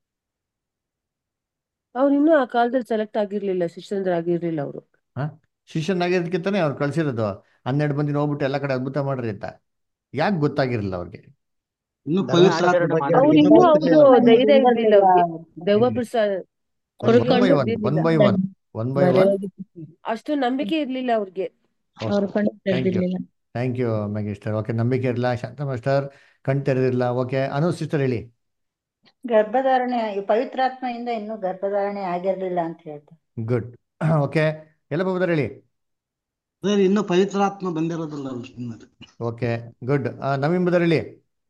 ಅವ್ರು ಇನ್ನೂ ಆ ಕಾಲದಲ್ಲಿ ಸೆಲೆಕ್ಟ್ ಆಗಿರ್ಲಿಲ್ಲ, ಶಿಷ್ಯಂದ್ರಾಗಿರ್ಲಿಲ್ಲ ಅವರು. ಹಾ, ಶಿಷ್ಯನಾಗಿದ್ದಕ್ಕಿಂತಾನೆ ಅವ್ರು ಕಳ್ಸಿರೋದು ಹನ್ನೆರಡು ಮಂದಿನ ಹೋಗ್ಬಿಟ್ಟು ಎಲ್ಲ ಕಡೆ ಅದ್ಭುತ ಮಾಡ್ರಿ ಅಂತ. ಯಾಕೆ ಗೊತ್ತಾಗಿರಲಿಲ್ಲ ಅವ್ರಿಗೆ? ಇನ್ನು ಧರ್ಮಶಾಸ್ತ್ರ ಪವಿತ್ರಾತ್ಮ ಬಗ್ಗೆ ಅವ್ರು ಅವ್ರಿಗೆ ಇನ್ನೂ ಇನ್ನೂ ಗೊತ್ತಿರ್ಲಿಲ್ಲ ಅವ್ರದ್ದು brother. ಧೈರ್ಯ ಇರ್ಲಿಲ್ಲ ಅವ್ರಿಗೆ ದೆವ್ವ ಹೆಂಗೆ ಬಿಡ್ಸ ಒನ್ ಕೊಡುಗೆ ಬೈ ಅನ್ನೋದು ಒನ್ ಒನ್ ಇರ್ಲಿಲ್ಲ by one one by one ಅಷ್ಟು ನಂಬಿಕೆ ಇರ್ಲಿಲ್ಲ ಅವ್ರಿಗೆ. Okay thank you thank you ಮೆಗಿಸ್ಟರ್. ಓಕೆ ನಂಬಿಕೆ ಇರಲ್ಲ ಶಾಂತ ಮಾಸ್ಟರ್ ಕಣ್ ತೆರೆದಿರಲ್ಲ. ಓಕೆ ಅನು ಸಿಸ್ಟರ್ ಹೇಳಿ. ಗರ್ಭಧಾರಣೆ ಈ ಪವಿತ್ರಾತ್ಮೆಯಿಂದ ಇನ್ನೂ ಗರ್ಭಧಾರಣೆ ಆಗಿರ್ಲಿಲ್ಲ ಅಂತ ಹೇಳ್ತಾರೆ. ಗುಡ್ ಓಕೆ ಎಲ್ಲ ಬಾಬುದಾರ್ ಹೇಳಿ. ಅದೇ ಇನ್ನು ಪವಿತ್ರಾತ್ಮ ಬಂದಿರೋದಿಲ್ಲ ಅವ್ರು. ಓಕೆ ಗುಡ್ ನವೀನ್ ಬದರ್ ಹೇಳಿ.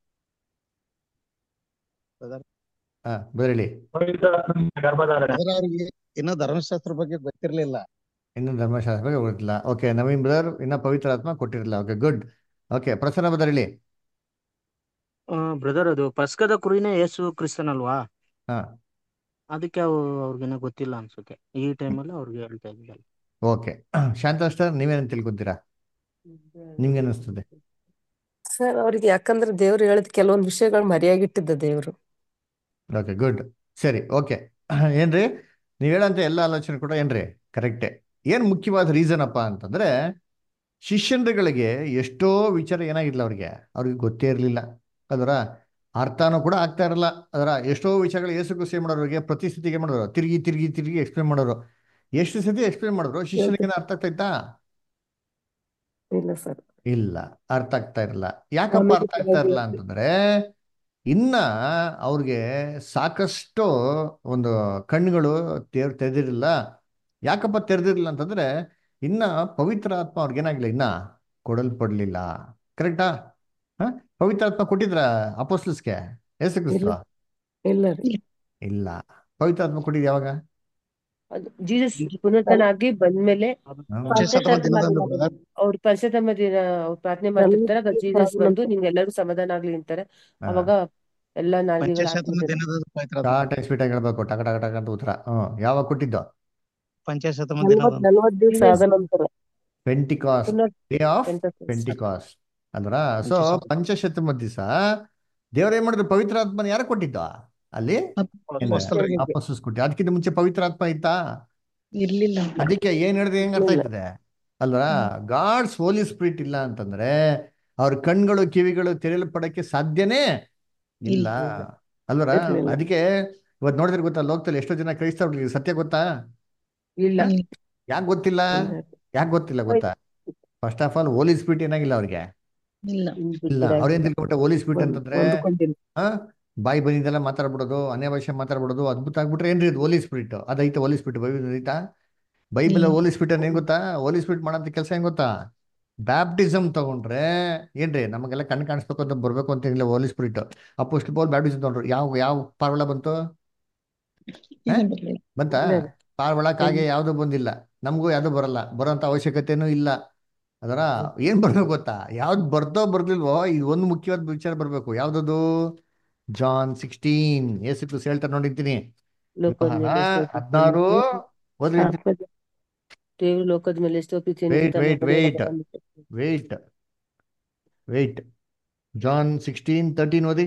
Brother, ಹಾ ಬದರ್ ಹೇಳಿ. brother ಅವ್ರಿಗೆ ಇನ್ನೂ ಧರ್ಮಶಾಸ್ತ್ರ ಬಗ್ಗೆ ಗೊತ್ತಿರ್ಲಿಲ್ಲ. ಇನ್ನು ಧರ್ಮಶಾಸ್ತ್ರ ಬಗ್ಗೆ ಗೊತ್ತಿಲ್ಲ. ಓಕೆ ನವೀನ್ ಬದರ್ ಇನ್ನ ಪವಿತ್ರ ಆತ್ಮ ಕೊಟ್ಟಿರಲಿಲ್ಲ. Okay good. Okay Prasanna brother ಹೇಳಿ. ಬ್ರದರ್ ಅದು ಪಸ್ಕದ ಕುರಿನೇ ಯೇಸು ಕ್ರಿಸ್ತನಲ್ವಾ, ಹಾ ಅದಕ್ಕೆ ಅವು ಅವ್ರಿಗೇನೋ ಗೊತ್ತಿಲ್ಲ ಅನ್ಸುತ್ತೆ ಈ ಟೈಮಲ್ಲಿ ಅವ್ರಿಗೆ ಹೇಳ್ತಾ ಇದ್ದಾರೆ. ಓಕೆ ಶಾಂತ ಮಾಸ್ಟರ್ ನೀವೇನು ತಿಳ್ಕೊಂತೀರಾ? ನಿಮ್ಗೆ ಅನಿಸ್ತದೆ? ಸರ್ ಅವ್ರಿಗೆ ಯಾಕಂದ್ರೆ ದೇವ್ರು ಹೇಳಿದ ಕೆಲವೊಂದು ವಿಷಯಗಳು ಮರೆಯಾಗಿಟ್ಟಿದ್ದ ದೇವ್ರು. ಓಕೆ ಗುಡ್ ಸರಿ. ಓಕೆ ಏನ್ರಿ ನೀವು ಹೇಳೋಂಥ ಎಲ್ಲ ಆಲೋಚನೆ ಕೂಡ ಏನ್ರಿ ಕರೆಕ್ಟೇ. ಏನು ಮುಖ್ಯವಾದ ರೀಸನ್ ಅಪ್ಪ ಅಂತಂದ್ರೆ ಶಿಷ್ಯಂದ್ರಗಳಿಗೆ ಎಷ್ಟೋ ವಿಚಾರ ಏನಾಗಿರ್ಲಿಲ್ಲ ಅವ್ರಿಗೆ ಅವ್ರಿಗೆ ಗೊತ್ತೇ ಇರಲಿಲ್ಲ. ಅದರ ಅರ್ಥನೂ ಕೂಡ ಆಗ್ತಾ ಇರಲ್ಲ. ಅದರ ಎಷ್ಟೋ ವಿಷಯಗಳು ಯೇಸು ಕ್ರಿಸ್ತ ಏನ್ ಮಾಡೋರು ಅವ್ರಿಗೆ ಪ್ರತಿ ಸತಿಗೆ ಮಾಡೋರು ತಿರುಗಿ ತಿರುಗಿ ತಿರುಗಿ ಎಕ್ಸ್ಪ್ಲೇನ್ ಮಾಡೋರು. ಎಷ್ಟು ಸತಿ ಎಕ್ಸ್ಪ್ಲೇನ್ ಮಾಡಿದ್ರು ಶಿಷ್ಯನಿಗೆ ಅರ್ಥ ಆಗ್ತಾ ಇತ್ತಾ? ಇಲ್ಲ ಸರ್, ಇಲ್ಲ, ಅರ್ಥ ಆಗ್ತಾ ಇರಲ್ಲ. ಯಾಕಪ್ಪ ಆಮೇಲೆ ಅರ್ಥ ಆಗ್ತಾ ಇರಲ್ಲ ಅಂತಂದ್ರೆ ಇನ್ನ ಅವ್ರಿಗೆ ಸಾಕಷ್ಟು ಒಂದು ಕಣ್ಣುಗಳು ತೆರ್ ತೆರೆದಿರಲಿಲ್ಲ. ಯಾಕಪ್ಪ ತೆರೆದಿರಲಿಲ್ಲ ಅಂತಂದ್ರೆ ಇನ್ನ ಪವಿತ್ರ ಆತ್ಮ ಅವ್ರಿಗೇನಾಗಿಲ್ಲ, ಇನ್ನ ಕೊಡಲ್ಪಡ್ಲಿಲ್ಲ. ಕರೆಕ್ಟಾ? ಹ ಪವಿತ್ರ ಆತ್ಮ ಕೊಟ್ಟಿದ್ರ ಅಪೋಸ್ಟಲ್ಸ್ಗೆ ಯೇಸು ಕ್ರಿಸ್ತ? ಇಲ್ಲ ಇಲ್ಲ ರೀ. ಇಲ್ಲ. ಪವಿತ್ರ ಆತ್ಮ ಕೊಟ್ಟಿದ್ ಯಾವಾಗ? ಅದು ಜೀಸಸ್ ಪುನರುತ್ಥಾನ ಆಗಿ ಬಂದ್ಮೇಲೆ ಪಂಚಶತಮ ದಿನದಂದು brother. ಅವ್ರ ಪಂಚತಮ ದಿನ ಅವ್ರು ಪ್ರಾರ್ಥನೆ ಮಾಡ್ತಿರ್ತಾರೆ, ಜೀಸಸ್ ಬಂದು ನಿಮ್ಗೆಲ್ಲರಿಗೂ ಸಮಾಧಾನ ಆಗ್ಲಿ ಅಂತಾರೆ. ಅವಾಗ ಎಲ್ಲಾ ನಾಲ್ಗೆಗಳು ಪಂಚಶತಮ ಹಾಕ್ಬಿಡ್ತಾರೆ. ದಿನದ ಪವಿತ್ರಾತ್ಮ ಟಾಟ್ ಸ್ಪೀಟ್ ಆಗಿ ಹೇಳ್ಬೇಕು, ಟಕ ಟಕ ಟಕ ಅಂತ ಉತ್ತರ. ಹ್ಮ್ ಯಾವಾಗ ಕೊಟ್ಟಿದ್ದು? ಪಂಚಶತಮ ನಲ್ವತ್ ದಿನದಂದು ನಲ್ವತ್ ದಿವಸ ಆದ ನಂತರ ಪೆಂಟಿಕಾಸ್ಟ್, ಪುನರ್ ಡೇ ಆಫ್ ಪೆಂಟೆಕೋಸ್ಟ್. ಪೆಂಟಿಕಾಸ್ಟ್ ಅಂದ್ರ. ಸೊ ಪಂಚಶತಮ ಪಂಚಶತಮ ದಿವಸ ದೇವ್ರ ಏನ್ ಮಾಡಿದ್ರು? ಪವಿತ್ರ ಆತ್ಮನ ಯಾರು ಕೊಟ್ಟಿದ್ದು ಅಲ್ಲಿ? ಅಪೊಸ್ತಲರಿಗೆ. ಅಪೋಸ್ತಲರಿಗೆ ಕೊಟ್ಟಿ. ಅದಕ್ಕಿಂತ ಮುಂಚೆ ಪವಿತ್ರ ಆತ್ಮ ಇತ್ತಾ? ಇರ್ಲಿಲ್ಲ. ಅದಕ್ಕೆ ಏನ್ ಹೇಳಿದ್ರೆ ಹೆಂಗ್ ಅರ್ಥ ಇಲ್ಲ. ಆಯ್ತದೆ ಅಲ್ವಾ? ಗಾಡ್ಸ್ ಹೋಲಿ ಸ್ಪಿರಿಟ್ ಇಲ್ಲ ಅಂತಂದ್ರೆ ಅವ್ರ ಕಣ್ಗಳು ಕಿವಿಗಳು ತೆರೆಯಲ್ಪಡಕ್ಕೆ ಸಾಧ್ಯನೇ ಇಲ್ಲ ಇಲ್ಲ. ಅಲ್ವರ? ಇರ್ಲಿಲ್ಲ. ಅದಕ್ಕೆ ಇವತ್ತು ನೋಡಿದ್ರೆ ಗೊತ್ತಾ ಲೋಕದಲ್ಲಿ ಎಷ್ಟೋ ಜನ ಕ್ರೈಸ್ತವ್ರಿಗೆ ಸತ್ಯ ಗೊತ್ತಾ? ಇಲ್ಲ. ಯಾಕೆ ಗೊತ್ತಿಲ್ಲ? ಇಲ್ಲ. ಯಾಕೆ ಗೊತ್ತಿಲ್ಲ ಗೊತ್ತಾ? First of all Holy Spirit ಏನಾಗಿಲ್ಲ ಅವ್ರಿಗೆ. ಇಲ್ಲ. ಇಲ್ಲ, ಅವ್ರೇನ್ ತಿಳ್ಕೊಂಬಿಟ್ಟೆ ಹೋಲಿ ಸ್ಪಿರಿಟ್ ಅಂತಂದ್ರೆ ಹೊಂದ್ಕೊಂಡಿಲ್ಲ. ಆ ಬಾಯಿ ಬಂದಿದ್ದೆಲ್ಲ ಮಾತಾಡ್ಬಿಡೋದು, ಅನ್ಯ ಭಾಷೆ ಮಾತಾಡ್ಬಿಡೋದು, ಅದ್ಭುತ ಆಗ್ಬಿಟ್ರೆ ಏನ್ರಿ ಇದು ಹೋಲಿ ಸ್ಪಿರಿಟ್? ಅದೈತೆ ಹೋಲಿ ಸ್ಪಿರಿಟ್ ಬೈಬಲ್ ಐತಾ? ಬೈಬಲ್ ಹ್ಮ್. ಹೋಲಿ ಸ್ಪಿರಿಟ್ ಏನ್ ಗೊತ್ತಾ? ಹೋಲಿ ಸ್ಪಿರಿಟ್ ಮಾಡೋಂಥ ಕೆಲಸ ಹೆಂಗ್ ಗೊತ್ತಾ? ಬ್ಯಾಪ್ಟಿಸಮ್ ತಗೊಂಡ್ರೆ ಏನ್ರಿ ನಮಗೆಲ್ಲ ಕಣ್ ಕಾಣಿಸ್ಬೇಕು ಅಂತ ಬರ್ಬೇಕು ಅಂತ ಏನಿಲ್ಲ Holy Spirit. Apostle Paul baptism ತಗೊಂಡ್ರು. ಯಾವ ಯಾವ ಪಾರ್ವಳ ಬಂತು? ಹ? ಏನು ಬರ್ಲಿಲ್ಲ. ಬಂತ? ಇಲ್ಲ ರೀ. ಪಾರ್ವಳ ಕಾಗೆ ಯಾವ್ದು ಬಂದಿಲ್ಲ. ನಮಗೂ ಯಾವ್ದು ಬರಲ್ಲ, ಬರೋಂಥ ಅವಶ್ಯಕತೆನೂ ಇಲ್ಲ. ಅದರ ಏನ್ ಬರ್ಬೇಕು ಗೊತ್ತಾ? ಯಾವ್ದು ಬರ್ದೋ ಬರ್ಲಿಲ್ವೋ ಇದು ಒಂದು ಮುಖ್ಯವಾದ ವಿಚಾರ ಬರ್ಬೇಕು. ಯಾವ್ದದು? John sixteen. ಯೇಸು ಕ್ರಿಸ್ತ ಹೇಳ್ತಾರೆ ನೋಡಿರ್ತೀನಿ. ಲೋಕದ ವ್ಯವಹಾರ ಮೇಲೆ ಎಷ್ಟೋ ಹದಿನಾರು ಓದ್ರಿ. ದೇವರು ಲೋಕದ ಮೇಲೆ ಎಷ್ಟೋ ಪ್ರೀತಿಯನ್ನು ವೇಟ್ ತನ್ನ ವೇಟ್ ಮಗನನ್ನು ವೇಟ್ ಕೊಟ್ಟನು. Wait wait John sixteen thirteen ಓದಿ.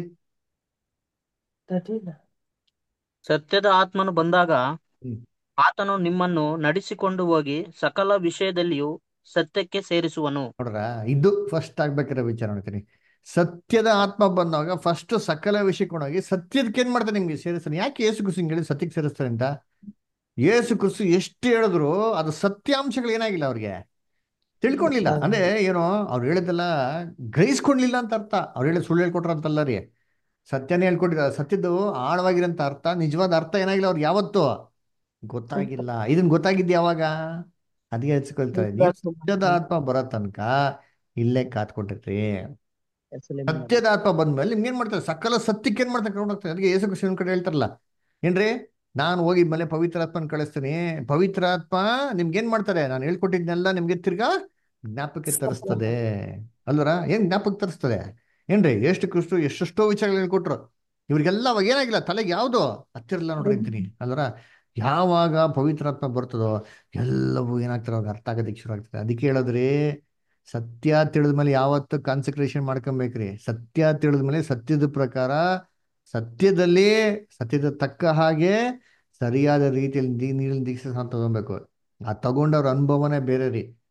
ತರ್ಟೀನ್. ಸತ್ಯದ ಆತ್ಮನು ಬಂದಾಗ ಹ್ಮ್. ಆತನು ನಿಮ್ಮನ್ನು ನಡೆಸಿಕೊಂಡು ಹೋಗಿ ಸಕಲ ವಿಷಯದಲ್ಲಿಯೂ ಸತ್ಯಕ್ಕೆ ಸೇರಿಸುವನು. ನೋಡ್ರ, ಇದು ಫಸ್ಟ್ ಆಗ್ಬೇಕಾಗಿರೋ ವಿಚಾರ ನೋಡ್ತೀನಿ. ಸತ್ಯದ ಆತ್ಮ ಬಂದಾಗ ಫಸ್ಟ್ ಸಕಲ ವಿಷಯಕ್ಕೊಂಡೋಗಿ ಸತ್ಯದಕ್ಕೆ ಏನ್ ಮಾಡ್ತಾನೆ? ನಿಮ್ಗೆ ಸೇರಿಸ್ತಾನೆ. ಯಾಕೆ ಯೇಸು ಕ್ರಿಸ್ತ ಹಿಂಗೆ ಹೇಳಿ ಸತ್ಯಕ್ಕೆ ಸೇರಿಸ್ತಾನೆ ಅಂತ? ಯೇಸು ಕ್ರಿಸ್ತ ಎಷ್ಟು ಹೇಳಿದ್ರು ಅದು ಸತ್ಯಾಂಶಗಳು ಏನಾಗಿಲ್ಲ ಅವ್ರಿಗೆ ತಿಳ್ಕೊಂಡಿಲ್ಲ. ಅಂದ್ರೆ ಏನೋ ಅವ್ರು ಹೇಳಿದ್ದೆಲ್ಲ ಗ್ರಹಿಸ್ಕೊಂಡ್ಲಿಲ್ಲ ಅಂತ ಅರ್ಥ. ಅವ್ರು ಹೇಳಿದ್ ಸುಳ್ಳು ಹೇಳ್ಕೊಟ್ರ ಅಂತಲ್ಲ ರೀ, ಸತ್ಯನೇ ಹೇಳ್ಕೊಟ್ಟಿಲ್ಲ. ಸತ್ಯದ್ದು ಆಳವಾಗಿರೋಂಥ ಅರ್ಥ, ನಿಜವಾದ ಅರ್ಥ ಏನಾಗಿಲ್ಲ ಅವ್ರಿಗೆ ಯಾವತ್ತು ಗೊತ್ತಾಗಿಲ್ಲ. ಇದನ್ ಗೊತ್ತಾಗಿದ್ದು ಯಾವಾಗ? ಅದಕ್ಕೆ ಹಚ್ಕೊಳ್ತಾರೆ, ನೀವು ಸತ್ಯದ ಆತ್ಮ ಬರೋ ತನಕ ಇಲ್ಲೇ ಕಾತ್ಕೊಂಡಿರ್ರಿ. ಸತ್ಯದ ಆತ್ಮ ಬಂದ್ಮೇಲೆ ನಿಮ್ಗೆ ಏನ್ ಮಾಡ್ತಾರೆ? ಸಕಲ ಸತ್ಯಕ್ಕೆ ಏನ್ ಮಾಡ್ತಾರೆ? ಕರ್ಕೊಂಡು ಹೋಗ್ತಾರೆ. ಅದಕ್ಕೆ ಯೇಸು ಕ್ರಿಸ್ತ ಕಡೆ ಹೇಳ್ತಾರಲ್ಲ ಏನ್ರಿ, ನಾನು ಹೋಗಿದ್ಮೇಲೆ ಪವಿತ್ರ ಆತ್ಮನ ಕಳಿಸ್ತೀನಿ. ಪವಿತ್ರ ಆತ್ಮ ನಿಮ್ಗೆ ಏನ್ ಮಾಡ್ತಾರೆ? ನಾನು ಹೇಳ್ಕೊಟ್ಟಿದ್ನೆಲ್ಲ ನಿಮ್ಗೆ ತಿರ್ಗಾ ಜ್ಞಾಪಕಕ್ಕೆ ತರಿಸ್ತದೆ ಅಲ್ವರ? ಏನ್ ಜ್ಞಾಪಕ ತರಿಸ್ತದೆ ಏನ್ರಿ? ಎಷ್ಟು ಕ್ರಿಸ್ತು ಎಷ್ಟೆಷ್ಟೋ ವಿಚಾರಗಳು ಹೇಳ್ಕೊಟ್ರು. ಇವ್ರಿಗೆಲ್ಲ ಅವಾಗ ಏನಾಗಿಲ್ಲ, ತಲೆಗೆ ಯಾವ್ದು ಹತ್ತಿರಲ್ಲ ನೋಡ್ರಿ ಅಂತೀನಿ ಅಲ್ವರ? ಯಾವಾಗ ಪವಿತ್ರಾತ್ಮ ಬರ್ತದೋ ಎಲ್ಲವೂ ಏನಾಗ್ತಾರೋ ಅವಾಗ ಅರ್ಥ ಆಗೋದಕ್ಕೆ ಶುರು ಆಗ್ತದೆ. ಅದಕ್ಕೆ ಹೇಳಿದ್ರಿ, ಸತ್ಯ ತಿಳಿದ್ಮೇಲೆ ಯಾವತ್ತು ಕಾನ್ಸಂಟ್ರೇಷನ್ ಮಾಡ್ಕೊಬೇಕ್ರಿ. ಸತ್ಯ ತಿಳಿದ್ಮೇಲೆ ಸತ್ಯದ ಪ್ರಕಾರ ಸತ್ಯದಲ್ಲಿ ಸತ್ಯದ ತಕ್ಕ ಹಾಗೆ ಸರಿಯಾದ ರೀತಿಯಲ್ಲಿ ನೀರಿನ ದೀಕ್ಷೆ ತಗೊಬೇಕು. ಆ ತಗೊಂಡವ್ರ ಅನುಭವನೇ ಬೇರೆ ರೀ.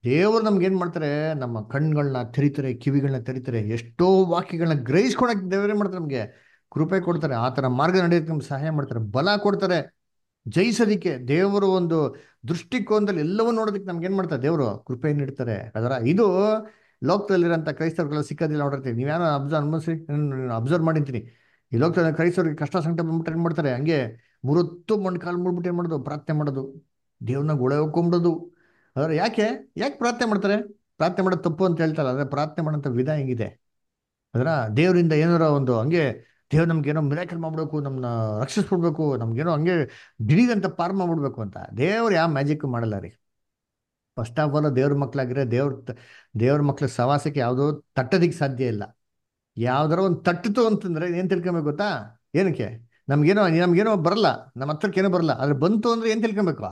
ದೇವರು ನಮ್ಗೆ ಏನ್ ಮಾಡ್ತಾರೆ, ನಮ್ಮ ಕಣ್ಗಳನ್ನ ತೆರಿತಾರೆ, ಕಿವಿಗಳನ್ನ ತೆರಿತಾರೆ, ಎಷ್ಟೋ ವಾಕ್ಯಗಳನ್ನ ಗ್ರಹಿಸ್ಕೊಳಕ್ ದೇವರೇ ಮಾಡ್ತಾರೆ, ನಮ್ಗೆ ಕೃಪೆ ಕೊಡ್ತಾರೆ, ಆ ಥರ ಮಾರ್ಗ ನಡೆಯೋಕೆ ನಮ್ಗೆ ಸಹಾಯ ಮಾಡ್ತಾರೆ, ಬಲ ಕೊಡ್ತಾರೆ, ಜಯಿಸೋದಿಕ್ಕೆ ದೇವರು ಒಂದು ದೃಷ್ಟಿಕೋನದಲ್ಲಿ ಎಲ್ಲವನ್ನೂ ನೋಡೋದಕ್ಕೆ ನಮ್ಗೆ ಏನ್ ಮಾಡ್ತಾರೆ, ದೇವರು ಕೃಪೆ ನೀಡ್ತಾರೆ. ಅದರ ಇದು ಲೋಕದಲ್ಲಿರೋಂಥ ಕ್ರೈಸ್ತರುಗಳು ಸಿಕ್ಕೋದಿಲ್ಲ ನೋಡಿರ್ತೀವಿ. ನೀವ್ಯಾರೋ ಅಬ್ಸರ್ವ್ ಅನ್ಮಸಿ ಅಬ್ಸರ್ವ್ ಮಾಡಿರ್ತೀನಿ. ಈ ಲೋಕದಲ್ಲಿ ಕ್ರೈಸ್ತವ್ರಿಗೆ ಕಷ್ಟ ಸಂಕಟ ಬಂದ್ಬಿಟ್ಟು ಏನ್ ಮಾಡ್ತಾರೆ, ಹಂಗೆ ಮೂರೊತ್ತು ಮಣ್ಣು ಕಾಲು ಮುಡ್ಬಿಟ್ಟು ಏನ್ ಮಾಡೋದು, ಪ್ರಾರ್ಥನೆ ಮಾಡೋದು, ದೇವ್ರನ್ನ ಗೊಳೆ ಹೋಗ್ಕೊಂಬಿಡೋದು. ಅದರ ಯಾಕೆ ಯಾಕೆ ಪ್ರಾರ್ಥನೆ ಮಾಡ್ತಾರೆ? ಪ್ರಾರ್ಥನೆ ಮಾಡೋದು ತಪ್ಪು ಅಂತ ಹೇಳ್ತಾರೆ, ಆದರೆ ಪ್ರಾರ್ಥನೆ ಮಾಡೋಂಥ ವಿಧ ಹೆಂಗಿದೆ ಅದರ ದೇವರಿಂದ ಏನಾರ ಒಂದು ಹಂಗೆ ದೇವ್ರು ನಮ್ಗೇನೋ ಮಿರಾಕಲ್ ಮಾಡ್ಬಿಡ್ಬೇಕು, ನಮ್ಮನ್ನ ರಕ್ಷಿಸ್ಬಿಡ್ಬೇಕು, ನಮ್ಗೇನೋ ಹಂಗೆ ದಿಢೀರಂತ ಪಾರ್ ಮಾಡ್ಬಿಡ್ಬೇಕು ಅಂತ ದೇವ್ರು ಯಾವ ಮ್ಯಾಜಿಕ್ ಮಾಡಲ್ಲ ರೀ. ಫಸ್ಟ್ ಆಫ್ ಆಲ್ ದೇವ್ರ ಮಕ್ಳಾಗಿದ್ರೆ ದೇವ್ರ ದೇವ್ರ ಮಕ್ಳ ಸವಾಸಕ್ಕೆ ಯಾವುದೋ ತಟ್ಟೋದಿಕ್ಕೆ ಸಾಧ್ಯ ಇಲ್ಲ. ಯಾವ್ದಾರ ಒಂದು ತಟ್ಟಿತು ಅಂತಂದ್ರೆ ಏನ್ ತಿಳ್ಕೊಬೇಕು ಗೊತ್ತಾ? ಏನಕ್ಕೆ ನಮ್ಗೇನೋ ನಮ್ಗೇನೋ ಬರಲ್ಲ, ನಮ್ಮ ಹತ್ರಕ್ಕೆ ಏನೋ ಬರಲ್ಲ, ಆದ್ರೆ ಬಂತು ಅಂದ್ರೆ ಏನ್ ತಿಳ್ಕೊಬೇಕು?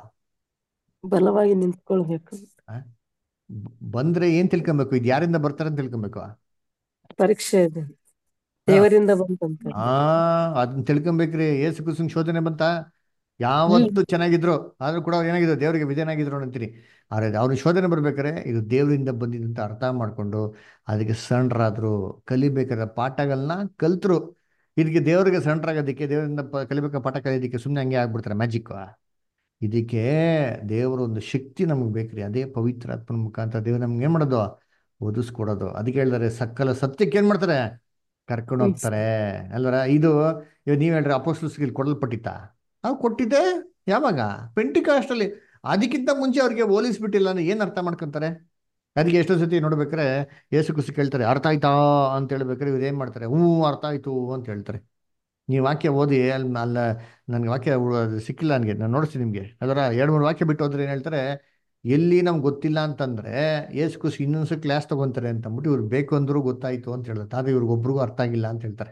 ಬಲವಾಗಿ ನಿಂತ್ಕೊಳ್ಬೇಕು. ಆ? ಬ- ಬಂದ್ರೆ ಏನ್ ತಿಳ್ಕೊಬೇಕು? ಇದು ಯಾರಿಂದ ಬರ್ತಾರೆ ಅಂತ ತಿಳ್ಕೊಬೇಕು. ಪರೀಕ್ಷೆ ಇದೆ, ಹಾ ದೇವರಿಂದ ಬಂತಂತ. ಆ ಅದನ್ನ ತಿಳ್ಕೊಬೇಕ್ರಿ. ಏಸು ಕ್ರಿಸ್ತನ ಶೋಧನೆ ಬಂತ, ಯಾವತ್ತು ಚೆನ್ನಾಗಿದ್ರು ಆದ್ರೂ ಕೂಡ ಅವ್ರು ಏನಾಗಿದ್ರು, ದೇವರಿಗೆ ವಿಧೇಯನಾಗಿದ್ರು ಅಂತೀನಿ. ಆದ್ರೆ ಅವ್ರಿಗೆ ಶೋಧನೆ ಬರ್ಬೇಕಾರೆ ಇದು ದೇವರಿಂದ ಬಂದಿದ್ದಂತ ಅರ್ಥ ಮಾಡ್ಕೊಂಡು ಅದಕ್ಕೆ ಸಣ್ಣರಾದ್ರು, ಕಲಿಬೇಕಾದ ಪಾಠಗಳನ್ನ ಕಲ್ತರು. ಇದಕ್ಕೆ ದೇವರಿಗೆ ಸಣ್ಣರಾಗೋದಕ್ಕೆ, ದೇವರಿಂದ ಪ- ಕಲಿಬೇಕಾದ ಪಾಠ ಕಲಿಯೋದಕ್ಕೆ ಸುಮ್ಮನೆ ಹಂಗೆ ಆಗ್ಬಿಡ್ತಾರೆ, ಮ್ಯಾಜಿಕ್. ಇದಕ್ಕೆ ದೇವರು ಒಂದು ಶಕ್ತಿ ನಮ್ಗೆ ಬೇಕ್ರಿ. ಅದೇ ಪವಿತ್ರಾತ್ಮನ ಮುಖಾಂತರ ದೇವ್ರು ನಮ್ಗೆ ಏನ್ ಮಾಡೋದು, ಒದಿಸ್ಕೊಡೋದು. ಅದಕ್ಕೆ ಹೇಳ್ತಾರೆ ಸಕಲ ಸತ್ಯಕ್ಕೆ ಏನ್ ಮಾಡ್ತಾರೆ, ಕರ್ಕೊಂಡು ಹೋಗ್ತಾರೆ ಅಲ್ವರ. ಇದು ಇವಾಗ ನೀವ್ ಹೇಳ್ರಿ ಅಪೋಸ್ಟಲ್ಸ್ಗೆ ಕೊಡಲ್ಪಟ್ಟಿತ್ತ, ನಾವು ಕೊಟ್ಟಿದ್ದೆ ಯಾವಾಗ? ಪೆಂಟಿಕಾಸ್ಟಲ್ಲಿ. ಅದಕ್ಕಿಂತ ಮುಂಚೆ ಅವ್ರಿಗೆ ಹೋಲಿಸ್ಬಿಟ್ಟಿಲ್ಲ ಅಂದ್ರೆ ಏನ್ ಅರ್ಥ ಮಾಡ್ಕೊಂತಾರೆ? ಅದಕ್ಕೆ ಎಷ್ಟೋ ಸತಿ ನೋಡ್ಬೇಕಾರೆ ಯೇಸು ಕ್ರಿಸ್ತು ಕೇಳ್ತಾರೆ ಅರ್ಥ ಆಯ್ತಾ ಅಂತ ಹೇಳ್ಬೇಕಾರೆ ಇವ್ರು ಏನ್ ಮಾಡ್ತಾರೆ, ಹ್ಞೂ ಅರ್ಥ ಆಯ್ತು ಅಂತ ಹೇಳ್ತಾರೆ. ನೀವು ವಾಕ್ಯ ಓದಿ ಅಲ್ಲಿ ಅಲ್ಲ, ನನಗೆ ವಾಕ್ಯ ಉ- ಅದು ಸಿಕ್ಕಿಲ್ಲ, ನನಗೆ ನಾನು ನೋಡಿಸ್ತೀನಿ ನಿಮಗೆ. ಅದರ ಎರಡು ಮೂರು ವಾಕ್ಯ ಬಿಟ್ಟು ಹೋದ್ರೆ ಏನು ಹೇಳ್ತಾರೆ, ಎಲ್ಲಿ ನಮ್ಗೆ ಗೊತ್ತಿಲ್ಲ ಅಂತಂದ್ರೆ ಯೇಸು ಕ್ರಿಸ್ತು ಇನ್ನೊಂದ್ಸಲ ಕ್ಲಾಸ್ ತಗೊಂತಾರೆ ಅಂತ ಅಂದ್ಬಿಟ್ಟು ಇವ್ರು ಬೇಕು ಅಂದ್ರೂ ಗೊತ್ತಾಯ್ತು ಅಂತ ಹೇಳ್ತಾರೆ. ಆದ್ರೆ ಇವ್ರಿಗೊಬ್ರಿಗೂ ಅರ್ಥ ಆಗಿಲ್ಲ ಅಂತ ಹೇಳ್ತಾರೆ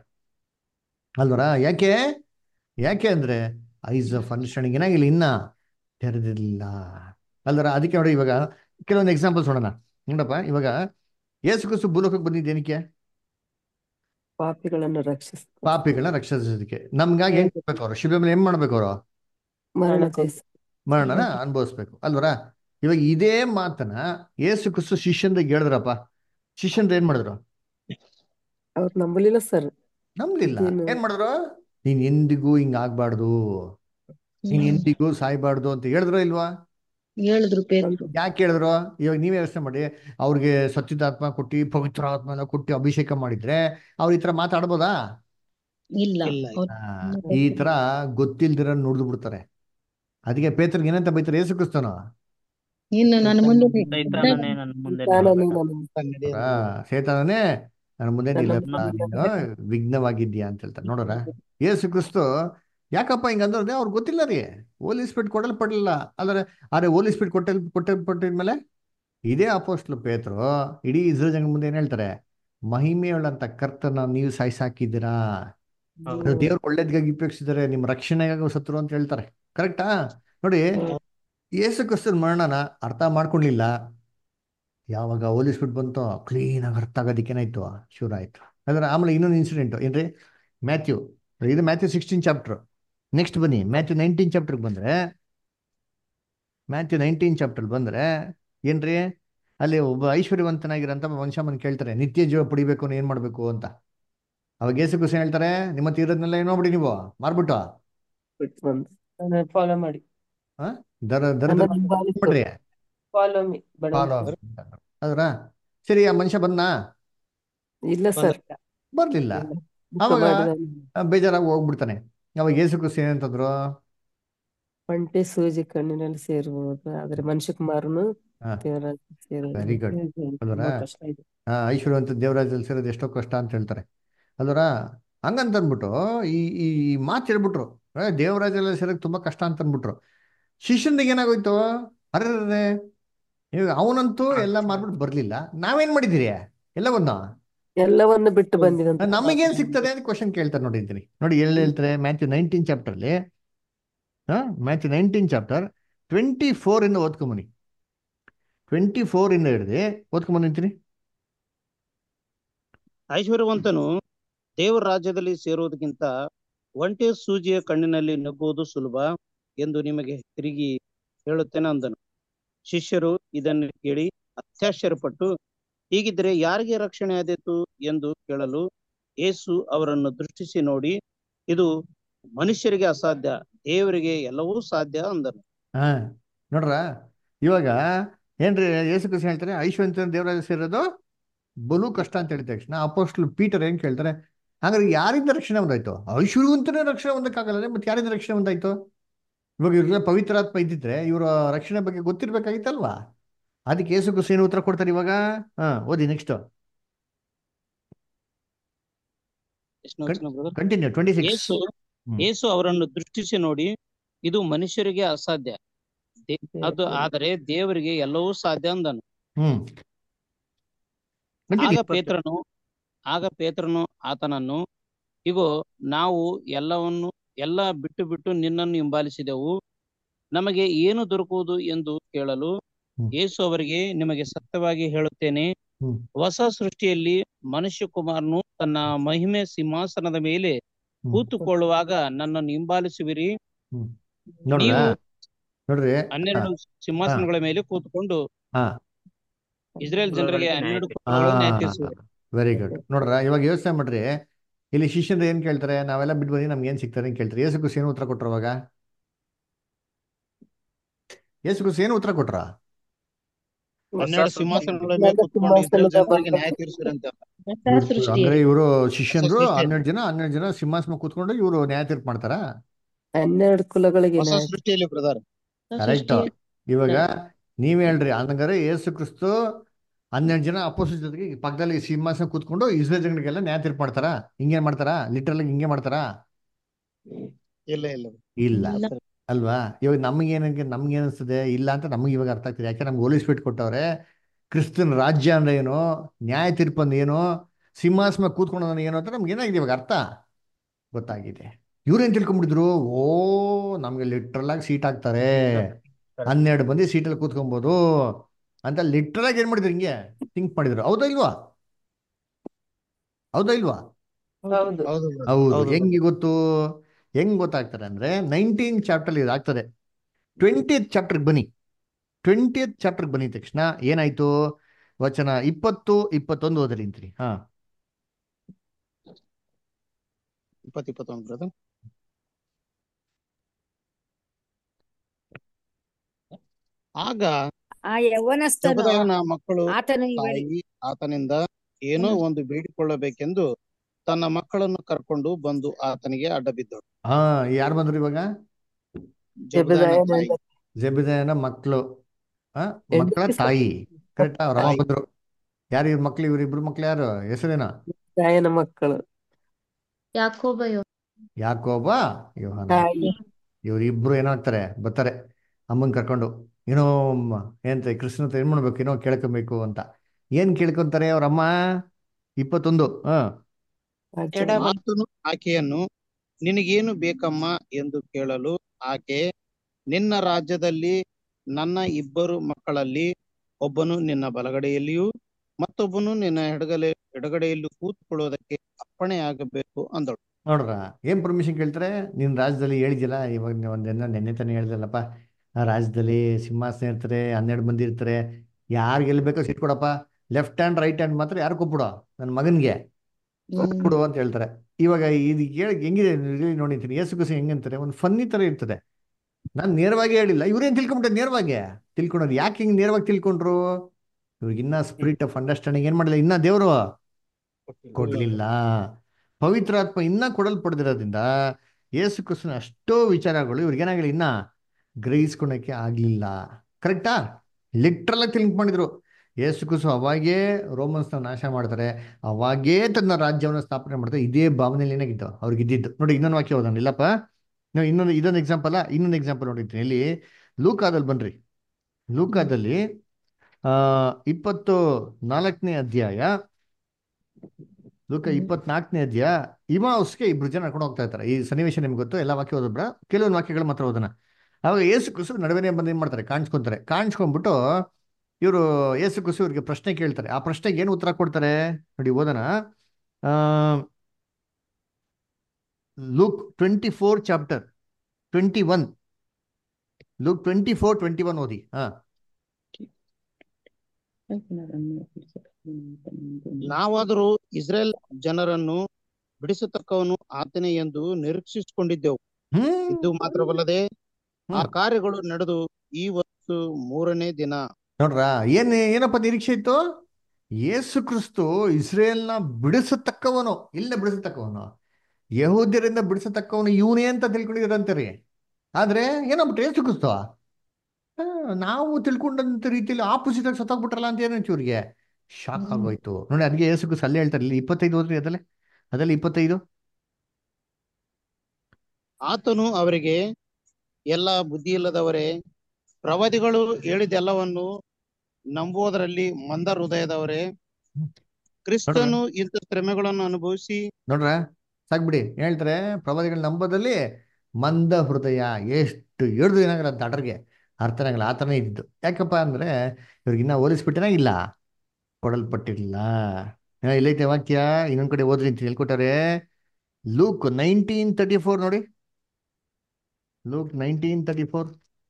ಅಲ್ವರ. ಯಾಕೆ ಯಾಕೆ ಅಂದ್ರೆ ಐಸ್ ಆಫ್ ಅಂಡರ್ಸ್ಟ್ಯಾಂಡಿಂಗ್ ಏನಾಗಿಲ್ಲ, ಇನ್ನ ತೆರೆದಿರಲಿಲ್ಲ ಅಲ್ವರ. ಅದಕ್ಕೆ ನೋಡಿ ಇವಾಗ ಕೆಲವೊಂದು ಎಕ್ಸಾಂಪಲ್ಸ್ ನೋಡೋಣ. ನೋಡಪ್ಪ, ಇವಾಗ ಯೇಸು ಕ್ರಿಸ್ತು ಭೂಲೋಕಕ್ಕೆ ಬಂದಿದ್ದೇನಕ್ಕೆ? ಪಾಪಿಗಳನ್ನು ರಕ್ಷಿಸ ಪಾಪಿಗಳನ್ನ ರಕ್ಷಿಸೋದಕ್ಕೆ. ನಮ್ಗಾಗಿ ಏನ್ ಮಾಡ್ಬೇಕು ಅವರು? ಶಿಲುಬೆ ಮೇಲೆ ಏನ್ ಮಾಡ್ಬೇಕು ಅವರು? ಮರಣ ಜಯಿಸ ಮರಣನ ಅನುಭವಿಸ್ಬೇಕು ಅಲ್ವರ. ಇವಾಗ ಇದೇ ಮಾತನ್ನ ಯೇಸು ಕ್ರಿಸ್ತು ಶಿಷ್ಯಂದ್ರಿಗೆ ಹೇಳಿದ್ರಪ್ಪ. ಶಿಷ್ಯಂದ್ರ ಏನ್ ಮಾಡಿದ್ರು? ಅವ್ರು ನಂಬಲಿಲ್ಲ ಸರ್. ನಂಬ್ಲಿಲ್ಲ. ಇದೇನು ಏನ್ ಮಾಡಿದ್ರು? ನೀನ್ ಎಂದಿಗೂ ಹಿಂಗ ಆಗ್ಬಾರ್ದು, ನೀನ್ ಎಂದಿಗೂ ಸಾಯ್ಬಾರ್ದು ಅಂತ ಹೇಳಿದ್ರು ಇಲ್ವಾ? ಹೇಳಿದ್ರು ಪೇತ್ರ. ಯಾಕೆ ಹೇಳಿದ್ರು? ಇವಾಗ ನೀವೇ ಯೋಚನೆ ಮಾಡಿ, ಅವ್ರಿಗೆ ಸತ್ಯದಾತ್ಮ ಕೊಟ್ಟು ಪವಿತ್ರ ಆತ್ಮ ಎಲ್ಲ ಕೊಟ್ಟು ಅಭಿಷೇಕ ಮಾಡಿದ್ರೆ ಅವ್ರು ಈ ತರ ಮಾತಾಡ್ಬೋದಾ? ಇಲ್ಲ ಇಲ್ಲ ಆ, ಈ ತರ ಗೊತ್ತಿಲ್ದಿರ ನುಡಿದು ಬಿಡ್ತಾರೆ. ಅದಕ್ಕೆ ಪೇತ್ರಗೆ ಏನಂತ ಬೈತಾರೆ ಯೇಸು ಕ್ರಿಸ್ತನ? ಇನ್ನು ನನ್ನ ಮುಂದೆ ಸೈತಾನನೇ ನನ್ನ ಮುಂದೆ ನಾನೇ ನಿಲ್ಲಬೇಡ. ನಾನು ಆ, ಸೇತಾನನೇ ನನ್ನ ಮುಂದೆ ನನ್ನ ನಿಲ್ಲಪ್ಪ, ನೀನು ವಿಘ್ನವಾಗಿದ್ಯಾ ಅಂತ ಹೇಳ್ತಾರೆ. ನೋಡ್ರ ಯೇಸು ಕ್ರಿಸ್ತು ಯಾಕಪ್ಪ ಹಿಂಗಂದ್ರೆ ಅವ್ರಿಗೆ ಗೊತ್ತಿಲ್ಲ ರೀ, ಹೋಲಿಸ್ಬಿಟ್ಟು ಕೊಡಲ್ಪಡಲಿಲ್ಲ. ಅಂದ್ರೆ ಆದ್ರೆ ಹೋಲಿಸ್ಬಿಟ್ಟು ಕೊಟ್ಟಲ್ ಕೊಟ್ಟಲ್ಪಟ್ಟಿದ್ಮೇಲೆ ಇದೇ ಅಪೋಸ್ಟ್ಲು ಪೇತ್ರು ಇಡೀ ಇಸ್ರೇಲ್ ಜನ ಮುಂದೆ ಏನ್ ಹೇಳ್ತಾರೆ, ಮಹಿಮೆಯುಳ್ಳಂತ ಕರ್ತನ ನೀವು ಸಾಯಿಸಾಕಿದ್ದೀರಾ, ಅದು ದೇವ್ರು ಒಳ್ಳೇದ್ಗಾಗಿ ಉಪಯೋಗಿಸಿದ್ದಾರೆ, ನಿಮ್ಮ ರಕ್ಷಣೆಗಾಗಿ ಸತ್ರು ಅಂತ ಹೇಳ್ತಾರೆ. ಕರೆಕ್ಟಾ? ನೋಡಿ, ಯೇಸು ಕ್ರಿಸ್ತನ ಮರಣನ ಅರ್ಥ ಮಾಡ್ಕೊಳ್ಳಿಲ್ಲ. ಯಾವಾಗ ಹೋಲಿಸ್ಬಿಟ್ಟು ಬಂತು ಕ್ಲೀನ್ ಆಗಿ ಅರ್ಥ ಆಗೋದಕ್ಕೆ ಏನಾಯ್ತು, ಶುರು ಆಯ್ತು. ಅಂದ್ರೆ ಆಮೇಲೆ ಇನ್ನೊಂದು ಇನ್ಸಿಡೆಂಟ್ ಏನ್ರಿ, ಮ್ಯಾಥ್ಯೂ, ಇದು ಮ್ಯಾಥ್ಯೂ ಸಿಕ್ಸ್ಟೀನ್ ಚಾಪ್ಟರ್. ನೆಕ್ಸ್ಟ್ ಬನ್ನಿ ಮ್ಯಾಥ್ಯೂ ನೈನ್ಟೀನ್ ಚಾಪ್ಟರ್ಗೆ ಬಂದ್ರೆ, ಮ್ಯಾಥ್ಯೂ ನೈನ್ಟೀನ್ ಚಾಪ್ಟರ್ ಬಂದ್ರೆ ಏನ್ರಿ, ಅಲ್ಲಿ ಒಬ್ಬ ಐಶ್ವರ್ಯವಂತನಾಗಿರೋಂಥ ಮನುಷ್ಯಮ್ಮನ್ ಕೇಳ್ತಾರೆ ನಿತ್ಯ ಜೀವ ಪಡಿಬೇಕು ಅಂದ್ರೆ ಏನ್ ಮಾಡ್ಬೇಕು ಅಂತ. ಅವಾಗ ಯೇಸು ಕ್ರಿಸ್ತ ಏನ್ ಹೇಳ್ತಾರೆ, ನಿಮ್ಮ ಹತ್ರ ಇರೋದ್ನೆಲ್ಲ ಏನೋ ಬಿಡಿ ನೀವು ಮಾರ್ಬಿಟ್ಟು ಬಿಟ್ಟು ಬಂದು ಫಾಲೋ ಮಾಡಿ ಆ ದರ ದರ ನನ್ನ ಹಿಂಬಾಲಿಸು. ಮಾಡ್ರಿ ಫಾಲೋ ಮೀ ಬಡ ಫಾಲೋ ಅದ್ರ. ಸರಿ, ಆ ಮನುಷ್ಯ ಬಂದ? ಇಲ್ಲ ಸರ್. ಬರ್ಲಿಲ್ಲ. ಇಲ್ಲ. ದುಃಖ ಅವಾಗ ಮಾಡಿದ ಆ, ಬೇಜಾರಾಗಿ ಹೋಗ್ಬಿಡ್ತಾನೆ. ಅವಾಗ ಯೇಸು ಕ್ರಿಸ್ತ ಏನಂತಂದ್ರು? ಒಂಟೆ ಸೂಜಿ ಕಣ್ಣಿನಲ್ಲಿ ಸೇರ್ಬೋದು, ಆದ್ರೆ ಮನುಷ್ಯ ಕುಮಾರನು ಹಾ, ದೇವರ ವೆರಿ ಸೇರುವುದು ಗುಡ್ ಅಲ್ವರ. ತುಂಬಾ ಕಷ್ಟ ಇದೆ. ಆ ಐಶ್ವರ್ಯವಂತ ದೇವರಾಜಲ್ಲಿ ಸೇರೋದು ಎಷ್ಟೋ ಕಷ್ಟ ಅಂತ ಹೇಳ್ತಾರೆ ಅಲ್ವರ. ಹಂಗಂತ ಅಂದ್ಬಿಟ್ಟು ಈ ಈ ಮಾತು ಹೇಳ್ಬಿಟ್ರು, ಏ, ದೇವರಾಜಲ್ಲಿ ಸೇರೋಕೆ ತುಂಬಾ ಕಷ್ಟ ಅಂತ ಅಂದ್ಬಿಟ್ರು. ಶಿಷ್ಯನಿಗೆ ಏನಾಗೋಯ್ತು, ಅರ್ರೆ ಇವಾಗ ಅವನಂತೂ ಎಲ್ಲ ಮಾರ್ಬಿಟ್ಟು ಬರ್ಲಿಲ್ಲ, ನಾವೇನ್ ಮಾಡಿದಿರಿ ಎಲ್ಲವನ್ನ, ಎಲ್ಲವನ್ನು ಬಿಟ್ಟು ಬಂದಿದಂತ ನಮಗೇನ್ ಸಿಗ್ತದೆ ಅಂತ ಕ್ವಶನ್ ಕೇಳ್ತಾರೆ. ನೋಡಿದ್ದೀನಿ ನೋಡಿ, ಎಲ್ಲಿ ಹೇಳ್ತಾರೆ ಮ್ಯಾಥ್ಯೂ ನೈನ್ಟೀನ್ ಚಾಪ್ಟರ್ ಅಲ್ಲಿ, ಹಾ Matthew nineteen chapter twenty four ಇಂದ ಓದ್ಕೊಂಬನಿ. ಟ್ವೆಂಟಿ ಫೋರ್ ಇಂದ ಹಿಡಿದು ಓದ್ಕೊಂಬಂದಿರ್ತೀನಿ. ಐಶ್ವರ್ಯವಂತನು ದೇವರ ರಾಜ್ಯದಲ್ಲಿ ಸೇರುವುದಕ್ಕಿಂತ ಒಂಟೆ ಸೂಜಿಯ ಕಣ್ಣಿನಲ್ಲಿ ನುಗ್ಗುವುದು ಸುಲಭ ಎಂದು ನಿಮಗೆ ತಿರುಗಿ ಹೇಳುತ್ತೇನೆ ಅಂದನು. ಶಿಷ್ಯರು ಇದನ್ನು ಕೇಳಿ ಅತ್ಯಾಶ್ಚರ್ಯಪಟ್ಟು, ಹೀಗಿದ್ರೆ ಯಾರಿಗೆ ರಕ್ಷಣೆ ಆದೀತು ಎಂದು ಕೇಳಲು, ಯೇಸು ಅವರನ್ನು ದೃಷ್ಟಿಸಿ ನೋಡಿ, ಇದು ಮನುಷ್ಯರಿಗೆ ಅಸಾಧ್ಯ, ದೇವರಿಗೆ ಎಲ್ಲವೂ ಸಾಧ್ಯ ಅಂದನು. ಹಾ ನೋಡ್ರ, ಇವಾಗ ಏನ್ರಿ ಯೇಸು ಕ್ರಿಸ್ತ ಹೇಳ್ತಾರೆ ಐಶ್ವರ್ಯ ದೇವರಾಜ ಸೇರೋದು ಬಲು ಕಷ್ಟ ಅಂತ ಹೇಳಿದ ತಕ್ಷಣ ಅಪೋಸ್ಟಲ್ ಪೀಟರ್ ಏನ್ ಕೇಳ್ತಾರೆ, ಹಾಗಾದ್ರೆ ಯಾರಿಂದ ರಕ್ಷಣೆ ಒಂದಾಯ್ತು? ಐಶ್ವರ್ಯವಂತನೇ ರಕ್ಷಣೆ ಹೊಂದಕ್ಕಾಗಲ್ಲ, ಮತ್ತೆ ಯಾರಿಂದ ರಕ್ಷಣೆ ಒಂದಾಯ್ತು? ಇವಾಗ ಇವ್ರಿಗೆಲ್ಲ ಪವಿತ್ರಾತ್ಮ ಇದ್ದಿದ್ರೆ ಇವರ ರಕ್ಷಣೆ ಬಗ್ಗೆ ಗೊತ್ತಿರ್ಬೇಕಾಗಿತ್ತಲ್ವಾ? ಅದಕ್ಕೆ ಯೇಸು ಕ್ರಿಸ್ತ ಏನು ಉತ್ತರ ಕೊಡ್ತಾರೆ ಇವಾಗ? ಹಾ ಓದಿ ನೆಕ್ಸ್ಟ್ ಎಷ್ಟನೇ ವಚನ ಬ್ರದರ್? Continue twenty six. ಯೇಸು ಯೇಸು ಅವರನ್ನು ದೃಷ್ಟಿಸಿ ನೋಡಿ, ಇದು ಮನುಷ್ಯರಿಗೆ ಅಸಾಧ್ಯ, ದೇ- ಅದು ಆದರೆ ದೇವರಿಗೆ ಎಲ್ಲವೂ ಸಾಧ್ಯ ಅಂದನು. ಹ್ಮ್ ಆಗ ಕಂಟಿನ್ಯೂ. ಪೇತ್ರನು ಆಗ ಪೇತ್ರನು ಆತನನ್ನು, ಇಗೋ, ನಾವು ಎಲ್ಲವನ್ನು ಎಲ್ಲ ಬಿಟ್ಟು ಬಿಟ್ಟು ನಿನ್ನನ್ನು ಹಿಂಬಾಲಿಸಿದೆವು, ನಮಗೆ ಏನು ದೊರಕುವುದು ಎಂದು ಕೇಳಲು, ಯೇಸು ಅವರಿಗೆ, ನಿಮಗೆ ಸತ್ಯವಾಗಿ ಹೇಳುತ್ತೇನೆ, ಹ್ಮ್ ಹೊಸ ಸೃಷ್ಟಿಯಲ್ಲಿ ಮನುಷ್ಯ ಕುಮಾರನು ತನ್ನ ಮಹಿಮೆ ಸಿಂಹಾಸನದ ಮೇಲೆ ಕೂತುಕೊಳ್ಳುವಾಗ ನನ್ನನ್ನು ಹಿಂಬಾಲಿಸುವಿರಿ. ಹ್ಮ್ ನೋಡ್ರ ನೀವು ನೋಡ್ರಿ ಹನ್ನೆರಡು ಸಿಂಹಾಸನಗಳ ಮೇಲೆ ಕೂತ್ಕೊಂಡು ಹಾ ಇಸ್ರೇಲ್ ಜನರಿಗೆ ಹನ್ನೆರಡು ಹಾ ಕುಲಗಳನ್ನು ನ್ಯಾಯ ತೀರಿಸುವಿರಿ. Very good. ನೋಡ್ರ, ಇವಾಗ ಯೋಚನೆ ಮಾಡ್ರಿ, ಇಲ್ಲಿ ಶಿಷ್ಯರು ಏನ್ ಕೇಳ್ತಾರೆ, ನಾವೆಲ್ಲ ಬಿಟ್ಟು ಬಂದು ನಮ್ಗೆ ಏನ್ ಸಿಗ್ತಾರೆ ಅಂತ ಕೇಳ್ತಾರೆ. ಯೇಸು ಕ್ರಿಸ್ತ ಏನು ಉತ್ತರ ಕೊಟ್ರು ಅವಾಗ? ಯೇಸು ಕ್ರಿಸ್ತ ಏನು ಉತ್ತರ ಕೊಟ್ರ? ಹನ್ನೆರಡು ಸಿಂಹಾಸನಗಳ ಮೇಲೆ ಕೂತ್ಕೊಂಡು ಇಸ್ರೇಲ್ ಜನರಿಗೆ ನ್ಯಾಯ ತೀರಿಸುವಿರಿ ಅಂತ. ಅಂದ್ರೆ ಇವರು ಹೊಸ ಶಿಷ್ಯಂದ್ರು ಸೃಷ್ಟಿಯಲ್ಲಿ ಹನ್ನೆರಡು ಜನ ಹನ್ನೆರಡು ಜನ ಸಿಂಹಾಸನ ಕೂತ್ಕೊಂಡು ಇವರು ನ್ಯಾಯ ತೀರ್ಪು ಮಾಡ್ತಾರ? ಹನ್ನೆರಡು ಕುಲಗಳಿಗೆ ಹೊಸ ನ್ಯಾಯ. ಸೃಷ್ಟಿಯಲ್ಲಿ ಬ್ರದರ್. ಕರೆಕ್ಟ್. ಇವಾಗ ನೀವ್ ಹೇಳ್ರಿ, ಹಂಗಾರೆ ಯೇಸು ಕ್ರಿಸ್ತು ಹನ್ನೆರಡು ಜನ ಅಪೋಸಿಟ್ ಜೊತೆಗೆ ಪಕ್ಕದಲ್ಲಿ ಸಿಂಹಾಸನ ಕೂತ್ಕೊಂಡು ಇಸ್ರೇಲ್ ಜನರಿಗೆಲ್ಲ ನ್ಯಾಯ ತೀರ್ಪು ಮಾಡ್ತಾರ? ಹಿಂಗೆ ಮಾಡ್ತಾರಾ? ಲಿಟ್ರಲ್ ಹಿಂಗೆ ಮಾಡ್ತಾರಾ? ಇಲ್ಲ ಇಲ್ಲ ಇಲ್ಲ ಅಲ್ವಾ? ಇವಾಗ ನಮ್ಗೆ ಏನಕ್ಕೆ ನಮ್ಗೆ ಏನಿಸ್ತದೆ ಇಲ್ಲ ಅಂತ ನಮ್ಗೆ ಇವಾಗ ಅರ್ಥ ಆಗ್ತದೆ. ಯಾಕೆ ನಮ್ಗೆ ಹೋಲಿ ಸ್ಪಿರಿಟ್ ಕೊಟ್ಟವ್ರೆ. ಕ್ರಿಸ್ತನ ರಾಜ್ಯ ಅಂದ್ರೆ ಏನು, ನ್ಯಾಯ ತೀರ್ಪು ಅಂದ್ರೆ ಏನು, ಸಿಂಹಾಸನ ಕೂತ್ಕೊಂಡು ಏನು ಅಂತ ನಮ್ಗೆ ಏನಾಗಿದೆ ಇವಾಗ ಅರ್ಥ ಗೊತ್ತಾಗಿದೆ. ಇವ್ರೇನ್ ತಿಳ್ಕೊಂಡ್ಬಿಟ್ಟಿದ್ರು, ಓ ನಮ್ಗೆ ಲಿಟ್ರಲ್ ಆಗಿ ಸೀಟ್ ಹಾಕ್ತಾರೆ, ಹನ್ನೆರಡು ಮಂದಿ ಸೀಟಲ್ಲಿ ಕೂತ್ಕೊಬೋದು ಅಂತ ಲಿಟ್ರಲ್ ಆಗಿ ಏನ್ ಮಾಡಿದ್ರು, ಹಿಂಗೆ ಥಿಂಕ್ ಮಾಡಿದ್ರು. ಹೌದಾ ಇಲ್ವಾ? ಹೌದಾ ಇಲ್ವಾ? ಹೌದು. ಹೌದು ಹೌದು. ಹೆಂಗೆ ಗೊತ್ತು? ಹೆಂಗ್ ಗೊತ್ತಾಗ್ತಾರೆ ಅಂದ್ರೆ ನೈನ್ಟೀನ್ ಚಾಪ್ಟರ್ ಇದಾಗ್ತದೆ. ಟ್ವೆಂಟಿಯತ್ ಚಾಪ್ಟರ್ಗೆ ಬನ್ನಿ. ಟ್ವೆಂಟಿಯತ್ ಚಾಪ್ಟರ್ಗೆ ಬನ್ನಿ ತಕ್ಷಣ ಏನಾಯ್ತು? ವಚನ ಇಪ್ಪತ್ತು ಇಪ್ಪತ್ತೊಂದು ಓದಲಿ ಅಂತ್ರಿ. ಹಾ ಇಪ್ಪತ್ತು ಇಪ್ಪತ್ತೊಂದು ಬ್ರದರ್. ಆಗ ಆ ಯೌವನಸ್ಥನು ಜೆಬೆದಾಯನ ಮಕ್ಕಳು ಆತನು ಇವಳಿ ತಾಯಿ ಆತನಿಂದ ಏನೋ ಒಂದು ಬೇಡಿಕೊಳ್ಳಬೇಕೆಂದು ತನ್ನ ಮಕ್ಕಳನ್ನು ಕರ್ಕೊಂಡು ಬಂದು ಆತನಿಗೆ ಅಡ್ಡ ಬಿದ್ದಳು. ಹಾ ಯಾರು ಬಂದ್ರು ಇವಾಗ? ಜೆಬೆದಾಯನ ತಾಯಿ, ಜೆಬೆದಾಯನ ಮಕ್ಕಳು, ಆ ಮಕ್ಕಳ ಹೆಂಡತಿ ತಾಯಿ. ಕರೆಕ್ಟ್. ಅವ್ರ ಅಮ್ಮ ತಾಯಿ ಬಂದ್ರು. ಯಾರು ಇವ್ರ ಮಕ್ಳು? ಇವ್ರಿಬ್ರು ಮಕ್ಳು ಯಾರು? ಹೆಸರೇನ? ದಾಯನ ಮಕ್ಕಳು ಯಾಕೋಬ ಯೋ- ಯಾಕೋಬ, ಯೋಹಾನ. ತಾಯಿ. ಇವ್ರಿಬ್ರು ಏನಾಗ್ತಾರೆ, ಬರ್ತಾರೆ ಅಮ್ಮನ್ ಕರ್ಕೊಂಡು. ಏನೋ ಮ- ಏನಂತ ಕೃಷ್ಣ ಹತ್ರ ಏನ್ ಮಾಡ್ಬೇಕು, ಏನೋ ಕೇಳ್ಕೊಬೇಕು ಅಂತ. ಏನ್ ಕೇಳ್ಕೊಂತಾರೆ ಅವ್ರಮ್ಮ? ಇಪ್ಪತ್ತೊಂದು. ಹ ರಾಜ್ಯ ಆತನು ಆಕೆಯನ್ನು, ನಿನಗೇನು ಬೇಕಮ್ಮ ಎಂದು ಕೇಳಲು, ಆಕೆ, ನಿನ್ನ ರಾಜ್ಯದಲ್ಲಿ ನನ್ನ ಇಬ್ಬರು ಮಕ್ಕಳಲ್ಲಿ ಒಬ್ಬನು ನಿನ್ನ ಬಲಗಡೆಯಲ್ಲಿಯೂ ಮತ್ತೊಬ್ಬನು ನಿನ್ನ ಎಡಗಲೆ ಎಡಗಡೆಯಲ್ಲಿ ಕೂತ್ಕೊಳ್ಳೋದಕ್ಕೆ ಅಪ್ಪಣೆಯಾಗಬೇಕು ಅಂದಳು. ನೋಡ್ರ, ಏನ್ ಪರ್ಮಿಷನ್ ಕೇಳ್ತಾರೆ? ನಿನ್ ರಾಜ್ಯದಲ್ಲಿ ಹೇಳಿದ್ಯಲ್ಲ, ಇವಾಗ ನೀವು ಒಂದಿನ ನೆನ್ನೆ ತಾನೇ ಹೇಳ್ದಲ್ಲಪ್ಪ, ಆ ರಾಜ್ಯದಲ್ಲಿ ಸಿಂಹಾಸನ ಇರ್ತಾರೆ, ಹನ್ನೆರಡು ಮಂದಿ ಇರ್ತಾರೆ, ಯಾರು ಗೆಲ್ಬೇಕೋ ಸೀಟ್ ಕೊಡಪ್ಪ, ಲೆಫ್ಟ್ ಹ್ಯಾಂಡ್ ರೈಟ್ ಹ್ಯಾಂಡ್ ಮಾತ್ರ ಯಾರು ಕೊಟ್ಬಿಡು, ನನ್ನ ಮಗನ್ಗೆ ಕೊಟ್ಬಿಡು ಅಂತ ಹೇಳ್ತಾರೆ. ಇವಾಗ ಇದು ಕೇಳಿ ಹೆಂಗಿದೆ really ನೋಡಿರ್ತೀನಿ. ಯೇಸು ಕ್ರಿಸ್ತ ಹೆಂಗಂತಾರೆ, ಒಂದು ಫನ್ನಿ ತರ ಇರ್ತದೆ. ನಾನು ನೇರವಾಗಿ ಹೇಳಿಲ್ಲ, ಇವ್ರೇನ್ ತಿಳ್ಕೊಂಬಿಟ್ಟೆ ನೇರವಾಗಿ ತಿಳ್ಕೊಂಡ್ರು. ಯಾಕೆ ಹಿಂಗ್ ನೇರವಾಗಿ ತಿಳ್ಕೊಂಡ್ರು? ಇವ್ರಿಗೆ ಇನ್ನ ಸ್ಪಿರಿಟ್ ಆಫ್ ಅಂಡರ್ಸ್ಟ್ಯಾಂಡಿಂಗ್ ಏನ್ ಮಾಡಿಲ್ಲ, ಇನ್ನ ದೇವರು ಕೊಡ್ಲಿಲ್ಲ. ಪವಿತ್ರಾತ್ಮ ಇನ್ನ ಕೊಡಲ್ಪಡ್ದಿರೋದ್ರಿಂದ ಯೇಸು ಕ್ರಿಸ್ತನ ಅಷ್ಟೋ ವಿಚಾರಗಳು ಇವ್ರಿಗೇನಾಗಲಿ ಇನ್ನ ಗ್ರಹಿಸ್ಕೊಳಕ್ಕೆ ಆಗ್ಲಿಲ್ಲ. ಕರೆಕ್ಟಾ? ಲಿಟ್ರಲ್ ಆಗಿ ತಿಳ್ಕ್ ಮಾಡಿದ್ರು. ಯೇಸು ಕ್ರಿಸ್ತ ಅವಾಗೇ ರೋಮನ್ಸ್ನ ನಾಶ ಮಾಡ್ತಾರೆ, ಅವಾಗೇ ತನ್ನ ರಾಜ್ಯವನ್ನು ಸ್ಥಾಪನೆ ಮಾಡ್ತಾರೆ. ಇದೇ ಭಾವನೆಯಲ್ಲಿ ಏನಾಗಿತ್ತು ಅವ್ರಿಗೆ ಇದ್ದಿದ್ದು. ನೋಡಿ ಇನ್ನೊಂದು ವಾಕ್ಯ ಹೋದ ಇಲ್ಲಪ್ಪ, ನಾವು ಇನ್ನೊಂದು ಇದೊಂದು ಎಕ್ಸಾಂಪಲ್ ಇನ್ನೊಂದು ಎಕ್ಸಾಂಪಲ್ ನೋಡಿರ್ತೀನಿ. ಇಲ್ಲಿ ಲೂಕಾದಲ್ಲಿ ಬನ್ರಿ. ಲೂಕಾದಲ್ಲಿ ಆ ಇಪ್ಪತ್ತು ನಾಲ್ಕನೇ ಅಧ್ಯಾಯ, ಲೂಕ ಇಪ್ಪತ್ನಾಲ್ಕನೇ ಅಧ್ಯಾಯ. ಇಮಾউಸ್ಗೆ ಇಬ್ರು ಜನ ನಡ್ಕೊಂಡು ಹೋಗ್ತಾ ಇರ್ತಾರೆ. ಈ ಸನ್ನಿವೇಶ ನಿಮ್ಗೆ ಗೊತ್ತು, ಎಲ್ಲ ವಾಕ್ಯ ಓದಬ್ರ, ಕೆಲವೊಂದು ವಾಕ್ಯಗಳು ಮಾತ್ರ ಓದೋಣ. ಅವಾಗ ಯೇಸು ಕ್ರಿಸ್ತ ನಡುವೆನೇ ಬಂದು ಏನ್ ಮಾಡ್ತಾರೆ, ಕಾಣಿಸ್ಕೊಂತಾರೆ. ಕಾಣಿಸ್ಕೊಂಡ್ಬಿಟ್ಟು ಇವರು ಯೇಸು ಕ್ರಿಸ್ತ ಇವ್ರಿಗೆ ಪ್ರಶ್ನೆ ಕೇಳ್ತಾರೆ. ಆ ಪ್ರಶ್ನೆಗೆ ಏನು ಉತ್ತರ ಕೊಡ್ತಾರೆ ನೋಡಿ, ಓದೋಣ. ಆ Luke twenty four chapter twenty one Luke twenty four twenty one ಓದಿ. ಹಾ ನಾವಾದರೂ ಇಸ್ರೇಲ್ ಜನರನ್ನು ಬಿಡಿಸತಕ್ಕವನು ಆತನೇ ಎಂದು ನಿರೀಕ್ಷಿಸಿಕೊಂಡಿದ್ದೆವು. ಹ್ಮ್ ಇದು ಮಾತ್ರವಲ್ಲದೆ ಆ ಹ್ಮ್ ಕಾರ್ಯಗಳು ನಡೆದು ಈ ವರ್ಷ ಮೂರನೇ ದಿನ. ನೋಡ್ರ ಏನ್ ಏನಪ್ಪ ನಿರೀಕ್ಷೆ ಇತ್ತು? ಯೇಸು ಕ್ರಿಸ್ತು ಇಸ್ರೇಲ್ನ ಬಿಡಿಸತಕ್ಕವನು. ಇಲ್ಲ ಬಿಡಿಸತಕ್ಕವನು, ಯಹೂದ್ಯರಿಂದ ಬಿಡಿಸತಕ್ಕವನು ಇವನೇ ಅಂತ ತಿಳ್ಕೊಂಡಿರಂತೆ ರೀ. ಆದ್ರೆ ಏನಪ್ಪ ಯೇಸು ಕ್ರಿಸ್ತು ಆ, ನಾವು ತಿಳ್ಕೊಂಡಂತ ರೀತಿಯಲ್ಲಿ ಆಪೋಸಿಟ್ ಆಗಿ ಸತ್ತೋಗ್ಬಿಟ್ರಲ್ಲ ಅಂತ ಏನಂತ ಇವ್ರಿಗೆ ಶಾಕ್ ಆಗೋಯ್ತು ನೋಡಿ. ಅದಕ್ಕೆ ಯೇಸು ಕ್ರಿಸ್ತು ಅಲ್ಲೇ ಹೇಳ್ತಾರೆ, ಇಲ್ಲಿ ಇಪ್ಪತ್ತೈದು ಹೋದ್ರಿ ಅದಲ್ಲೇ ಅದರಲ್ಲಿ ಇಪ್ಪತ್ತೈದು. ಆತನು ಅವರಿಗೆ, ಎಲ್ಲ ಬುದ್ಧಿಯಿಲ್ಲದವರೇ, ಪ್ರವಾದಿಗಳು ಹೇಳಿದೆಲ್ಲವನ್ನು ನಂಬುವುದರಲ್ಲಿ ಮಂದ ಹೃದಯದವರೇ, ಕ್ರಿಸ್ತನು ಇಂಥ ಶ್ರಮೆಗಳನ್ನು ಅನುಭವಿಸಿ. ನೋಡ್ರ ಸಾಕ್ಬಿಡಿ ಹೇಳ್ತಾರೆ, ಪ್ರವಾದಿಗಳ ನಂಬೋದಲ್ಲಿ ಮಂದ ಹೃದಯ. ಎಷ್ಟು ಹಿಡ್ದು ಏನಾಗಲ್ಲ ದಡ್ರಿಗೆ ಅರ್ಥನಾಗಲ್ಲ, ಆ ಥರನೇ ಇದ್ದು. ಯಾಕಪ್ಪ ಅಂದ್ರೆ ಇವ್ರಿಗಿನ್ನ ಹೋಲಿಸ್ಬಿಟ್ಟೇನ ಇಲ್ಲ, ಕೊಡಲ್ಪಟ್ಟಿರಲಿಲ್ಲ. ಎಲ್ಲೈತೆ ವಾಕ್ಯ? ಇನ್ನೊಂದ್ ಕಡೆ ಓದ್ರಿ ಅಂತ ಹೇಳ್ಕೊಟ್ಟಾರೆ. ಲೂಕ್ ನೈನ್ಟೀನ್ ತರ್ಟಿ ಫೋರ್ ನೋಡಿ, ಲೂಕ್ ನೈನ್ಟೀನ್ ತರ್ಟಿ ಫೋರ್.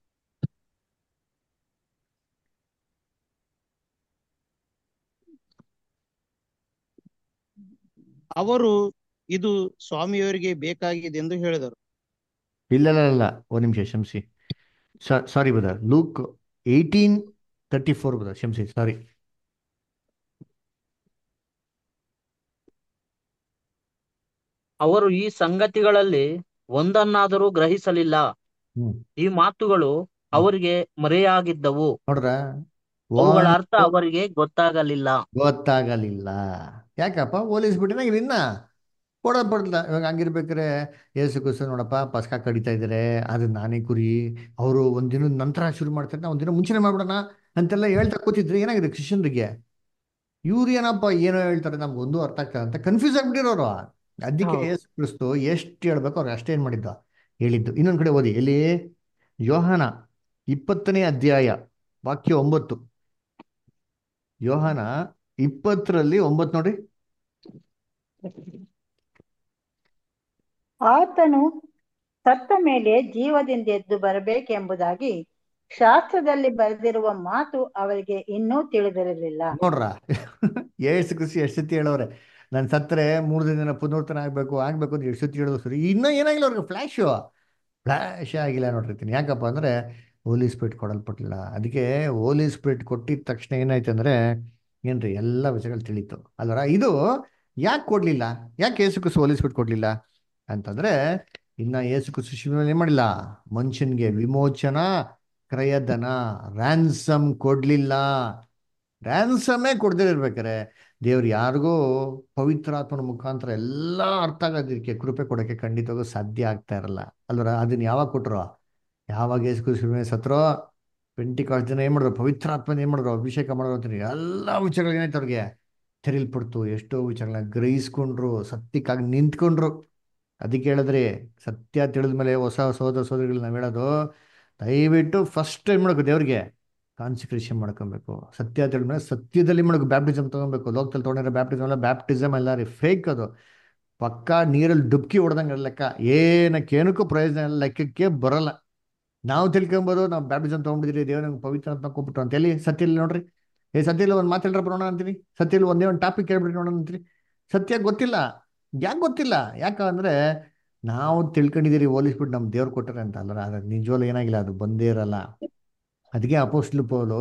ಅವರು ಇದು ಸ್ವಾಮಿಯವರಿಗೆ ಬೇಕಾಗಿದೆ ಎಂದು ಹೇಳಿದರು. ಇಲ್ಲ ಇಲ್ಲ ಇಲ್ಲ ಒಂದು ನಿಮಿಷ ಕ್ಷಮಿಸಿ, sorry brother, Luke eighteen thirty four brother, ಕ್ಷಮಿಸಿ, ಸಾರಿ. ಅವರು ಈ ಸಂಗತಿಗಳಲ್ಲಿ ಒಂದನ್ನಾದರೂ ಗ್ರಹಿಸಲಿಲ್ಲ. ಹ್ಮ್ ಈ ಮಾತುಗಳು ಅವರಿಗೆ ಮರೆಯಾಗಿದ್ದವು. ನೋಡ್ರ ಅವುಗಳ ಅರ್ಥ ಅವರಿಗೆ ಗೊತ್ತಾಗಲಿಲ್ಲ. ಗೊತ್ತಾಗಲಿಲ್ಲ. ಯಾಕಪ್ಪ ಹೋಲಿಸ್ಬಿಟ್ಟಿನ ಇನ್ನ ಕೊಡಲ್ಪಡ್ಲ. ಇವಾಗ ಹಂಗಿರ್ಬೇಕಾರೆ ಏಸು ಕ್ರಿಸ್ತು ನೋಡಪ್ಪ ಪಸ್ಕ ಕಡಿತಾ ಇದಾರೆ, ಅದು ನಾನೇ ಕುರಿ, ಅವರು ಒಂದಿನದ ನಂತರ ಶುರು ಮಾಡ್ತಾರೆ, ನಾವು ಒಂದಿನ ಮುಂಚೆನೆ ಮಾಡ್ಬಿಡೋಣ ಅಂತೆಲ್ಲ ಹೇಳ್ತಾ ಕೂತಿದ್ರೆ ಏನಾಗಿದೆ ಕ್ರಿಶ್ಚಿಯನ್ರಿಗೆ? ಇವ್ರು ಏನಪ್ಪ ಏನೋ ಹೇಳ್ತಾರೆ ನಮ್ಗೆ ಒಂದು ಅರ್ಥ ಆಗ್ತದೆ ಅಂತ ಕನ್ಫ್ಯೂಸ್ ಆಗ್ಬಿಟ್ಟಿರೋರು. ಅದಕ್ಕೆ ಹೌದು. ಯೇಸು ಕ್ರಿಸ್ತು ಎಷ್ಟು ಹೇಳ್ಬೇಕು ಅವ್ರು ಅಷ್ಟೇ ಏನ್ ಮಾಡಿದ್ದು ಹೇಳಿದ್ದು. ಇನ್ನೊಂದ್ ಕಡೆ ಓದಿ, ಎಲ್ಲಿ? ಯೋಹಾನ ಇಪ್ಪತ್ತನೇ ಅಧ್ಯಾಯ ವಾಕ್ಯ ಒಂಬತ್ತು. ಯೋಹಾನ ಇಪ್ಪತ್ತರಲ್ಲಿ ಒಂಬತ್ತು ನೋಡಿ. ಆತನು ಸತ್ತ ಮೇಲೆ ಜೀವದಿಂದ ಎದ್ದು ಬರಬೇಕೆಂಬುದಾಗಿ ಶಾಸ್ತ್ರದಲ್ಲಿ ಬರೆದಿರುವ ಮಾತು ಅವರಿಗೆ ಇನ್ನೂ ತಿಳಿದಿರಲಿಲ್ಲ. ನೋಡ್ರ ಏಸು ಕ್ರಿಸ್ತು ಎಷ್ಟು ಸತಿ ಹೇಳೋರೆ, ನಾನು ಸತ್ತರೆ ಮೂರು ದಿನ ಪುನರ್ತನ ಆಗ್ಬೇಕು ಆಗ್ಬೇಕು ಅಂತ ಎಷ್ಟು ಸತಿ ಹೇಳೋದು ಸರಿ. ಇನ್ನೂ ಏನಾಗಿಲ್ಲ ಅವ್ರಿಗೆ, ಫ್ಲ್ಯಾಶು ಫ್ಲ್ಯಾಶೇ ಆಗಿಲ್ಲ ನೋಡಿರ್ತೀನಿ. ಯಾಕಪ್ಪ ಅಂದ್ರೆ ಹೋಲಿ ಸ್ಪಿರಿಟ್ ಕೊಡಲ್ಪಟ್ಟಿಲ್ಲ. ಅದಕ್ಕೆ ಹೋಲಿ ಸ್ಪಿರಿಟ್ ಕೊಟ್ಟಿದ ತಕ್ಷಣ ಏನಾಯ್ತು ಅಂದ್ರೆ ಏನ್ರಿ ಎಲ್ಲ ವಿಷಯಗಳು ತಿಳಿತು ಅಲ್ವರ. ಇದು ಯಾಕೆ ಕೊಡ್ಲಿಲ್ಲ? ಯಾಕೆ ಯೇಸು ಕ್ರಿಸ್ತು ಹೋಲಿ ಸ್ಪಿರಿಟ್ ಕೊಡ್ಲಿಲ್ಲ ಅಂತಂದ್ರೆ, ಇನ್ನ ಯೇಸು ಕ್ರಿಸ್ತು ಶಿಲುಬೆಯಲ್ಲಿ ಏನ್ ಮಾಡಿಲ್ಲ, ಮನುಷ್ಯನ್ಗೆ ವಿಮೋಚನಾ ಕ್ರಯಧನ ರ್ಯಾನ್ಸಮ್ ಕೊಡ್ಲಿಲ್ಲ. ರ್ಯಾನ್ಸಮೇ ಕೊಡದೇ ಇರ್ಬೇಕಾರೆ ದೇವ್ರು ಯಾರಿಗೂ ಪವಿತ್ರಾತ್ಮನ ಮುಖಾಂತರ ಎಲ್ಲ ಅರ್ಥ ಆಗೋದಕ್ಕೆ ಕೃಪೆ ಕೊಡೋಕ್ಕೆ ಖಂಡಿತವಾಗೂ ಸಾಧ್ಯ ಆಗ್ತಾ ಇರಲ್ಲ ಅಲ್ವರ. ಅದನ್ನ ಯಾವಾಗ ಕೊಟ್ರು? ಯಾವಾಗ ಯೇಸು ಕ್ರಿಸ್ತು ಸತ್ರೋ ಪೆಂಟಿಕಾಸ್ಟ್ ಜನ ಏನ್ ಮಾಡಿದ್ರು, ಪವಿತ್ರಾತ್ಮನ ಏನ್ ಮಾಡಿದ್ರು, ಅಭಿಷೇಕ ಮಾಡಿದ್ರು ಅಂತೀನಿ. ಎಲ್ಲ ವಿಚಾರಗಳು ಏನಾಯ್ತು ಅವ್ರಿಗೆ ತೆರಿಲ್ಪಡ್ತು. ಎಷ್ಟೋ ವಿಚಾರಗಳನ್ನ ಗ್ರಹಿಸ್ಕೊಂಡ್ರು, ಸತ್ಯಕ್ಕಾಗಿ ನಿಂತ್ಕೊಂಡ್ರು. ಅದಕ್ಕೆ ಹೇಳಿದ್ರಿ, ಸತ್ಯ ತಿಳಿದ ಮೇಲೆ ಹೊಸ ಸೋದರ ಸೋದರಿಗಳು ನಾವು ಹೇಳೋದು, ದಯವಿಟ್ಟು ಫಸ್ಟ್ ಏನ್ ಮಾಡ್ಬೇಕು, ದೇವ್ರಿಗೆ ಕಾನ್ಸಿಕ್ರೇಷನ್ ಮಾಡ್ಕೊಬೇಕು. ಸತ್ಯ ತಿಳಿದ ಮೇಲೆ ಸತ್ಯದಲ್ಲಿ ಮಾಡಬೇಕು, ಬ್ಯಾಪ್ಟಿಸಮ್ ತಗೊಬೇಕು. ಲೋಕದಲ್ಲಿ ತೊಗೊಂಡಿರೋ ಬ್ಯಾಪ್ಟಿಸಮ್ ಎಲ್ಲ ಬ್ಯಾಪ್ಟಿಸಮ್ ಎಲ್ಲ ರೀ ಫೇಕ್. ಅದು ಪಕ್ಕಾ ನೀರಲ್ಲಿ ಡುಬ್ಕಿ ಹೊಡೆದಂಗೆ ಲೆಕ್ಕ, ಏನಕ್ಕೆ ಏನಕ್ಕೂ ಪ್ರಯೋಜನ ಇಲ್ಲ, ಲೆಕ್ಕಕ್ಕೆ ಬರಲ್ಲ. ನಾವು ತಿಳ್ಕೊಂಬೋದು ನಾವು ಬ್ಯಾಪ್ಟಿಸಮ್ ತೊಗೊಂಡಿದ್ರಿ ದೇವ್ರ ನಮ್ಗೆ ಪವಿತ್ರ ಅಂತ ಕೊಟ್ಬಿಟ್ಟು ಅಂತ ಹೇಳಿ. ಸತ್ಯ ನೋಡ್ರಿ, ಏ ಸತ್ಯ ಒಂದು ಮಾತಾಡ್ರ ಬರೋಣ ಅಂತೀನಿ, ಸತ್ಯ ಒಂದೇ ಒಂದು ಟಾಪಿಕ್ ಹೇಳ್ಬಿಡಿ ನೋಡೋಣ ಅಂತೀರಿ. ಸತ್ಯ ಗೊತ್ತಿಲ್ಲ. ಯಾಕೆ ಗೊತ್ತಿಲ್ಲ? ಯಾಕಂದ್ರೆ ನಾವು ತಿಳ್ಕೊಂಡಿದ್ದೀರಿ ಹೋಲಿಸ್ಬಿಟ್ಟು ನಮ್ಮ ದೇವ್ರು ಕೊಟ್ಟರೆ ಅಂತ ಅಲ್ಲರ. ಅದು ನಿಜವಲ್ಲ, ಏನಾಗಿಲ್ಲ, ಅದು ಬಂದೇ ಇರಲ್ಲ. ಅದಕ್ಕೆ ಅಪೊಸ್ತಲ ಪೌಲು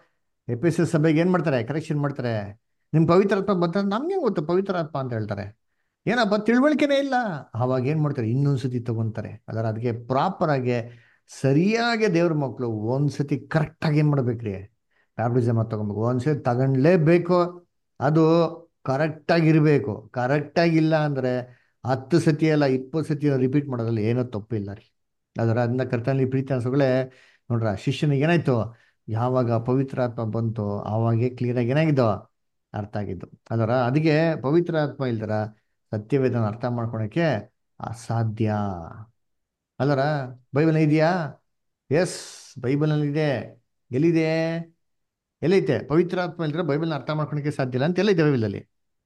ಎಫೆಸಸ್ ಸಭೆಗೆ ಏನ್ ಮಾಡ್ತಾರೆ, ಕರೆಕ್ಷನ್ ಮಾಡ್ತಾರೆ. ನಿಮ್ ಪವಿತ್ರಾತ್ಮ ಬಂತ, ನಮ್ಗೆ ಗೊತ್ತು ಪವಿತ್ರಾತ್ಮ ಅಂತ ಹೇಳ್ತಾರೆ. ಏನಪ್ಪ ತಿಳುವಳಿಕೆನೇ ಇಲ್ಲ. ಅವಾಗ ಏನ್ ಮಾಡ್ತಾರೆ, ಇನ್ನೊಂದ್ಸತಿ ತಗೊಂತಾರೆ ಅದರ. ಅದಕ್ಕೆ ಪ್ರಾಪರ್ ಆಗಿ ಸರಿಯಾಗಿ ದೇವ್ರ ಮಕ್ಕಳು ಒಂದ್ಸತಿ ಕರೆಕ್ಟ್ ಆಗಿ ಏನ್ ಮಾಡ್ಬೇಕ್ರಿ, ಬ್ಯಾಪ್ಟಿಸಮ್ ತಗೊಬೇಕು. ಒಂದ್ಸತಿ ತಗೊಂಡ್ಲೇಬೇಕು. ಅದು ಕರೆಕ್ಟ್ ಆಗಿರ್ಬೇಕು. ಕರೆಕ್ಟ್ ಆಗಿಲ್ಲ ಅಂದ್ರೆ ಹತ್ತು ಸತಿ ಅಲ್ಲ ಇಪ್ಪತ್ತು ಸತಿ ರಿಪೀಟ್ ಮಾಡೋದ್ರಲ್ಲಿ ಏನೋ ತಪ್ಪಿಲ್ಲ ರೀ ಅದರ. ಅದನ್ನ ಕರ್ತನಲ್ಲಿ ಪ್ರೀತಿ ಅನ್ಸೋಗಳೇ ನೋಡ್ರ, ಶಿಷ್ಯನಿಗೆ ಏನಾಯ್ತು, ಯಾವಾಗ ಪವಿತ್ರಾತ್ಮ ಬಂತು ಆವಾಗೇ ಕ್ಲಿಯರಾಗಿ ಏನಾಗಿದ್ದು ಅರ್ಥ ಆಗಿದ್ದು ಅದರ. ಅದಕ್ಕೆ ಪವಿತ್ರ ಆತ್ಮ ಇಲ್ದರ ಸತ್ಯವೇದನ ಅರ್ಥ ಮಾಡ್ಕೊಳಕ್ಕೆ ಅಸಾಧ್ಯ ಅಲ್ಲರ. ಬೈಬಲ್ ಇದೆಯಾ? ಎಸ್, ಬೈಬಲ್ನಲ್ಲಿ ಇದೆ. ಎಲ್ಲಿದೆ? ಎಲ್ಲೈತೆ? ಪವಿತ್ರಾತ್ಮ ಇಲ್ದ್ರೆ ಬೈಬಲ್ನ ಅರ್ಥ ಮಾಡ್ಕೊಳಕ್ಕೆ ಸಾಧ್ಯ ಇಲ್ಲ ಅಂತ ಎಲ್ಲೈತೆ ಬೈಬಲಲ್ಲಿ?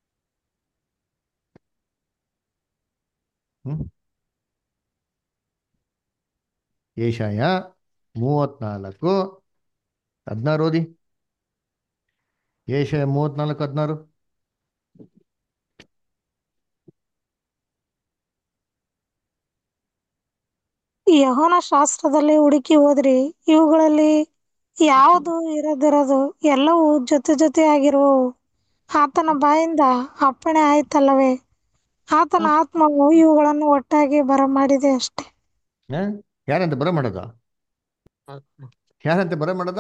ಹ್ಮ್ ಏಷಾಯ ಮೂವತ್ನಾಲ್ಕು ಹದಿನಾರು ಓದಿ. ಏಷಯ ಮೂವತ್ನಾಲ್ಕು ಹದಿನಾರು. ಯೆಹೋವನ ಶಾಸ್ತ್ರದಲ್ಲಿ ಹುಡುಕಿ ಹೋದ್ರಿ, ಇವುಗಳಲ್ಲಿ ಯಾವುದು ಇರದಿರದು, ಎಲ್ಲವೂ ಜೊತೆ ಜೊತೆಯಾಗಿರುವವು. ಆತನ ಬಾಯಿಂದ ಅಪ್ಪಣೆ ಆಯ್ತಲ್ಲವೇ, ಆತನ ಆತ್ಮವು ಇವುಗಳನ್ನು ಒಟ್ಟಾಗಿ ಬರಮಾಡಿದೆ ಅಷ್ಟೇ. ಆ? ಯಾರಂತೆ ಬರ ಮಾಡೋದ? ಯಾರಂತೆ ಬರ ಮಾಡೋದ?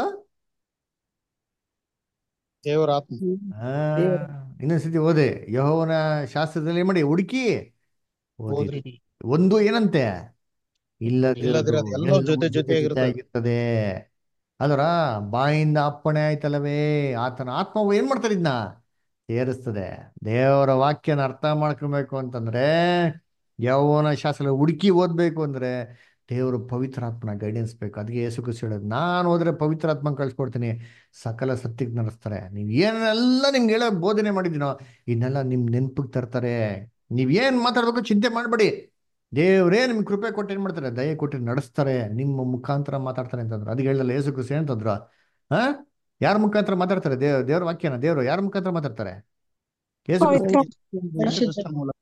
ದೇವರ ಆತ್ಮ. ಆ ಇನ್ನೊಂದ್ಸತಿ ಓದೆ. ಯೆಹೋವನ ಶಾಸ್ತ್ರದಲ್ಲಿ ಏನ್ ಮಾಡಿ ಹುಡುಕಿ ಓದಿರಿ. ಓದ್ರಿ. ಒಂದು ಏನಂತೆ ಇಲ್ಲದಿರೋದು, ಇಲ್ಲದಿರೋದು ಎಲ್ಲ ಎಲ್ಲವೂ ಜೊತೆ ಜೊತೆ ಜೊತೆ ಜೊತೆಯಾಗಿರ್ತದೆ. ಆಗಿರ್ತದೆ. ಅದರ ಬಾಯಿಂದ ಅಪ್ಪಣೆ ಆಯ್ತಲ್ಲವೇ, ಆತನ ಆತ್ಮವು ಏನ್ ಮಾಡ್ತಾರೆ ಇದನ್ನ ಸೇರಿಸ್ತದೆ. ದೇವರ ವಾಕ್ಯನ ಅರ್ಥ ಮಾಡ್ಕೊಬೇಕು ಅಂತಂದ್ರೆ, ಯೆಹೋವನ ಶಾಸ್ತ್ರ ಹುಡುಕಿ ಓದ್ಬೇಕು ಅಂದ್ರೆ ದೇವರು ಪವಿತ್ರಾತ್ಮನ ಗೈಡೆನ್ಸ್ ಬೇಕು. ಅದಕ್ಕೆ ಯೇಸು ಕ್ರಿಸ್ತ ಹೇಳೋದು, ನಾನು ಹೋದ್ರೆ ಪವಿತ್ರಾತ್ಮ ಕಳ್ಸ್ಕೊಡ್ತೀನಿ, ಸಕಲ ಸತ್ಯಕ್ಕೆ ನಡೆಸ್ತಾರೆ. ನೀವು ಏನೆಲ್ಲ ನಿಮ್ಗೆ ಹೇಳೋ ಬೋಧನೆ ಮಾಡಿದ್ದೀನೋ ಇದನ್ನೆಲ್ಲ ನಿಮ್ ನೆನ್ಪಿಗೆ ತರ್ತಾರೆ. ನೀವ್ ಏನ್ ಮಾತಾಡ್ಬೇಕು ಚಿಂತೆ ಮಾಡಬೇಡಿ, ದೇವರೇ ನಿಮ್ಗೆ ಕೃಪೆ ಕೊಟ್ಟು ಏನ್ ಮಾಡ್ತಾರೆ, ದಯೆ ಕೊಟ್ಟು ನಡೆಸ್ತಾರೆ, ನಿಮ್ಮ ಮುಖಾಂತರ ಮಾತಾಡ್ತಾರೆ ಅಂತಂದ್ರು. ಅದಕ್ಕೆ ಹೇಳಲ್ಲ ಯೇಸು ಕ್ರಿಸ್ತ ಏನಂತಂದ್ರು? ಹಾ ಯಾರ ಮುಖಾಂತರ ಮಾತಾಡ್ತಾರೆ? ದೇವ್ ದೇವ್ರ ವಾಕ್ಯನ ದೇವರು ಯಾರ ಮುಖಾಂತರ ಮಾತಾಡ್ತಾರೆ? ಯೇಸು ಕ್ರಿಸ್ತ ಪವಿತ್ರ ಯೇಸು ಕ್ರಿಸ್ತನ ಮೂಲಕ.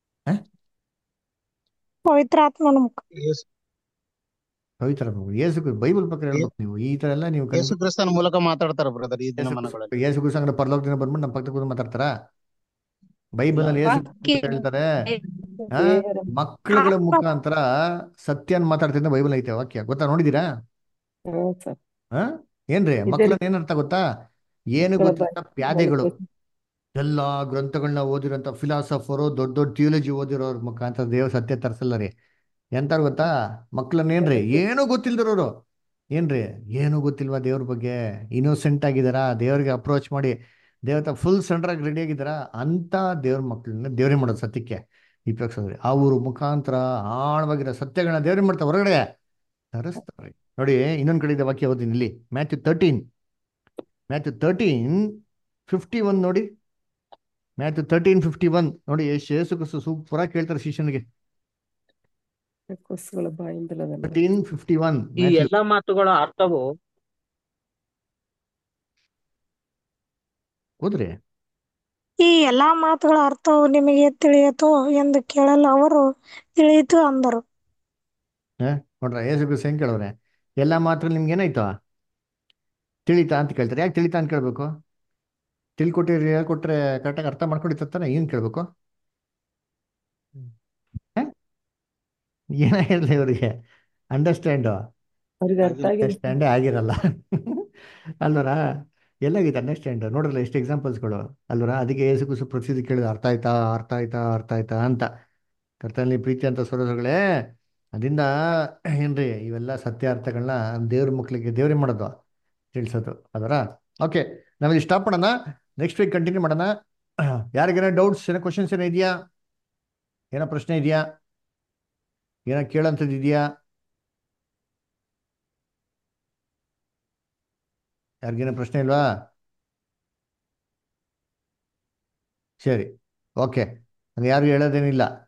ಪವಿತ್ರಾತ್ಮನ ಮುಖ. ಯೇಸು ಪವಿತ್ರ ಯೇಸು ಕ್ರಿಸ್ತ ಬೈಬಲ್ ಪ್ರಕಾರ ಹೇಳ್ಬೇಕು. ನೀವು ಈ ತರ ಎಲ್ಲ ನೀವು ಯೇಸು ಕ್ರಿಸ್ತನ ಮೂಲಕ ಮಾತಾಡ್ತಾರ ಬ್ರದರ್ ಈ ದಿನ ಮನಗಳಲ್ಲಿ. ಯೇಸು ಕ್ರಿಸ್ತ ಅಂದ್ರೆ ಪರಲೋಕದಿಂದ ಬಂದ್ಬಿಟ್ಟು ನಮ್ಮ ಪಕ್ಕದ ಕೂತು ಮಾತಾಡ್ತಾರ? ಬೈಬಲ್ ಅಲ್ಲಿ ಯೇಸು ಕ್ರಿಸ್ತ ಹೇಳ್ತಾರೆ, ಆ ಮಕ್ಕಳುಗಳ ಮುಖಾಂತರ ಸತ್ಯನ್ ಮಾತಾಡ್ತಿದ್ದ ಬೈಬಲ್ ಐತೆ ವಾಕ್ಯ. ಗೊತ್ತಾ? ನೋಡಿದೀರಾ? ಆ ಏನ್ರಿ ಮಕ್ಕಳನ್ನ ಏನ್ ಅರ್ಥ ಗೊತ್ತಾ? ಏನು ಗೊತ್ತಿಲ್ಲ ಪ್ಯಾದೆಗಳು, ಎಲ್ಲಾ ಗ್ರಂಥಗಳನ್ನ ಓದಿರೋಂಥ ಫಿಲಾಸಫರು, ದೊಡ್ಡ ದೊಡ್ಡ ಥಿಯಾಲಜಿ ಓದಿರೋರ್ ಮುಖಾಂತರ ದೇವ್ರ ಸತ್ಯ ತರ್ಸಲ್ಲ ರೀ. ಎಂತಾರು ಗೊತ್ತಾ? ಮಕ್ಳನ್ನೇನ್ರಿ ಏನೂ ಗೊತ್ತಿಲ್ದಿರೋರು, ಏನ್ರಿ ಏನೂ ಗೊತ್ತಿಲ್ವಾ ದೇವ್ರ ಬಗ್ಗೆ, ಇನ್ನೋಸೆಂಟ್ ಆಗಿದಾರಾ, ದೇವ್ರಿಗೆ ಅಪ್ರೋಚ್ ಮಾಡಿ ದೇವತ ಫುಲ್ ಸೆಂಟರ್ ಆಗಿ ರೆಡಿ ಆಗಿದಾರ ಅಂತ ದೇವ್ರ ಮಕ್ಳನ್ನ ದೇವ್ರೇ ಮಾಡೋದು ಸತ್ಯಕ್ಕೆ ಉಪಯೋಗಿಸೋದ್ರಿ. ಅವ್ರ ಮುಖಾಂತರ ಆಳವಾಗಿರೋ ಸತ್ಯಗಳನ್ನ ದೇವ್ರೇ ಮಾಡ್ತಾರೆ, ಹೊರಗಡೆ ತರಿಸ್ತಾರೆ. ನೋಡಿ ಇನ್ನೊಂದ್ ಕಡೆ ಇದೆ ವಾಕ್ಯ ಓದಿನಿ ಇಲ್ಲಿ, Matthew thirteen Matthew thirteen fifty one ನೋಡಿ. ಮ್ಯಾಥ್ಯೂ ತರ್ಟೀನ್ ಫಿಫ್ಟಿ ಒನ್ ನೋಡಿ. ಯೇಸು ಯೇಸು ಕ್ರಿಸ್ತ ಸೂಪರ್ ಆಗಿ ಕೇಳ್ತಾರೆ ಶಿಷ್ಯನಿಗೆ. ತರ್ಟೀನ್ ಫಿಫ್ಟಿ ಒನ್ ಈ ಎಲ್ಲಾ ಮಾತುಗಳ ಅರ್ಥವು ಓದ್ರಿ. ಈ ಎಲ್ಲಾ ಮಾತುಗಳ ಅರ್ಥವು ನಿಮಗೆ ತಿಳಿಯಿತು ಎಂದು ಕೇಳಲು ಅವರು ತಿಳಿಯಿತು ಅಂದರು. ಹ ನೋಡ್ರ ಯೇಸು ಕ್ರಿಸ್ತ ಹೆಂಗ್ ಕೇಳವ್ರೆ? ಎಲ್ಲಾ ಮಾತ್ರ ನಿಮ್ಗೆ ಏನಾಯ್ತು ತಿಳಿತಾ ಅಂತ ಕೇಳ್ತಾರೆ. ಯಾಕೆ ತಿಳಿತಾ ಅಂತ ಕೇಳ್ಬೇಕು? ತಿಳ್ಕೊಟ್ಟಿರಿ ಹೇಳ್ಕೊಟ್ರೆ ಕರೆಕ್ಟಾಗಿ ಅರ್ಥ ಮಾಡ್ಕೊಂಡಿರ್ತಾನೆ, ಏನ್ ಕೇಳ್ಬೇಕು? ಏನಾಗಿರ್ಲಿ ಇವರಿಗೆ ಅಂಡರ್ಸ್ಟ್ಯಾಂಡು ಅಂಡರ್ಸ್ಟ್ಯಾಂಡೇ ಆಗಿರಲ್ಲ ಅಲ್ವರ? ಎಲ್ಲಾಗಿದೆ ಅಂಡರ್ಸ್ಟ್ಯಾಂಡ್? ನೋಡ್ರಲ್ಲ ಎಷ್ಟು ಎಕ್ಸಾಂಪಲ್ಸ್ಗಳು ಅಲ್ವರ? ಅದಕ್ಕೆ ಯೇಸು ಕ್ರಿಸ್ತ ಪ್ರತಿದಿನ ಕೇಳಿದ ಅರ್ಥ ಆಯ್ತಾ ಅರ್ಥ ಆಯ್ತಾ ಅರ್ಥ ಆಯ್ತಾ ಅಂತ. ಕರ್ತನಲ್ಲಿ ಪ್ರೀತಿ ಅಂತ ಸರೋದಗಳೇ, ಅದರಿಂದ ಏನ್ರಿ ಇವೆಲ್ಲ ಸತ್ಯ ಅರ್ಥಗಳನ್ನ ದೇವ್ರ ಮಕ್ಳಿಗೆ ದೇವ್ರೇ ಮಾಡೋದು, ತಿಳಿಸೋದು ಅದರ. ಓಕೆ, ನಾವಿಲ್ಲಿ ಸ್ಟಾಪ್ ಮಾಡೋಣ, ನೆಕ್ಸ್ಟ್ ವೀಕ್ ಕಂಟಿನ್ಯೂ ಮಾಡೋಣ. ಯಾರಿಗೇನೋ ಡೌಟ್ಸ್, ಏನೋ ಕ್ವಶನ್ಸ್ ಏನೋ ಇದೆಯಾ? ಏನೋ ಪ್ರಶ್ನೆ ಇದೆಯಾ? ಏನೋ ಕೇಳೋಂಥದ್ದು ಇದೆಯಾ? ಯಾರಿಗೇನೋ ಪ್ರಶ್ನೆ ಇಲ್ವಾ? ಸರಿ, ಓಕೆ, ಅದು ಯಾರು ಹೇಳೋದೇನಿಲ್ಲ.